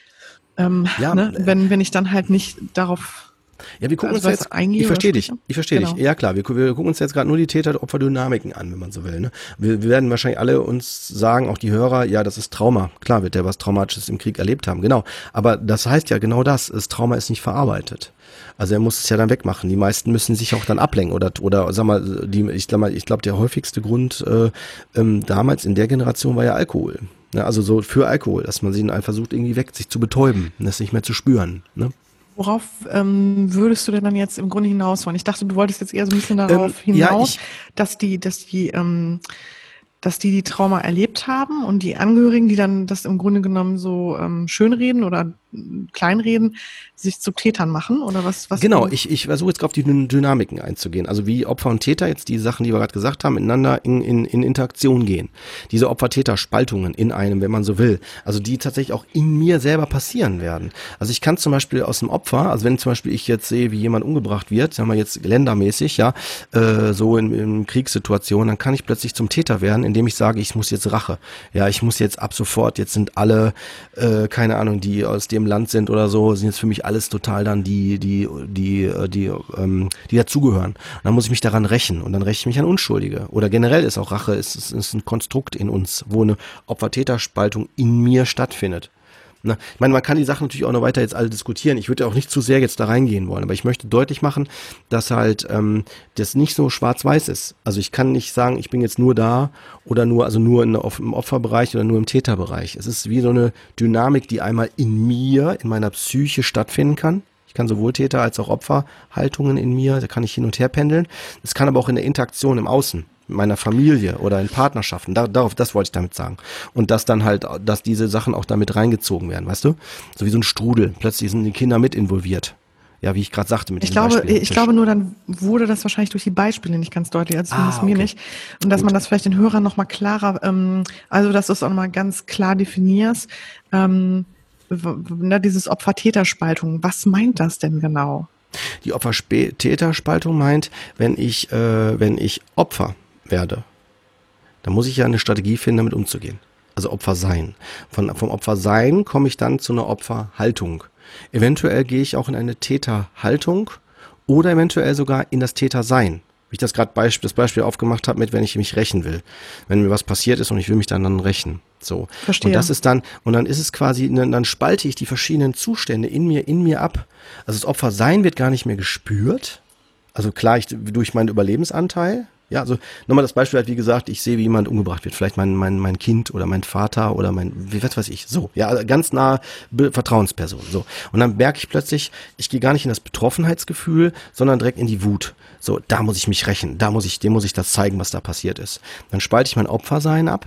ne? Wenn ich dann halt nicht darauf... Ja, wir gucken uns jetzt, ich verstehe dich. Ja klar, wir gucken uns jetzt gerade nur die Täter-Opfer-Dynamiken an, wenn man so will. Ne? Wir werden wahrscheinlich alle uns sagen, auch die Hörer, ja, das ist Trauma. Klar wird der was Traumatisches im Krieg erlebt haben, genau. Aber das heißt ja genau das Trauma ist nicht verarbeitet. Also er muss es ja dann wegmachen. Die meisten müssen sich auch dann ablenken oder sag mal, ich glaube, der häufigste Grund damals in der Generation war ja Alkohol. Ja, also so für Alkohol, dass man sie dann versucht irgendwie weg, sich zu betäuben, das nicht mehr zu spüren. Ne? Worauf würdest du denn dann jetzt im Grunde hinaus wollen? Ich dachte, du wolltest jetzt eher so ein bisschen darauf Ja, hinaus, dass die Trauma erlebt haben und die Angehörigen, die dann das im Grunde genommen so schönreden oder kleinreden, sich zu Tätern machen oder was? Genau, ich versuche jetzt auf die Dynamiken einzugehen. Also wie Opfer und Täter jetzt die Sachen, die wir gerade gesagt haben, miteinander in Interaktion gehen. Diese Opfer-Täter-Spaltungen in einem, wenn man so will. Also die tatsächlich auch in mir selber passieren werden. Also ich kann zum Beispiel aus dem Opfer, also wenn zum Beispiel ich jetzt sehe, wie jemand umgebracht wird, sagen wir jetzt ländermäßig, ja, so in Kriegssituationen, dann kann ich plötzlich zum Täter werden, indem ich sage, ich muss jetzt Rache. Ja, ich muss jetzt ab sofort, jetzt sind alle, keine Ahnung, die aus dem Land sind oder so, sind jetzt für mich alles total dann die dazugehören. Und dann muss ich mich daran rächen und dann räche ich mich an Unschuldige. Oder generell ist auch Rache, ist ein Konstrukt in uns, wo eine Opfer-Täter-Spaltung in mir stattfindet. Na, ich meine, man kann die Sachen natürlich auch noch weiter jetzt alle diskutieren. Ich würde auch nicht zu sehr jetzt da reingehen wollen, aber ich möchte deutlich machen, dass halt das nicht so schwarz-weiß ist. Also ich kann nicht sagen, ich bin jetzt nur da oder nur im Opferbereich oder nur im Täterbereich. Es ist wie so eine Dynamik, die einmal in mir, in meiner Psyche stattfinden kann. Ich kann sowohl Täter- als auch Opferhaltungen in mir, da kann ich hin und her pendeln. Es kann aber auch in der Interaktion im Außen, in meiner Familie oder in Partnerschaften, das wollte ich damit sagen. Und dass dann halt, dass diese Sachen auch damit reingezogen werden, weißt du? So wie so ein Strudel. Plötzlich sind die Kinder mit involviert. Ja, wie ich gerade sagte mit diesem Beispiel. Ich glaube nur, dann wurde das wahrscheinlich durch die Beispiele nicht ganz deutlich, also zumindest mir okay. nicht. Und dass Gut. man das vielleicht den Hörern nochmal klarer, also dass du es auch nochmal ganz klar definierst, dieses Opfer-Täter-Spaltung, was meint das denn genau? Die Opfer-Täter-Spaltung meint, wenn ich Opfer werde, dann muss ich ja eine Strategie finden, damit umzugehen. Also Opfer sein. Vom Opfer sein komme ich dann zu einer Opferhaltung. Eventuell gehe ich auch in eine Täterhaltung oder eventuell sogar in das Tätersein. Wie ich das gerade das Beispiel aufgemacht habe mit, wenn ich mich rächen will. Wenn mir was passiert ist und ich will mich dann rächen. So. Verstehe. Und das ist dann ist es quasi, dann spalte ich die verschiedenen Zustände in mir ab. Also das Opfersein wird gar nicht mehr gespürt. Also klar, durch meinen Überlebensanteil. Ja, also nochmal das Beispiel halt, wie gesagt, ich sehe, wie jemand umgebracht wird. Vielleicht mein Kind oder mein Vater oder was weiß ich. So, ja, ganz nahe Vertrauensperson. So. Und dann merke ich plötzlich, ich gehe gar nicht in das Betroffenheitsgefühl, sondern direkt in die Wut. So, da muss ich mich rächen. Dem muss ich das zeigen, was da passiert ist. Dann spalte ich mein Opfersein ab.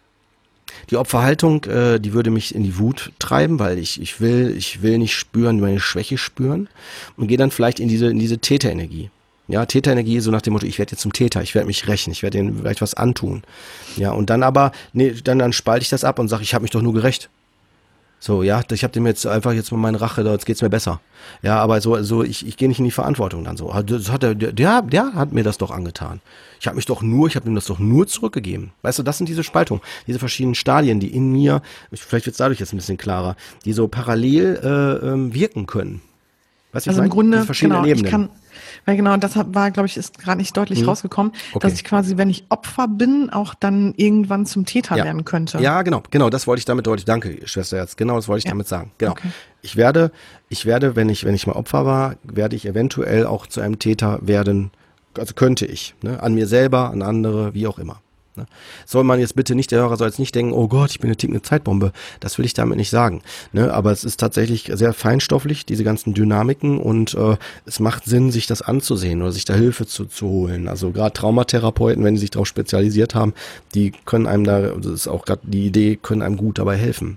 Die Opferhaltung, die würde mich in die Wut treiben, weil ich will nicht spüren, meine Schwäche spüren und gehe dann vielleicht in diese Täterenergie. Ja, Täterenergie so nach dem Motto, ich werde jetzt zum Täter, ich werde mich rächen, ich werde denen vielleicht was antun. Ja, und dann aber, dann spalte ich das ab und sage, ich habe mich doch nur gerächt. So, ja, ich habe dem jetzt einfach jetzt mal meine Rache, jetzt geht's mir besser. Ja, aber so ich gehe nicht in die Verantwortung dann so. Das hat der hat mir das doch angetan. Ich habe ihm das doch nur zurückgegeben. Weißt du, das sind diese Spaltungen, diese verschiedenen Stadien, die in mir, vielleicht wird's dadurch jetzt ein bisschen klarer, die so parallel wirken können. Weißt du, Also im Grunde, verschiedene Ebenen. Weil genau, das war, glaube ich, ist gerade nicht deutlich rausgekommen, dass ich quasi, wenn ich Opfer bin, auch dann irgendwann zum Täter werden könnte. Ja, genau, das wollte ich damit deutlich, danke, Schwesterherz, genau, das wollte ich damit sagen, genau. Okay. Ich werde, wenn ich mal Opfer war, werde ich eventuell auch zu einem Täter werden, also könnte ich, ne, an mir selber, an andere, wie auch immer. Ne. Der Hörer soll jetzt nicht denken, oh Gott, ich bin eine tickende Zeitbombe. Das will ich damit nicht sagen. Ne, aber es ist tatsächlich sehr feinstofflich, diese ganzen Dynamiken und es macht Sinn, sich das anzusehen oder sich da Hilfe zu holen. Also gerade Traumatherapeuten, wenn sie sich darauf spezialisiert haben, die können einem das ist auch gerade die Idee, können einem gut dabei helfen,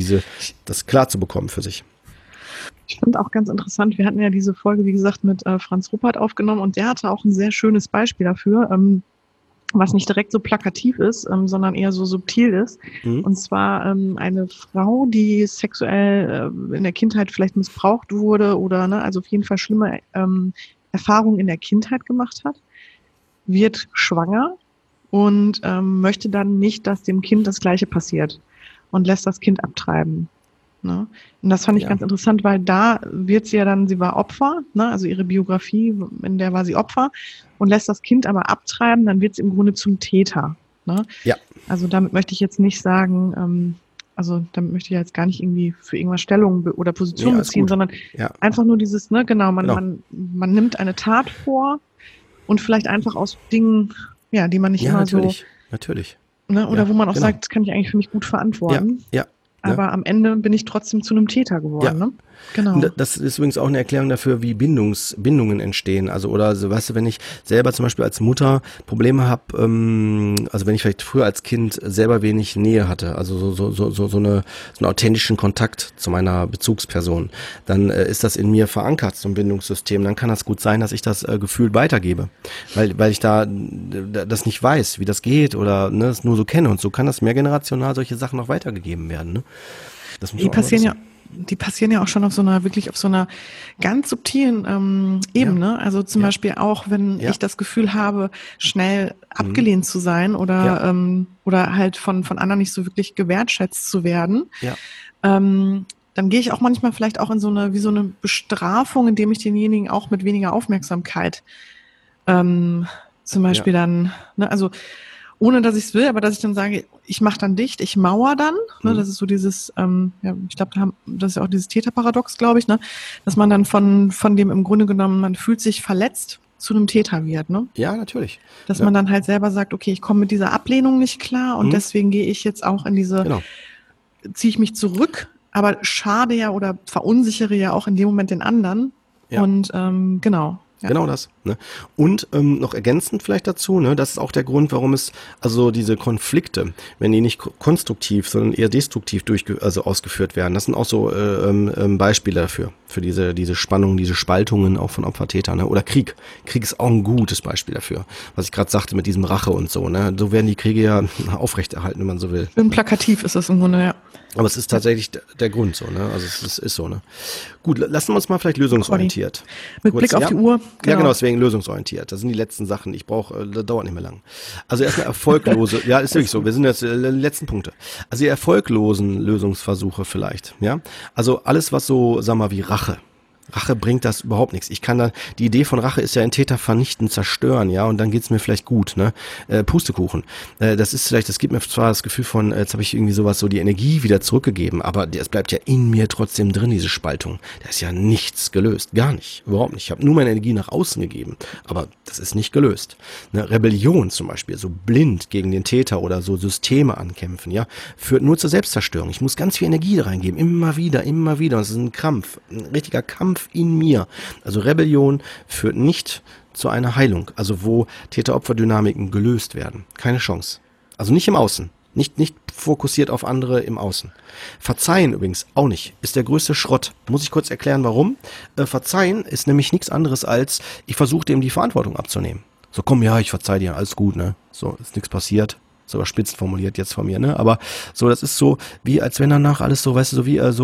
das klar zu bekommen für sich. Ich fand auch ganz interessant, wir hatten ja diese Folge, wie gesagt, mit Franz Ruppert aufgenommen und der hatte auch ein sehr schönes Beispiel dafür, was nicht direkt so plakativ ist, sondern eher so subtil ist. Und zwar eine Frau, die sexuell in der Kindheit vielleicht missbraucht wurde oder also auf jeden Fall schlimme Erfahrungen in der Kindheit gemacht hat, wird schwanger und möchte dann nicht, dass dem Kind das Gleiche passiert und lässt das Kind abtreiben. Ne? Und das fand ich ganz interessant, weil da wird sie ja dann, sie war Opfer, ne? Also ihre Biografie, in der war sie Opfer und lässt das Kind aber abtreiben, dann wird sie im Grunde zum Täter. Ne? Ja. Also damit möchte ich jetzt nicht sagen, damit möchte ich jetzt gar nicht irgendwie für irgendwas Stellung oder Position beziehen, sondern einfach nur dieses, ne, genau, man nimmt eine Tat vor und vielleicht einfach aus Dingen, die man nicht immer natürlich. Ne? Oder Ja, wo man auch genau. sagt, das kann ich eigentlich für mich gut Ja, verantworten. ja. Ne? Aber am Ende bin ich trotzdem zu einem Täter geworden. Ja. Ne? Genau. Das ist übrigens auch eine Erklärung dafür, wie Bindungen entstehen. Also oder so, weißt du, wenn ich selber zum Beispiel als Mutter Probleme habe, also wenn ich vielleicht früher als Kind selber wenig Nähe hatte, also so einen authentischen Kontakt zu meiner Bezugsperson, dann ist das in mir verankert, so ein Bindungssystem. Dann kann das gut sein, dass ich das Gefühl weitergebe, weil ich da das nicht weiß, wie das geht oder ne, es nur so kenne. Und so kann das mehrgenerational solche Sachen noch weitergegeben werden. Ne? Das muss Die man auch mal passieren wissen. die passieren ja auch schon auf so einer ganz subtilen Ebene. Also zum Ja. Beispiel auch, wenn Ja. ich das Gefühl habe, schnell abgelehnt zu sein oder halt von anderen nicht so wirklich gewertschätzt zu werden. Ja. Dann gehe ich auch manchmal vielleicht auch in so eine Bestrafung, indem ich denjenigen auch mit weniger Aufmerksamkeit zum Beispiel dann, ne, also ohne dass ich es will, aber dass ich dann sage, ich mache dann dicht, ich mauer dann, ne, das ist so dieses, ich glaube, das ist ja auch dieses Täterparadox, glaube ich, ne, dass man dann von dem im Grunde genommen, man fühlt sich verletzt, zu einem Täter wird, ne? Ja, natürlich. Dass man dann halt selber sagt, okay, ich komme mit dieser Ablehnung nicht klar und deswegen gehe ich jetzt auch in ziehe ich mich zurück, aber schade ja oder verunsichere ja auch in dem Moment den anderen. Ja. Und genau. Ja. Genau das. Ne? Und noch ergänzend vielleicht dazu, ne, das ist auch der Grund, warum es also diese Konflikte, wenn die nicht konstruktiv, sondern eher destruktiv ausgeführt werden, das sind auch so Beispiele dafür, für diese Spannungen, diese Spaltungen auch von Opfer-Täter, ne? Oder Krieg. Krieg ist auch ein gutes Beispiel dafür, was ich gerade sagte mit diesem Rache und so. Ne? So werden die Kriege ja aufrechterhalten, wenn man so will. Schön plakativ ist das im Grunde, ja. Aber es ist tatsächlich der Grund so, ne? Also es ist so, ne? Gut, lassen wir uns mal vielleicht lösungsorientiert. Mit Blick auf die Uhr. Genau. Ja, genau, deswegen lösungsorientiert. Das sind die letzten Sachen. Das dauert nicht mehr lang. Also erstmal erfolglose, ja, ist wirklich so. Wir sind jetzt die letzten Punkte. Also die erfolglosen Lösungsversuche vielleicht, ja? Also alles, was so, sag mal, wie Rache. Rache bringt das überhaupt nichts. Die Idee von Rache ist ja, einen Täter vernichten, zerstören, ja, und dann geht's mir vielleicht gut, ne? Pustekuchen. Das gibt mir zwar das Gefühl von, jetzt habe ich irgendwie so die Energie wieder zurückgegeben, aber es bleibt ja in mir trotzdem drin, diese Spaltung. Da ist ja nichts gelöst. Gar nicht. Überhaupt nicht. Ich habe nur meine Energie nach außen gegeben, aber das ist nicht gelöst. Eine Rebellion zum Beispiel, so blind gegen den Täter oder so Systeme ankämpfen, ja, führt nur zur Selbstzerstörung. Ich muss ganz viel Energie reingeben, immer wieder. Und das ist ein Krampf, ein richtiger Kampf in mir. Also Rebellion führt nicht zu einer Heilung, also wo Täter-Opfer-Dynamiken gelöst werden. Keine Chance. Also nicht im Außen. Nicht fokussiert auf andere im Außen. Verzeihen übrigens auch nicht. Ist der größte Schrott. Muss ich kurz erklären, warum? Verzeihen ist nämlich nichts anderes als, ich versuche dem die Verantwortung abzunehmen. So, komm, ja, ich verzeih dir, alles gut, ne? So, ist nichts passiert. So überspitzt formuliert jetzt von mir, ne? Aber so, das ist so, wie als wenn danach alles so, weißt du, so wie alles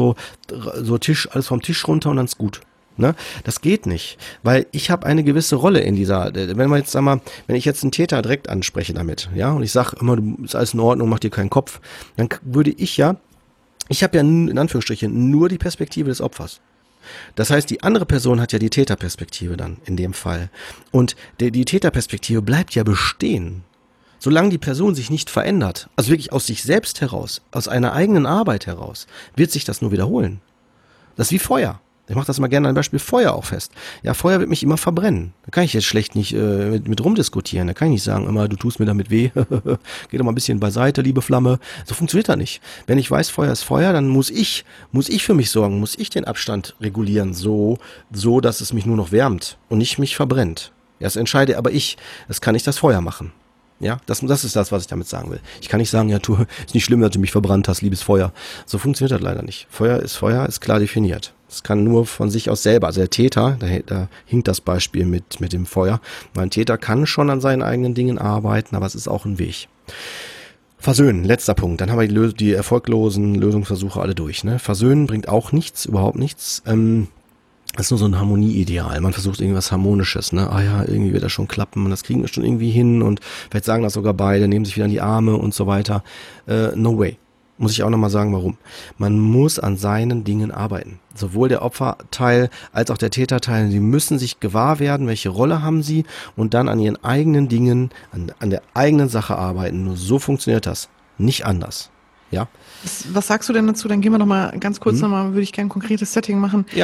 vom Tisch runter und dann ist gut. Ne? Das geht nicht, weil ich habe eine gewisse Rolle in dieser, wenn ich jetzt einen Täter direkt anspreche damit, ja, und ich sage immer, du ist alles in Ordnung, mach dir keinen Kopf, dann würde ich habe ja in Anführungsstrichen nur die Perspektive des Opfers. Das heißt, die andere Person hat ja die Täterperspektive dann in dem Fall. Und die Täterperspektive bleibt ja bestehen. Solange die Person sich nicht verändert, also wirklich aus sich selbst heraus, aus einer eigenen Arbeit heraus, wird sich das nur wiederholen. Das ist wie Feuer. Ich mache das mal gerne an Beispiel Feuer auch fest. Ja, Feuer wird mich immer verbrennen. Da kann ich jetzt schlecht nicht mit rumdiskutieren. Da kann ich nicht sagen, immer, du tust mir damit weh. Geh doch mal ein bisschen beiseite, liebe Flamme. So funktioniert das nicht. Wenn ich weiß, Feuer ist Feuer, dann muss ich für mich sorgen, muss ich den Abstand regulieren, so, dass es mich nur noch wärmt und nicht mich verbrennt. Ja, das entscheide aber ich. Das kann nicht das Feuer machen. Ja, das ist das, was ich damit sagen will. Ich kann nicht sagen, ja, ist nicht schlimm, dass du mich verbrannt hast, liebes Feuer. So funktioniert das leider nicht. Feuer, ist klar definiert. Es kann nur von sich aus selber. Also der Täter, da hinkt das Beispiel mit dem Feuer. Ein Täter kann schon an seinen eigenen Dingen arbeiten, aber es ist auch ein Weg. Versöhnen, letzter Punkt. Dann haben wir die erfolglosen Lösungsversuche alle durch. Ne? Versöhnen bringt auch nichts, überhaupt nichts. Das ist nur so ein Harmonieideal. Man versucht irgendwas Harmonisches, ne? Ah ja, irgendwie wird das schon klappen und das kriegen wir schon irgendwie hin und vielleicht sagen das sogar beide, nehmen sich wieder in die Arme und so weiter. No way. Muss ich auch nochmal sagen, warum. Man muss an seinen Dingen arbeiten. Sowohl der Opferteil als auch der Täterteil, die müssen sich gewahr werden, welche Rolle haben sie und dann an ihren eigenen Dingen, an der eigenen Sache arbeiten. Nur so funktioniert das. Nicht anders. Ja. Was sagst du denn dazu? Dann gehen wir noch mal ganz kurz würde ich gerne ein konkretes Setting machen. Ja.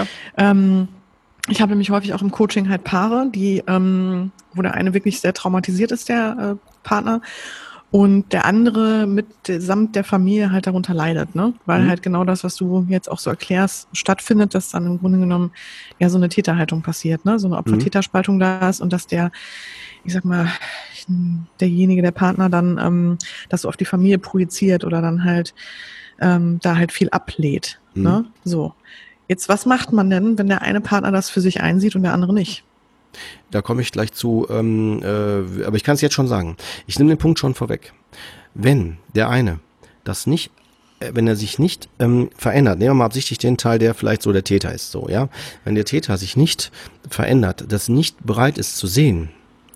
Ich habe nämlich häufig auch im Coaching halt Paare, wo der eine wirklich sehr traumatisiert ist, der Partner. und der andere samt der Familie halt darunter leidet, ne? Weil halt genau das, was du jetzt auch so erklärst, stattfindet, dass dann im Grunde genommen ja so eine Täterhaltung passiert, ne? So eine Opfer-Täter-Spaltung da ist und dass der, ich sag mal, derjenige, der Partner dann das so auf die Familie projiziert oder dann halt da halt viel ablehnt, ne? So. Jetzt, was macht man denn, wenn der eine Partner das für sich einsieht und der andere nicht? Da komme ich gleich zu, aber ich kann es jetzt schon sagen. Ich nehme den Punkt schon vorweg. Wenn der eine das nicht, wenn er sich nicht verändert, nehmen wir mal absichtlich den Teil, der vielleicht so der Täter ist, so, ja. Wenn der Täter sich nicht verändert, das nicht bereit ist zu sehen,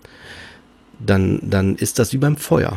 dann ist das wie beim Feuer.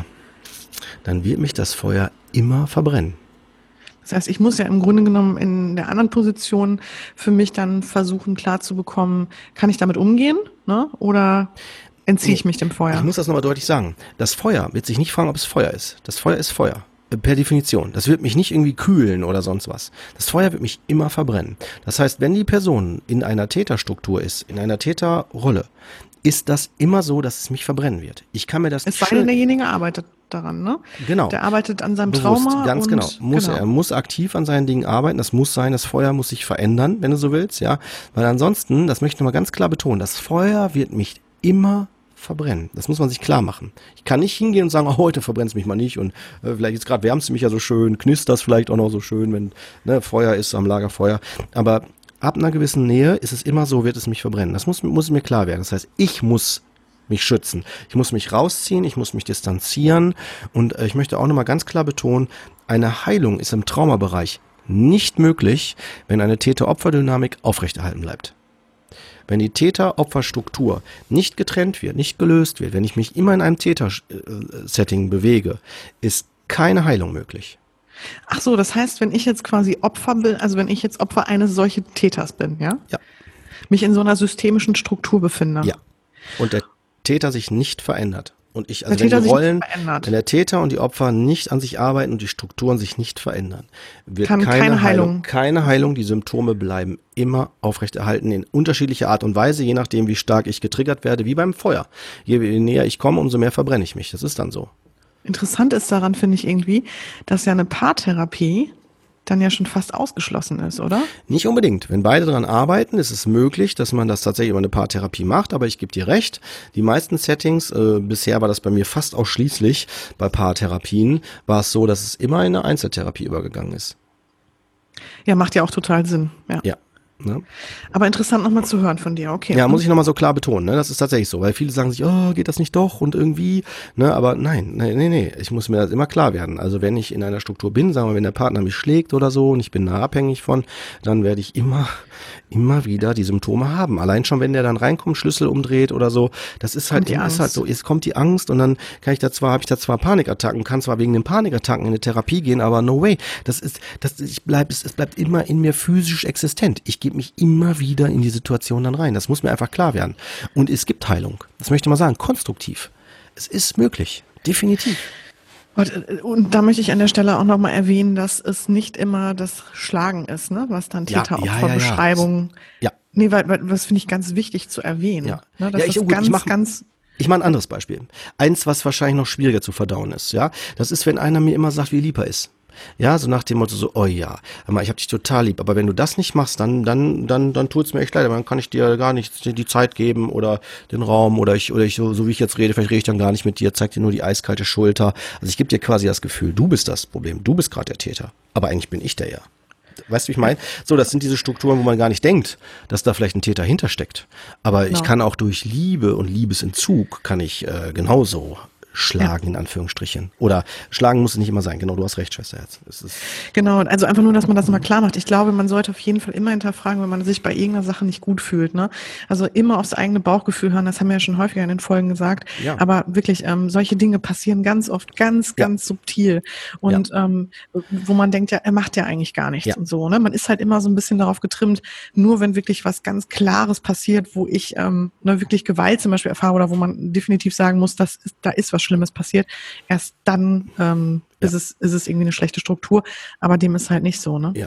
Dann wird mich das Feuer immer verbrennen. Das heißt, ich muss ja im Grunde genommen in der anderen Position für mich dann versuchen klar zu bekommen, kann ich damit umgehen, ne? Oder entziehe ich mich dem Feuer? Ich muss das nochmal deutlich sagen. Das Feuer wird sich nicht fragen, ob es Feuer ist. Das Feuer ist Feuer. Per Definition. Das wird mich nicht irgendwie kühlen oder sonst was. Das Feuer wird mich immer verbrennen. Das heißt, wenn die Person in einer Täterstruktur ist, in einer Täterrolle, ist das immer so, dass es mich verbrennen wird. Ich kann mir das es sei denn, derjenige arbeitet daran, ne? Genau. Der arbeitet an seinem Bewusst, Trauma. ganz genau. Er muss aktiv an seinen Dingen arbeiten. Das muss sein, das Feuer muss sich verändern, wenn du so willst, ja. Weil ansonsten, das möchte ich nochmal ganz klar betonen, das Feuer wird mich immer verbrennen. Das muss man sich klar machen. Ich kann nicht hingehen und sagen, oh, heute verbrennt es mich mal nicht und vielleicht jetzt gerade wärmst du mich ja so schön, knistert das vielleicht auch noch so schön, wenn Feuer ist am Lagerfeuer. Aber ab einer gewissen Nähe ist es immer so, wird es mich verbrennen. Das muss mir klar werden. Das heißt, ich muss mich schützen. Ich muss mich rausziehen, ich muss mich distanzieren und ich möchte auch nochmal ganz klar betonen, eine Heilung ist im Traumabereich nicht möglich, wenn eine Täter-Opfer-Dynamik aufrechterhalten bleibt. Wenn die Täter-Opfer-Struktur nicht getrennt wird, nicht gelöst wird, wenn ich mich immer in einem Täter-Setting bewege, ist keine Heilung möglich. Ach so, das heißt, wenn ich jetzt quasi Opfer bin, also wenn ich jetzt Opfer eines solchen Täters bin, ja? Ja. Mich in so einer systemischen Struktur befinde. Ja. Und der Täter sich nicht verändert. Und wenn der Täter und die Opfer nicht an sich arbeiten und die Strukturen sich nicht verändern, wird keine Heilung. Die Symptome bleiben immer aufrechterhalten in unterschiedlicher Art und Weise, je nachdem, wie stark ich getriggert werde, wie beim Feuer. Je näher ich komme, umso mehr verbrenne ich mich. Das ist dann so. Interessant ist daran, finde ich irgendwie, dass ja eine Paartherapie dann ja schon fast ausgeschlossen ist, oder? Nicht unbedingt. Wenn beide daran arbeiten, ist es möglich, dass man das tatsächlich über eine Paartherapie macht, aber ich gebe dir recht, die meisten Settings, bisher war das bei mir fast ausschließlich bei Paartherapien, war es so, dass es immer in eine Einzeltherapie übergegangen ist. Ja, macht ja auch total Sinn. Ja. Ne? Aber interessant nochmal zu hören von dir, okay. Ja, muss ich nochmal so klar betonen, ne? Das ist tatsächlich so, weil viele sagen sich, oh, geht das nicht doch und irgendwie, ne? Aber nee, ich muss mir das immer klar werden. Also wenn ich in einer Struktur bin, sagen wir, wenn der Partner mich schlägt oder so und ich bin da abhängig von, dann werde ich immer wieder die Symptome haben. Allein schon, wenn der dann reinkommt, Schlüssel umdreht oder so, das ist halt so, es kommt die Angst und dann habe ich da zwar Panikattacken, kann zwar wegen den Panikattacken in eine Therapie gehen, aber no way. Es bleibt immer in mir physisch existent. Ich gebe mich immer wieder in die Situation dann rein. Das muss mir einfach klar werden. Und es gibt Heilung. Das möchte ich mal sagen, konstruktiv. Es ist möglich. Definitiv. Und da möchte ich an der Stelle auch nochmal erwähnen, dass es nicht immer das Schlagen ist, ne, was dann Täter-Opfer-Beschreibungen. Ja. Nee, weil das finde ich ganz wichtig zu erwähnen. Ja. Ne, das ist ich mache ein anderes Beispiel. Eins, was wahrscheinlich noch schwieriger zu verdauen ist, ja. Das ist, wenn einer mir immer sagt, wie lieb er ist. Ja, so nach dem Motto so, oh ja, ich hab dich total lieb, aber wenn du das nicht machst, dann tut's mir echt leid, aber dann kann ich dir gar nicht die Zeit geben oder den Raum oder ich so wie ich jetzt rede, vielleicht rede ich dann gar nicht mit dir, zeig dir nur die eiskalte Schulter. Also ich gebe dir quasi das Gefühl, du bist das Problem, du bist gerade der Täter, aber eigentlich bin ich der ja. Weißt du, wie ich meine? So, das sind diese Strukturen, wo man gar nicht denkt, dass da vielleicht ein Täter hintersteckt. Aber ich kann auch durch Liebe und Liebesentzug kann ich genauso schlagen, in Anführungsstrichen. Oder schlagen muss es nicht immer sein. Genau, du hast recht, Schwesterherz. Genau, also einfach nur, dass man das mal klar macht. Ich glaube, man sollte auf jeden Fall immer hinterfragen, wenn man sich bei irgendeiner Sache nicht gut fühlt. Ne? Also immer aufs eigene Bauchgefühl hören, das haben wir ja schon häufiger in den Folgen gesagt. Ja. Aber wirklich, solche Dinge passieren ganz oft ganz subtil. Und wo man denkt, ja, er macht ja eigentlich gar nichts und so. Ne? Man ist halt immer so ein bisschen darauf getrimmt, nur wenn wirklich was ganz Klares passiert, wo ich wirklich Gewalt zum Beispiel erfahre oder wo man definitiv sagen muss, da ist was Schlimmes passiert, erst dann ist es irgendwie eine schlechte Struktur, aber dem ist halt nicht so, ne? Ja.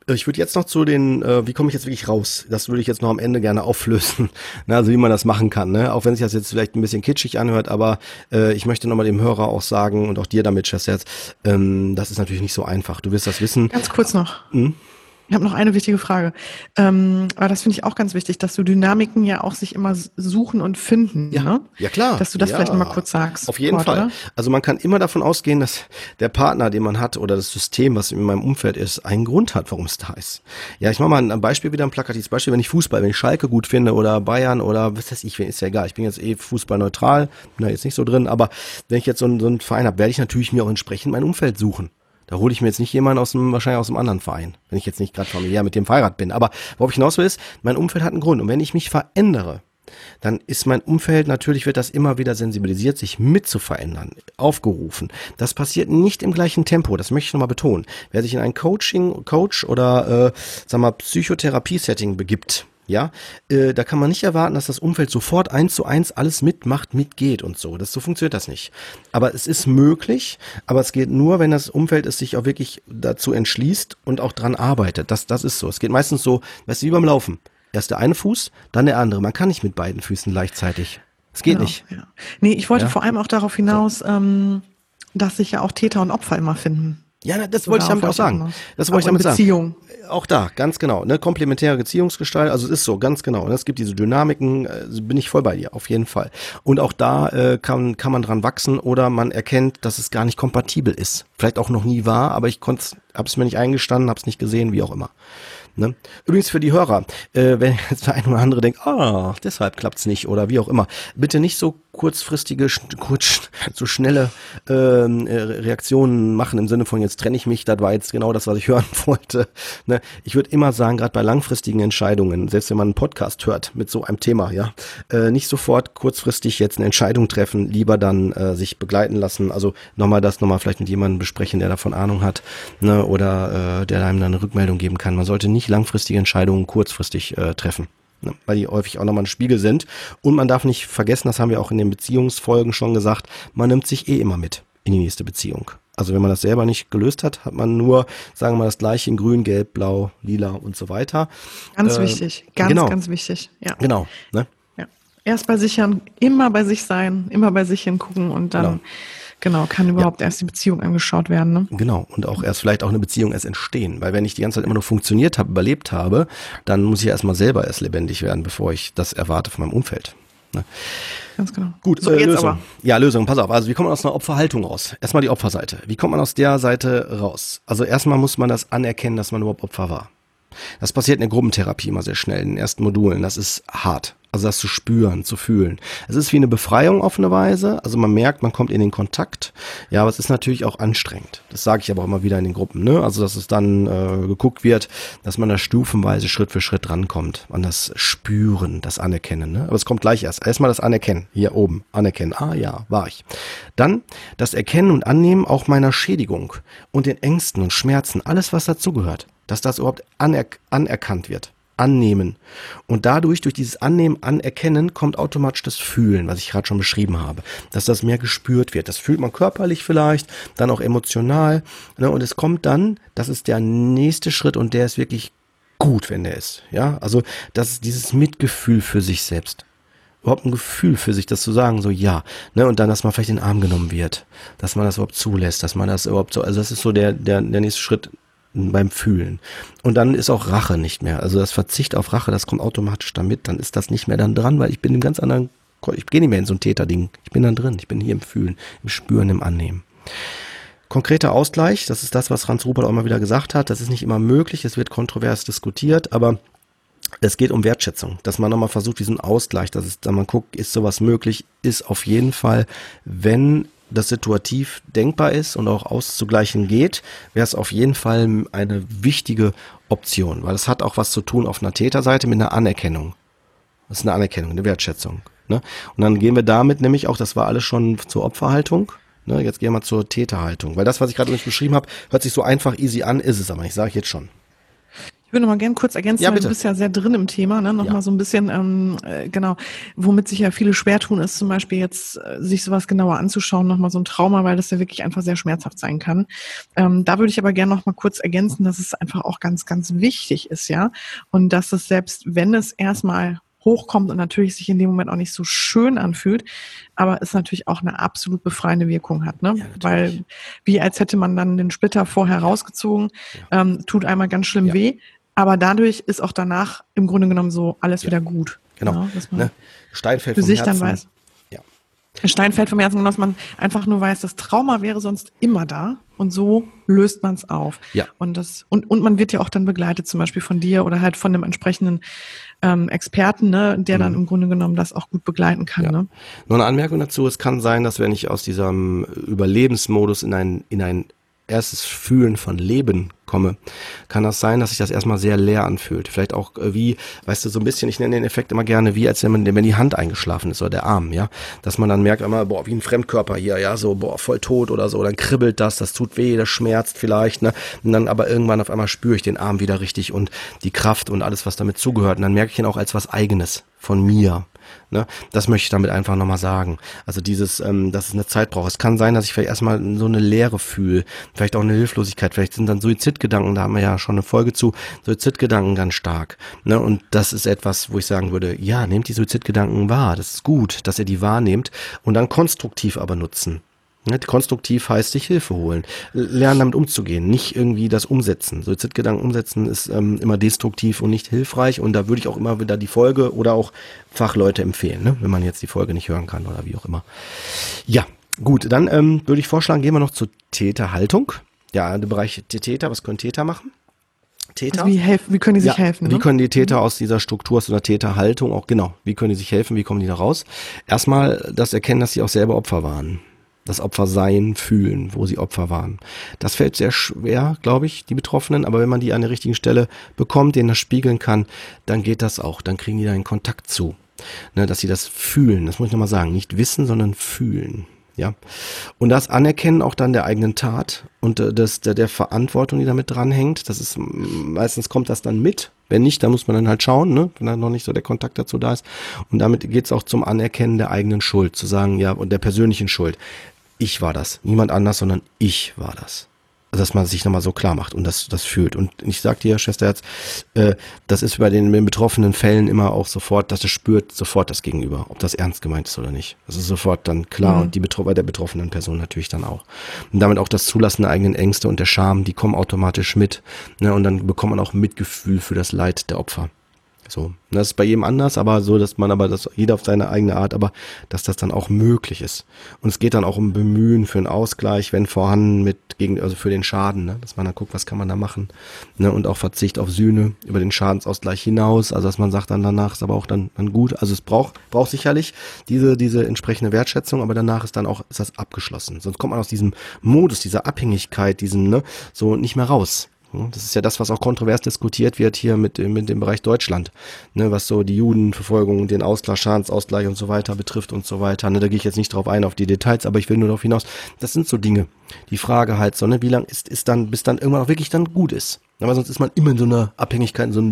Ich würde jetzt noch zu den, wie komme ich jetzt wirklich raus? Das würde ich jetzt noch am Ende gerne auflösen. Na, also wie man das machen kann, ne? Auch wenn sich das jetzt vielleicht ein bisschen kitschig anhört, aber ich möchte nochmal dem Hörer auch sagen und auch dir damit, Chefs, das ist natürlich nicht so einfach. Du wirst das wissen. Ganz kurz noch. Ich habe noch eine wichtige Frage. Aber das finde ich auch ganz wichtig, dass du Dynamiken ja auch sich immer suchen und finden. Ja, ne? Ja klar. Dass du das vielleicht nochmal kurz sagst. Auf jeden Fall. Oder? Also man kann immer davon ausgehen, dass der Partner, den man hat oder das System, was in meinem Umfeld ist, einen Grund hat, warum es da ist. Ja, ich mache mal ein Beispiel, wieder ein plakatives Beispiel, wenn ich Schalke gut finde oder Bayern oder was weiß ich, ist ja egal. Ich bin jetzt fußballneutral, bin da jetzt nicht so drin, aber wenn ich jetzt so einen Verein habe, werde ich natürlich mir auch entsprechend mein Umfeld suchen. Da hole ich mir jetzt nicht jemanden wahrscheinlich aus einem anderen Verein, wenn ich jetzt nicht gerade familiär mit dem verheiratet bin. Aber worauf ich hinaus will ist, mein Umfeld hat einen Grund. Und wenn ich mich verändere, dann ist mein Umfeld, natürlich wird das immer wieder sensibilisiert, sich mit zu verändern, aufgerufen. Das passiert nicht im gleichen Tempo, das möchte ich nochmal betonen. Wer sich in ein Coach- oder Psychotherapie-Setting begibt, ja, da kann man nicht erwarten, dass das Umfeld sofort 1:1 alles mitmacht, mitgeht und so. So funktioniert das nicht. Aber es ist möglich, aber es geht nur, wenn das Umfeld es sich auch wirklich dazu entschließt und auch dran arbeitet. Das ist so. Es geht meistens so, weißt du, wie beim Laufen. Erst der eine Fuß, dann der andere. Man kann nicht mit beiden Füßen gleichzeitig. Es geht nicht. Ja. Nee, ich wollte vor allem auch darauf hinaus, dass sich ja auch Täter und Opfer immer finden. Ja, das wollte ich damit auch sagen. Das wollte ich damit sagen. Beziehung. Auch da, ganz genau. Ne, komplementäre Beziehungsgestalt, also es ist so, ganz genau. Es gibt diese Dynamiken, bin ich voll bei dir, auf jeden Fall. Und auch da kann man dran wachsen oder man erkennt, dass es gar nicht kompatibel ist. Vielleicht auch noch nie war, aber habe es mir nicht eingestanden, habe es nicht gesehen, wie auch immer. Ne? Übrigens für die Hörer, wenn jetzt der eine oder andere denkt, deshalb klappt's nicht oder wie auch immer, bitte nicht so kurzfristige, so schnelle Reaktionen machen im Sinne von, jetzt trenne ich mich, das war jetzt genau das, was ich hören wollte. Ne? Ich würde immer sagen, gerade bei langfristigen Entscheidungen, selbst wenn man einen Podcast hört mit so einem Thema, ja, nicht sofort kurzfristig jetzt eine Entscheidung treffen, lieber dann sich begleiten lassen, also nochmal vielleicht mit jemandem besprechen, der davon Ahnung hat, ne, oder der einem dann eine Rückmeldung geben kann. Man sollte nicht langfristige Entscheidungen kurzfristig treffen, ne, weil die häufig auch nochmal ein Spiegel sind. Und man darf nicht vergessen, das haben wir auch in den Beziehungsfolgen schon gesagt, man nimmt sich immer mit in die nächste Beziehung. Also wenn man das selber nicht gelöst hat, hat man nur, sagen wir mal, das gleiche in grün, gelb, blau, lila und so weiter. Ganz wichtig, ganz wichtig. Ja. Genau. Ne? Ja. Erst bei sich immer bei sich sein, immer bei sich hingucken und dann kann überhaupt erst die Beziehung angeschaut werden. Ne? Genau, und auch vielleicht auch eine Beziehung erst entstehen. Weil wenn ich die ganze Zeit immer nur funktioniert habe, überlebt habe, dann muss ich erstmal selber erst lebendig werden, bevor ich das erwarte von meinem Umfeld. Ne? Ganz genau. Gut, so, jetzt Lösung. Aber. Ja, Lösung, pass auf. Also wie kommt man aus einer Opferhaltung raus? Erstmal die Opferseite. Wie kommt man aus der Seite raus? Also erstmal muss man das anerkennen, dass man überhaupt Opfer war. Das passiert in der Gruppentherapie immer sehr schnell, in den ersten Modulen. Das ist hart. Also das zu spüren, zu fühlen. Es ist wie eine Befreiung auf eine Weise. Also man merkt, man kommt in den Kontakt. Ja, aber es ist natürlich auch anstrengend. Das sage ich aber auch immer wieder in den Gruppen. Ne? Also dass es dann geguckt wird, dass man da stufenweise Schritt für Schritt rankommt. An das Spüren, das Anerkennen. Ne? Aber es kommt gleich erst. Erstmal das Anerkennen. Hier oben. Anerkennen. Ah ja, war ich. Dann das Erkennen und Annehmen auch meiner Schädigung und den Ängsten und Schmerzen. Alles, was dazugehört. Dass das überhaupt anerkannt wird. Annehmen. Und dadurch, durch dieses Annehmen, Anerkennen, kommt automatisch das Fühlen, was ich gerade schon beschrieben habe. Dass das mehr gespürt wird. Das fühlt man körperlich vielleicht, dann auch emotional. Ne? Und es kommt dann, das ist der nächste Schritt und der ist wirklich gut, wenn der ist. Ja, also das ist dieses Mitgefühl für sich selbst. Überhaupt ein Gefühl für sich, das zu sagen, so ja. Ne? Und dann, dass man vielleicht in den Arm genommen wird. Dass man das überhaupt zulässt, dass man das überhaupt so, also das ist so der nächste Schritt beim Fühlen. Und dann ist auch Rache nicht mehr. Also das Verzicht auf Rache, das kommt automatisch damit. Dann ist das nicht mehr dann dran, weil ich bin im ganz anderen, ich gehe nicht mehr in so ein Täterding. Ich bin dann drin. Ich bin hier im Fühlen, im Spüren, im Annehmen. Konkreter Ausgleich, das ist das, was Franz Rupert auch immer wieder gesagt hat. Das ist nicht immer möglich. Es wird kontrovers diskutiert, aber es geht um Wertschätzung, dass man nochmal versucht, diesen Ausgleich, dass es dann mal guckt, ist sowas möglich, ist auf jeden Fall, wenn das situativ denkbar ist und auch auszugleichen geht, wäre es auf jeden Fall eine wichtige Option, weil es hat auch was zu tun auf einer Täterseite mit einer Anerkennung. Das ist eine Anerkennung, eine Wertschätzung. Ne? Und dann gehen wir damit nämlich auch, das war alles schon zur Opferhaltung, ne? Jetzt gehen wir zur Täterhaltung, weil das, was ich gerade nicht beschrieben habe, hört sich so einfach easy an, ist es aber nicht, sage ich jetzt schon. Ich würde noch mal gerne kurz ergänzen, Ja, weil du bitte. bist ja sehr drin im Thema, ne? Noch Ja. mal so ein bisschen, genau, womit sich ja viele schwer tun, ist zum Beispiel jetzt, sich sowas genauer anzuschauen, noch mal so ein Trauma, weil das ja wirklich einfach sehr schmerzhaft sein kann. Da würde ich aber gerne noch mal kurz ergänzen, dass es einfach auch ganz, ganz wichtig ist, ja, und dass es selbst, wenn es erstmal hochkommt und natürlich sich in dem Moment auch nicht so schön anfühlt, aber es natürlich auch eine absolut befreiende Wirkung hat, ne? Ja, Weil wie als hätte man dann den Splitter vorher rausgezogen, tut einmal ganz schlimm Ja. weh, aber dadurch ist auch danach im Grunde genommen so alles wieder gut. Genau. Ja, dass man Ne? Stein fällt für vom sich Herzen. dann weiß. Ja. Der Stein fällt vom Herzen, dass man einfach nur weiß, das Trauma wäre sonst immer da und so löst man es auf. Ja. Und man wird ja auch dann begleitet, zum Beispiel von dir oder halt von einem entsprechenden Experten, ne, der dann im Grunde genommen das auch gut begleiten kann. Ja. Ne? Nur eine Anmerkung dazu, es kann sein, dass wenn ich aus diesem Überlebensmodus in ein erstes Fühlen von Leben komme, kann das sein, dass sich das erstmal sehr leer anfühlt. Vielleicht auch wie, weißt du, so ein bisschen, ich nenne den Effekt immer gerne, wie als wenn die Hand eingeschlafen ist oder der Arm, ja. Dass man dann merkt immer, boah, wie ein Fremdkörper hier, ja, so, boah, voll tot oder so, dann kribbelt das tut weh, das schmerzt vielleicht, ne. Und dann aber irgendwann auf einmal spüre ich den Arm wieder richtig und die Kraft und alles, was damit zugehört. Und dann merke ich ihn auch als was Eigenes von mir. Ne? Das möchte ich damit einfach nochmal sagen. Also dass es eine Zeit braucht. Es kann sein, dass ich vielleicht erstmal so eine Leere fühle, vielleicht auch eine Hilflosigkeit, vielleicht sind dann Suizidgedanken, da haben wir ja schon eine Folge zu, Suizidgedanken ganz stark. Ne? Und das ist etwas, wo ich sagen würde, ja, nehmt die Suizidgedanken wahr, das ist gut, dass ihr die wahrnehmt und dann konstruktiv aber nutzen. Konstruktiv heißt sich Hilfe holen, lernen damit umzugehen, nicht irgendwie das umsetzen. Suizidgedanken umsetzen ist immer destruktiv und nicht hilfreich und da würde ich auch immer wieder die Folge oder auch Fachleute empfehlen, ne? Wenn man jetzt die Folge nicht hören kann oder wie auch immer. Ja, gut, dann würde ich vorschlagen, gehen wir noch zur Täterhaltung. Ja, der Bereich der Täter, was können Täter machen? Täter. Also wie können die sich helfen? Wie Ne? können die Täter aus dieser Struktur, aus so einer Täterhaltung auch, genau, wie können die sich helfen, wie kommen die da raus? Erstmal das Erkennen, dass sie auch selber Opfer waren. Das Opfer sein, fühlen, wo sie Opfer waren. Das fällt sehr schwer, glaube ich, die Betroffenen, aber wenn man die an der richtigen Stelle bekommt, denen das spiegeln kann, dann geht das auch, dann kriegen die da einen Kontakt zu. Ne, dass sie das fühlen, das muss ich nochmal sagen, nicht wissen, sondern fühlen. Ja, und das Anerkennen auch dann der eigenen Tat und der Verantwortung, die damit dranhängt, das ist, meistens kommt das dann mit, wenn nicht, dann muss man dann halt schauen, ne, wenn dann noch nicht so der Kontakt dazu da ist und damit geht's auch zum Anerkennen der eigenen Schuld, zu sagen, ja, und der persönlichen Schuld. Ich war das, niemand anders, sondern ich war das. Also, dass man sich nochmal so klar macht und das fühlt. Und ich sag dir, Schwesterherz, das ist bei den betroffenen Fällen immer auch sofort, dass es spürt sofort das Gegenüber, ob das ernst gemeint ist oder nicht. Das ist sofort dann klar und bei der betroffenen Person natürlich dann auch. Und damit auch das Zulassen der eigenen Ängste und der Scham, die kommen automatisch mit. Ne? Und dann bekommt man auch Mitgefühl für das Leid der Opfer. So, das ist bei jedem anders, aber so, dass man aber das jeder auf seine eigene Art, aber dass das dann auch möglich ist. Und es geht dann auch um Bemühen für einen Ausgleich, wenn vorhanden also für den Schaden, ne? Dass man dann guckt, was kann man da machen, ne? Und auch Verzicht auf Sühne über den Schadensausgleich hinaus, also dass man sagt dann danach ist aber auch dann gut, also es braucht sicherlich diese entsprechende Wertschätzung, aber danach ist das abgeschlossen. Sonst kommt man aus diesem Modus, dieser Abhängigkeit, so nicht mehr raus. Das ist ja das, was auch kontrovers diskutiert wird hier mit dem Bereich Deutschland, ne, was so die Judenverfolgung, den Ausgleich, Schadensausgleich und so weiter betrifft und so weiter. Ne, da gehe ich jetzt nicht drauf ein, auf die Details, aber ich will nur darauf hinaus, das sind so Dinge. Die Frage halt so, ne, wie lang ist dann, bis dann irgendwann auch wirklich dann gut ist. Aber sonst ist man immer in so einer Abhängigkeit, so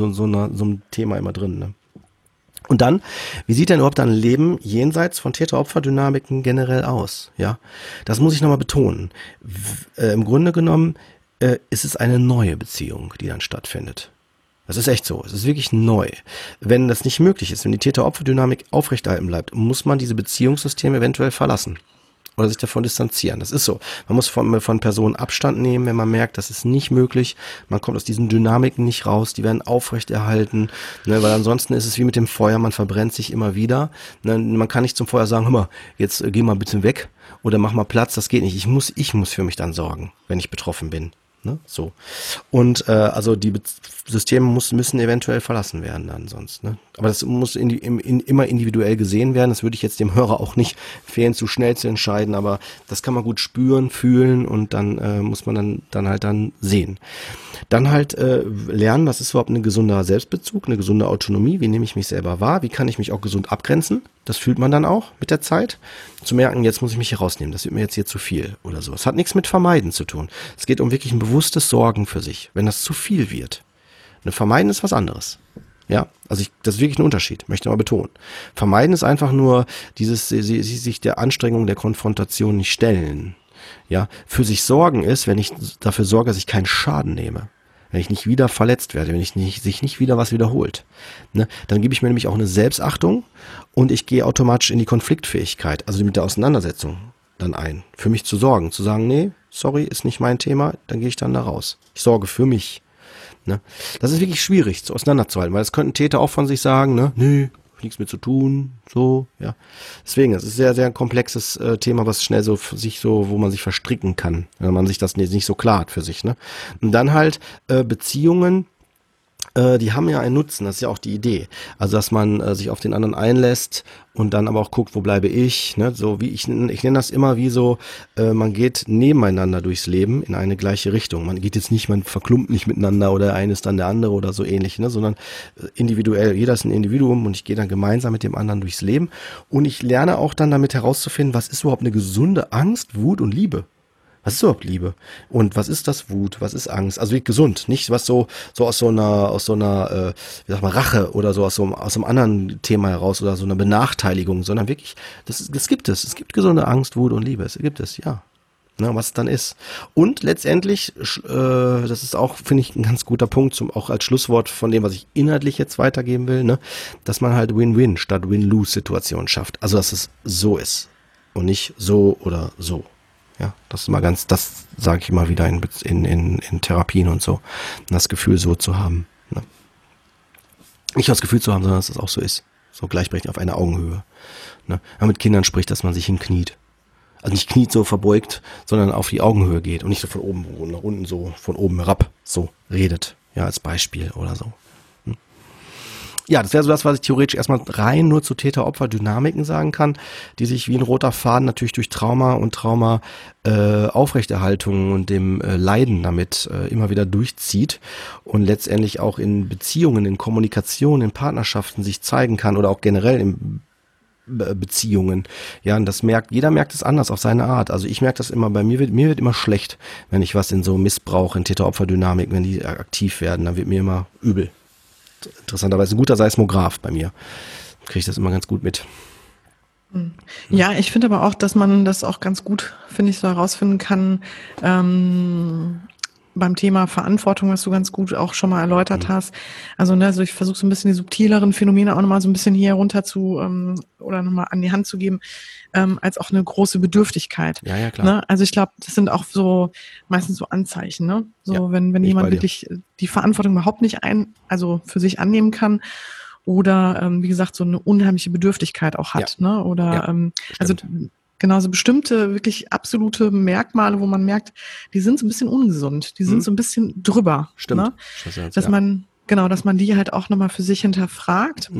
einem Thema immer drin, ne. Und dann, wie sieht denn überhaupt ein Leben jenseits von Täter-Opfer-Dynamiken generell aus? Ja, das muss ich nochmal betonen. Im Grunde genommen ist es eine neue Beziehung, die dann stattfindet. Das ist echt so. Es ist wirklich neu. Wenn das nicht möglich ist, wenn die Täter-Opfer-Dynamik aufrechterhalten bleibt, muss man diese Beziehungssysteme eventuell verlassen oder sich davon distanzieren. Das ist so. Man muss von Personen Abstand nehmen, wenn man merkt, das ist nicht möglich. Man kommt aus diesen Dynamiken nicht raus. Die werden aufrechterhalten, ne, weil ansonsten ist es wie mit dem Feuer. Man verbrennt sich immer wieder. Ne, man kann nicht zum Feuer sagen, hör mal, jetzt geh mal bitte weg oder mach mal Platz. Das geht nicht. Ich muss für mich dann sorgen, wenn ich betroffen bin. Ne? So. Und also die Systeme müssen eventuell verlassen werden dann sonst. Ne? Aber das muss immer individuell gesehen werden. Das würde ich jetzt dem Hörer auch nicht empfehlen, zu schnell zu entscheiden, aber das kann man gut spüren, fühlen und dann muss man dann halt sehen. Dann halt lernen, was ist überhaupt ein gesunder Selbstbezug, eine gesunde Autonomie, wie nehme ich mich selber wahr, wie kann ich mich auch gesund abgrenzen, das fühlt man dann auch mit der Zeit, zu merken, jetzt muss ich mich hier rausnehmen, das wird mir jetzt hier zu viel oder so. Es hat nichts mit Vermeiden zu tun, es geht um wirklich ein bewusstes Sorgen für sich, wenn das zu viel wird. Ne, vermeiden ist was anderes. Ja, also das ist wirklich ein Unterschied, möchte ich mal betonen. Vermeiden ist einfach nur dieses, sich der Anstrengung der Konfrontation nicht stellen. Ja, für sich sorgen ist, wenn ich dafür sorge, dass ich keinen Schaden nehme. Wenn ich nicht wieder verletzt werde, wenn sich nicht wieder was wiederholt. Ne, dann gebe ich mir nämlich auch eine Selbstachtung und ich gehe automatisch in die Konfliktfähigkeit, also mit der Auseinandersetzung dann ein. Für mich zu sorgen, zu sagen, nee, sorry, ist nicht mein Thema, dann gehe ich dann da raus. Ich sorge für mich. Ne? Das ist wirklich schwierig auseinanderzuhalten, weil das könnten Täter auch von sich sagen, ne, nö, nichts mit zu tun, so, ja. Deswegen, es ist sehr, sehr ein komplexes Thema, was schnell so sich so, wo man sich verstricken kann, wenn man sich das nicht so klar hat für sich, ne. Und dann halt Beziehungen, die haben ja einen Nutzen, das ist ja auch die Idee. Also, dass man sich auf den anderen einlässt und dann aber auch guckt, wo bleibe ich, ne? So wie ich nenne das immer wie so, man geht nebeneinander durchs Leben in eine gleiche Richtung. Man geht jetzt nicht, man verklumpt nicht miteinander oder eine ist dann der andere oder so ähnlich, ne? Sondern individuell, jeder ist ein Individuum und ich gehe dann gemeinsam mit dem anderen durchs Leben und ich lerne auch dann damit herauszufinden, was ist überhaupt eine gesunde Angst, Wut und Liebe. Was ist überhaupt Liebe? Und was ist das Wut? Was ist Angst? Also wie gesund, nicht was so aus so einer, wie sag mal, Rache oder so aus einem anderen Thema heraus oder so einer Benachteiligung, sondern wirklich, das gibt es. Es gibt gesunde Angst, Wut und Liebe. Es gibt es, ja. Na, was es dann ist. Und letztendlich, das ist auch, finde ich, ein ganz guter Punkt, auch als Schlusswort von dem, was ich inhaltlich jetzt weitergeben will, ne, dass man halt Win-Win statt Win-Lose-Situationen schafft. Also dass es so ist und nicht so oder so. Ja, das ist mal das sage ich immer wieder in Therapien und so, das Gefühl so zu haben. Ne? Nicht das Gefühl zu haben, sondern dass es auch so ist. So gleichberechtigt auf einer Augenhöhe. Ne? Wenn man mit Kindern spricht, dass man sich hinkniet. Also nicht kniet so verbeugt, sondern auf die Augenhöhe geht und nicht so von oben nach unten so, von oben herab so redet. Ja, als Beispiel oder so. Ja, das wäre so das, was ich theoretisch erstmal rein nur zu Täter-Opfer-Dynamiken sagen kann, die sich wie ein roter Faden natürlich durch Trauma und Aufrechterhaltung und dem Leiden damit immer wieder durchzieht und letztendlich auch in Beziehungen, in Kommunikation, in Partnerschaften sich zeigen kann oder auch generell in Beziehungen. Ja, und jeder merkt es anders auf seine Art. Also ich merke das immer, mir wird immer schlecht, wenn ich was in so Missbrauch, in Täter-Opfer-Dynamik, wenn die aktiv werden, dann wird mir immer übel. Interessanterweise ein guter Seismograph bei mir. Kriege ich das immer ganz gut mit. Ja, ich finde aber auch, dass man das auch ganz gut, finde ich, so herausfinden kann, beim Thema Verantwortung, was du ganz gut auch schon mal erläutert hast. Also, ne, also ich versuche so ein bisschen die subtileren Phänomene auch nochmal so ein bisschen hier runter oder nochmal an die Hand zu geben, als auch eine große Bedürftigkeit. Ja, klar. Ne? Also ich glaube, das sind auch so meistens so Anzeichen, ne? So, ja, wenn jemand wirklich die Verantwortung überhaupt nicht also für sich annehmen kann oder wie gesagt, so eine unheimliche Bedürftigkeit auch hat, ne? Oder also genauso bestimmte, wirklich absolute Merkmale, wo man merkt, die sind so ein bisschen ungesund, die sind so ein bisschen drüber. Stimmt. Ne? Dass man die halt auch nochmal für sich hinterfragt.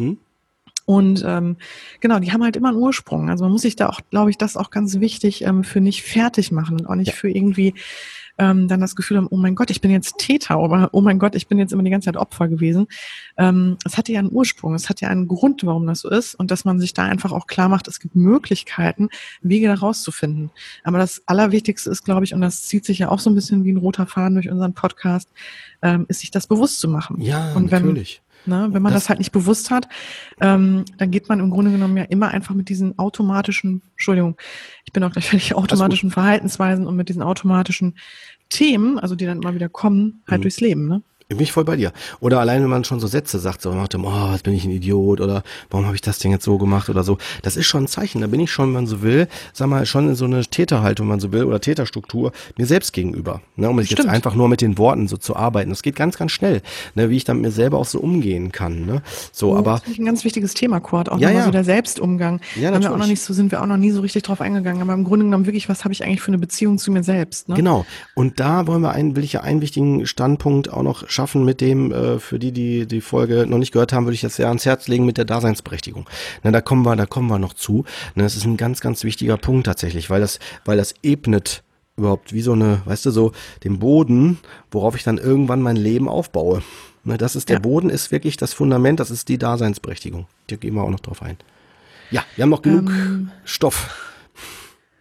Und genau, die haben halt immer einen Ursprung. Also man muss sich da auch, glaube ich, das ist auch ganz wichtig, für nicht fertig machen und auch nicht für irgendwie dann das Gefühl haben, oh mein Gott, ich bin jetzt Täter oder oh mein Gott, ich bin jetzt immer die ganze Zeit Opfer gewesen. Es hat ja einen Ursprung, es hat ja einen Grund, warum das so ist und dass man sich da einfach auch klar macht, es gibt Möglichkeiten, Wege da rauszufinden. Aber das Allerwichtigste ist, glaube ich, und das zieht sich ja auch so ein bisschen wie ein roter Faden durch unseren Podcast, ist sich das bewusst zu machen. Ja, und natürlich. Wenn man das halt nicht bewusst hat, dann geht man im Grunde genommen ja immer einfach mit diesen automatischen, Entschuldigung, ich bin auch gleich fertig, automatischen Verhaltensweisen und mit diesen automatischen Themen, also die dann immer wieder kommen, halt durchs Leben, ne? Bin ich voll bei dir. Oder allein, wenn man schon so Sätze sagt, so nach dem, oh, jetzt bin ich ein Idiot oder warum habe ich das Ding jetzt so gemacht oder so. Das ist schon ein Zeichen. Da bin ich schon, wenn man so will, sag mal, schon in so eine Täterhaltung, wenn man so will, oder Täterstruktur mir selbst gegenüber. Ne, um jetzt einfach nur mit den Worten so zu arbeiten. Das geht ganz, ganz schnell, ne, wie ich dann mit mir selber auch so umgehen kann. Ne? So, aber das ist ein ganz wichtiges Thema, Kurt. Auch nochmal so der Selbstumgang. Ja, sind wir auch noch nie so richtig drauf eingegangen. Aber im Grunde genommen wirklich, was habe ich eigentlich für eine Beziehung zu mir selbst? Ne? Genau. Und da will ich ja einen wichtigen Standpunkt auch noch schaffen mit dem, für die Folge noch nicht gehört haben, würde ich das sehr ans Herz legen mit der Daseinsberechtigung. Na, da kommen wir noch zu. Na, das ist ein ganz, ganz wichtiger Punkt tatsächlich, weil das ebnet überhaupt wie so eine, weißt du, so den Boden, worauf ich dann irgendwann mein Leben aufbaue. Na, das ist der Boden, ist wirklich das Fundament, das ist die Daseinsberechtigung. Da gehen wir auch noch drauf ein. Ja, wir haben noch genug Stoff.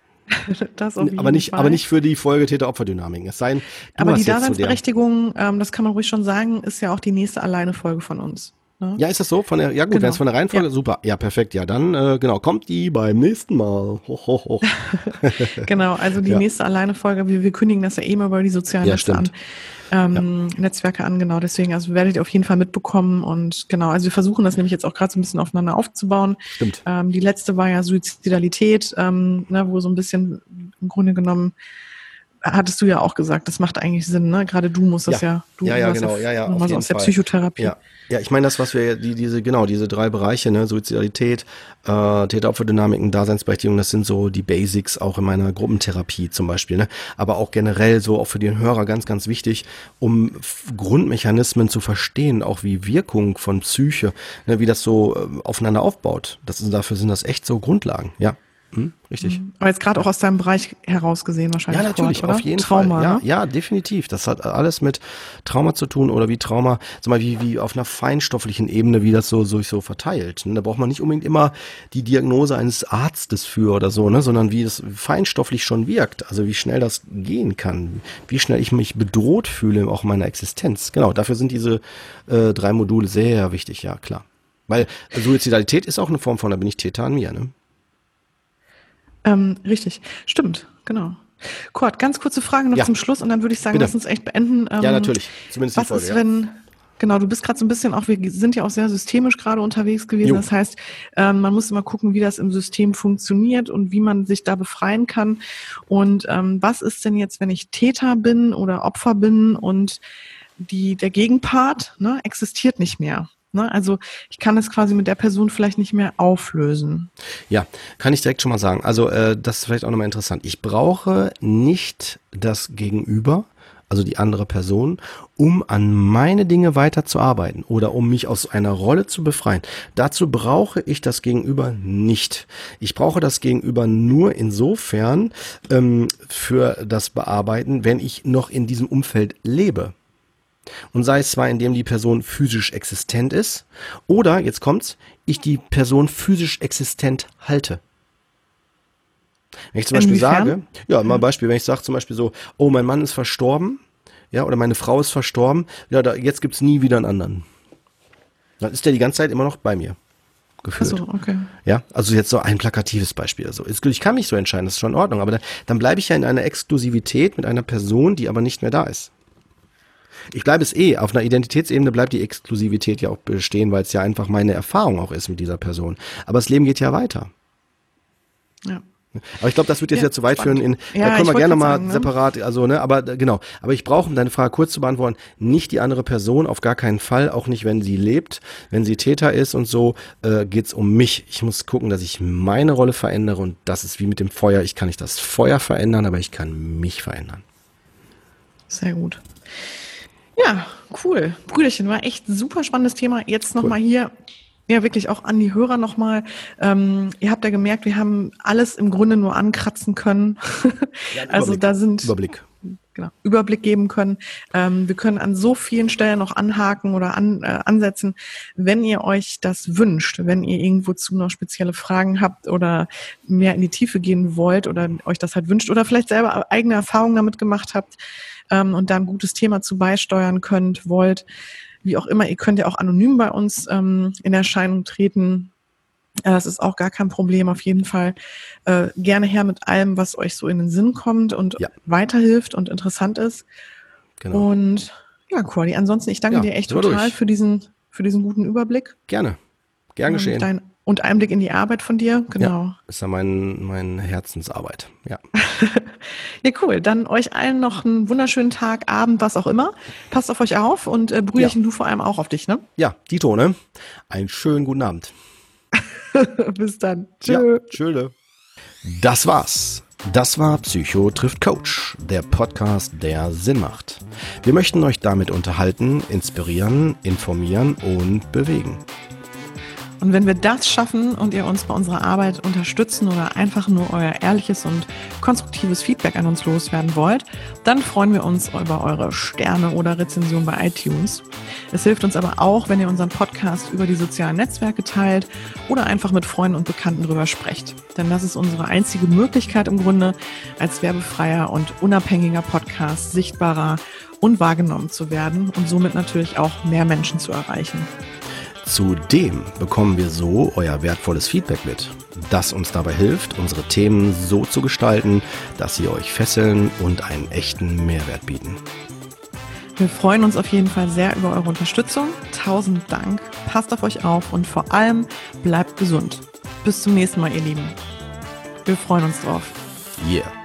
Das auf jeden Aber nicht, Fall. aber nicht für die Folge Täter-Opfer-Dynamiken. Es sei denn, Aber die Daseinsberechtigung, das kann man ruhig schon sagen, ist ja auch die nächste Alleine-Folge von uns. Ne? Ja, ist das so? Ja gut, Genau. wenn es von der Reihenfolge, super. Ja, perfekt. Ja, dann, genau, kommt die beim nächsten Mal. Hoch, hoch, hoch. Genau, also die nächste Alleine-Folge, wir kündigen das ja eh mal über die sozialen Netze an. Netzwerke an, genau, deswegen, also werdet ihr auf jeden Fall mitbekommen und genau, also wir versuchen das nämlich jetzt auch gerade so ein bisschen aufeinander aufzubauen. Stimmt. Die letzte war ja Suizidalität, wo so ein bisschen im Grunde genommen, hattest du ja auch gesagt, das macht eigentlich Sinn, ne? Gerade du musst das genau, nochmal so aus der Psychotherapie. Ja, ich meine das, was wir, diese 3 Bereiche, ne, Suizidalität, Täter-Opfer-Dynamiken, Daseinsberechtigung, das sind so die Basics auch in meiner Gruppentherapie zum Beispiel, ne, aber auch generell so auch für den Hörer ganz, ganz wichtig, um Grundmechanismen zu verstehen, auch wie Wirkung von Psyche, ne, wie das so aufeinander aufbaut. Dafür sind das echt so Grundlagen, ja. Richtig. Aber jetzt gerade auch aus deinem Bereich heraus gesehen wahrscheinlich. Ja, natürlich, oder? auf jeden Trauma, Fall. ne? Ja, definitiv. Das hat alles mit Trauma zu tun oder wie Trauma, sag mal, wie auf einer feinstofflichen Ebene, wie das so sich so verteilt. Da braucht man nicht unbedingt immer die Diagnose eines Arztes für oder so, ne, sondern wie es feinstofflich schon wirkt. Also wie schnell das gehen kann, wie schnell ich mich bedroht fühle, auch in meiner Existenz. Genau, dafür sind diese 3 Module sehr wichtig, ja, klar. Weil Suizidalität ist auch eine Form von, da bin ich Täter an mir, ne? Richtig, stimmt, genau. Kurt, ganz kurze Frage noch zum Schluss und dann würde ich sagen, Bitte. Lass uns echt beenden. Ja, natürlich, zumindest die was Folge, ist, wenn, genau, du bist gerade so ein bisschen auch, wir sind ja auch sehr systemisch gerade unterwegs gewesen, das heißt, man muss immer gucken, wie das im System funktioniert und wie man sich da befreien kann und was ist denn jetzt, wenn ich Täter bin oder Opfer bin und der Gegenpart, ne, existiert nicht mehr? Also ich kann es quasi mit der Person vielleicht nicht mehr auflösen. Ja, kann ich direkt schon mal sagen. Also das ist vielleicht auch nochmal interessant. Ich brauche nicht das Gegenüber, also die andere Person, um an meine Dinge weiterzuarbeiten oder um mich aus einer Rolle zu befreien. Dazu brauche ich das Gegenüber nicht. Ich brauche das Gegenüber nur insofern für das Bearbeiten, wenn ich noch in diesem Umfeld lebe. Und sei es zwar, indem die Person physisch existent ist, oder, jetzt kommt's, ich die Person physisch existent halte. Wenn ich zum Beispiel sage, ja, mal ein Beispiel, wenn ich sage zum Beispiel so, oh, mein Mann ist verstorben, ja, oder meine Frau ist verstorben, ja, jetzt gibt's nie wieder einen anderen. Dann ist der die ganze Zeit immer noch bei mir gefühlt. Ach so, okay. Ja, also jetzt so ein plakatives Beispiel. Also ich kann mich so entscheiden, das ist schon in Ordnung, aber dann bleibe ich ja in einer Exklusivität mit einer Person, die aber nicht mehr da ist. Ich bleibe es auf einer Identitätsebene bleibt die Exklusivität ja auch bestehen, weil es ja einfach meine Erfahrung auch ist mit dieser Person. Aber das Leben geht ja weiter. Ja. Aber ich glaube, das wird jetzt zu weit führen. Da können wir gerne mal separat, also, ne, aber genau. Aber ich brauche, um deine Frage kurz zu beantworten, nicht die andere Person, auf gar keinen Fall, auch nicht, wenn sie lebt, wenn sie Täter ist und so, geht's um mich. Ich muss gucken, dass ich meine Rolle verändere und das ist wie mit dem Feuer. Ich kann nicht das Feuer verändern, aber ich kann mich verändern. Sehr gut. Ja, cool. Brüderchen, war echt ein super spannendes Thema. Jetzt nochmal hier, ja wirklich auch an die Hörer nochmal. Ihr habt ja gemerkt, wir haben alles im Grunde nur ankratzen können. Ja, also da sind Überblick geben können. Wir können an so vielen Stellen noch anhaken oder ansetzen. Wenn ihr euch das wünscht, wenn ihr irgendwo zu noch spezielle Fragen habt oder mehr in die Tiefe gehen wollt oder euch das halt wünscht oder vielleicht selber eigene Erfahrungen damit gemacht habt, und da ein gutes Thema zu beisteuern wollt, wie auch immer, ihr könnt ja auch anonym bei uns in Erscheinung treten. Das ist auch gar kein Problem, auf jeden Fall. Gerne her mit allem, was euch so in den Sinn kommt und weiterhilft und interessant ist. Genau. Und ja, Cordy, ansonsten, ich danke dir echt total für diesen guten Überblick. Gern geschehen. Und Einblick in die Arbeit von dir, genau. Ja, ist ja meine Herzensarbeit, ja. Ja, cool. Dann euch allen noch einen wunderschönen Tag, Abend, was auch immer. Passt auf euch auf und Brüderchen, du vor allem auch auf dich, ne? Ja, Dito, ne? Einen schönen guten Abend. Bis dann. Tschö. Ja, tschöle. Das war's. Das war Psycho trifft Coach, der Podcast, der Sinn macht. Wir möchten euch damit unterhalten, inspirieren, informieren und bewegen. Und wenn wir das schaffen und ihr uns bei unserer Arbeit unterstützen oder einfach nur euer ehrliches und konstruktives Feedback an uns loswerden wollt, dann freuen wir uns über eure Sterne oder Rezension bei iTunes. Es hilft uns aber auch, wenn ihr unseren Podcast über die sozialen Netzwerke teilt oder einfach mit Freunden und Bekannten drüber sprecht. Denn das ist unsere einzige Möglichkeit im Grunde, als werbefreier und unabhängiger Podcast sichtbarer und wahrgenommen zu werden und somit natürlich auch mehr Menschen zu erreichen. Zudem bekommen wir so euer wertvolles Feedback mit, das uns dabei hilft, unsere Themen so zu gestalten, dass sie euch fesseln und einen echten Mehrwert bieten. Wir freuen uns auf jeden Fall sehr über eure Unterstützung. 1000 Dank, passt auf euch auf und vor allem bleibt gesund. Bis zum nächsten Mal, ihr Lieben. Wir freuen uns drauf. Yeah.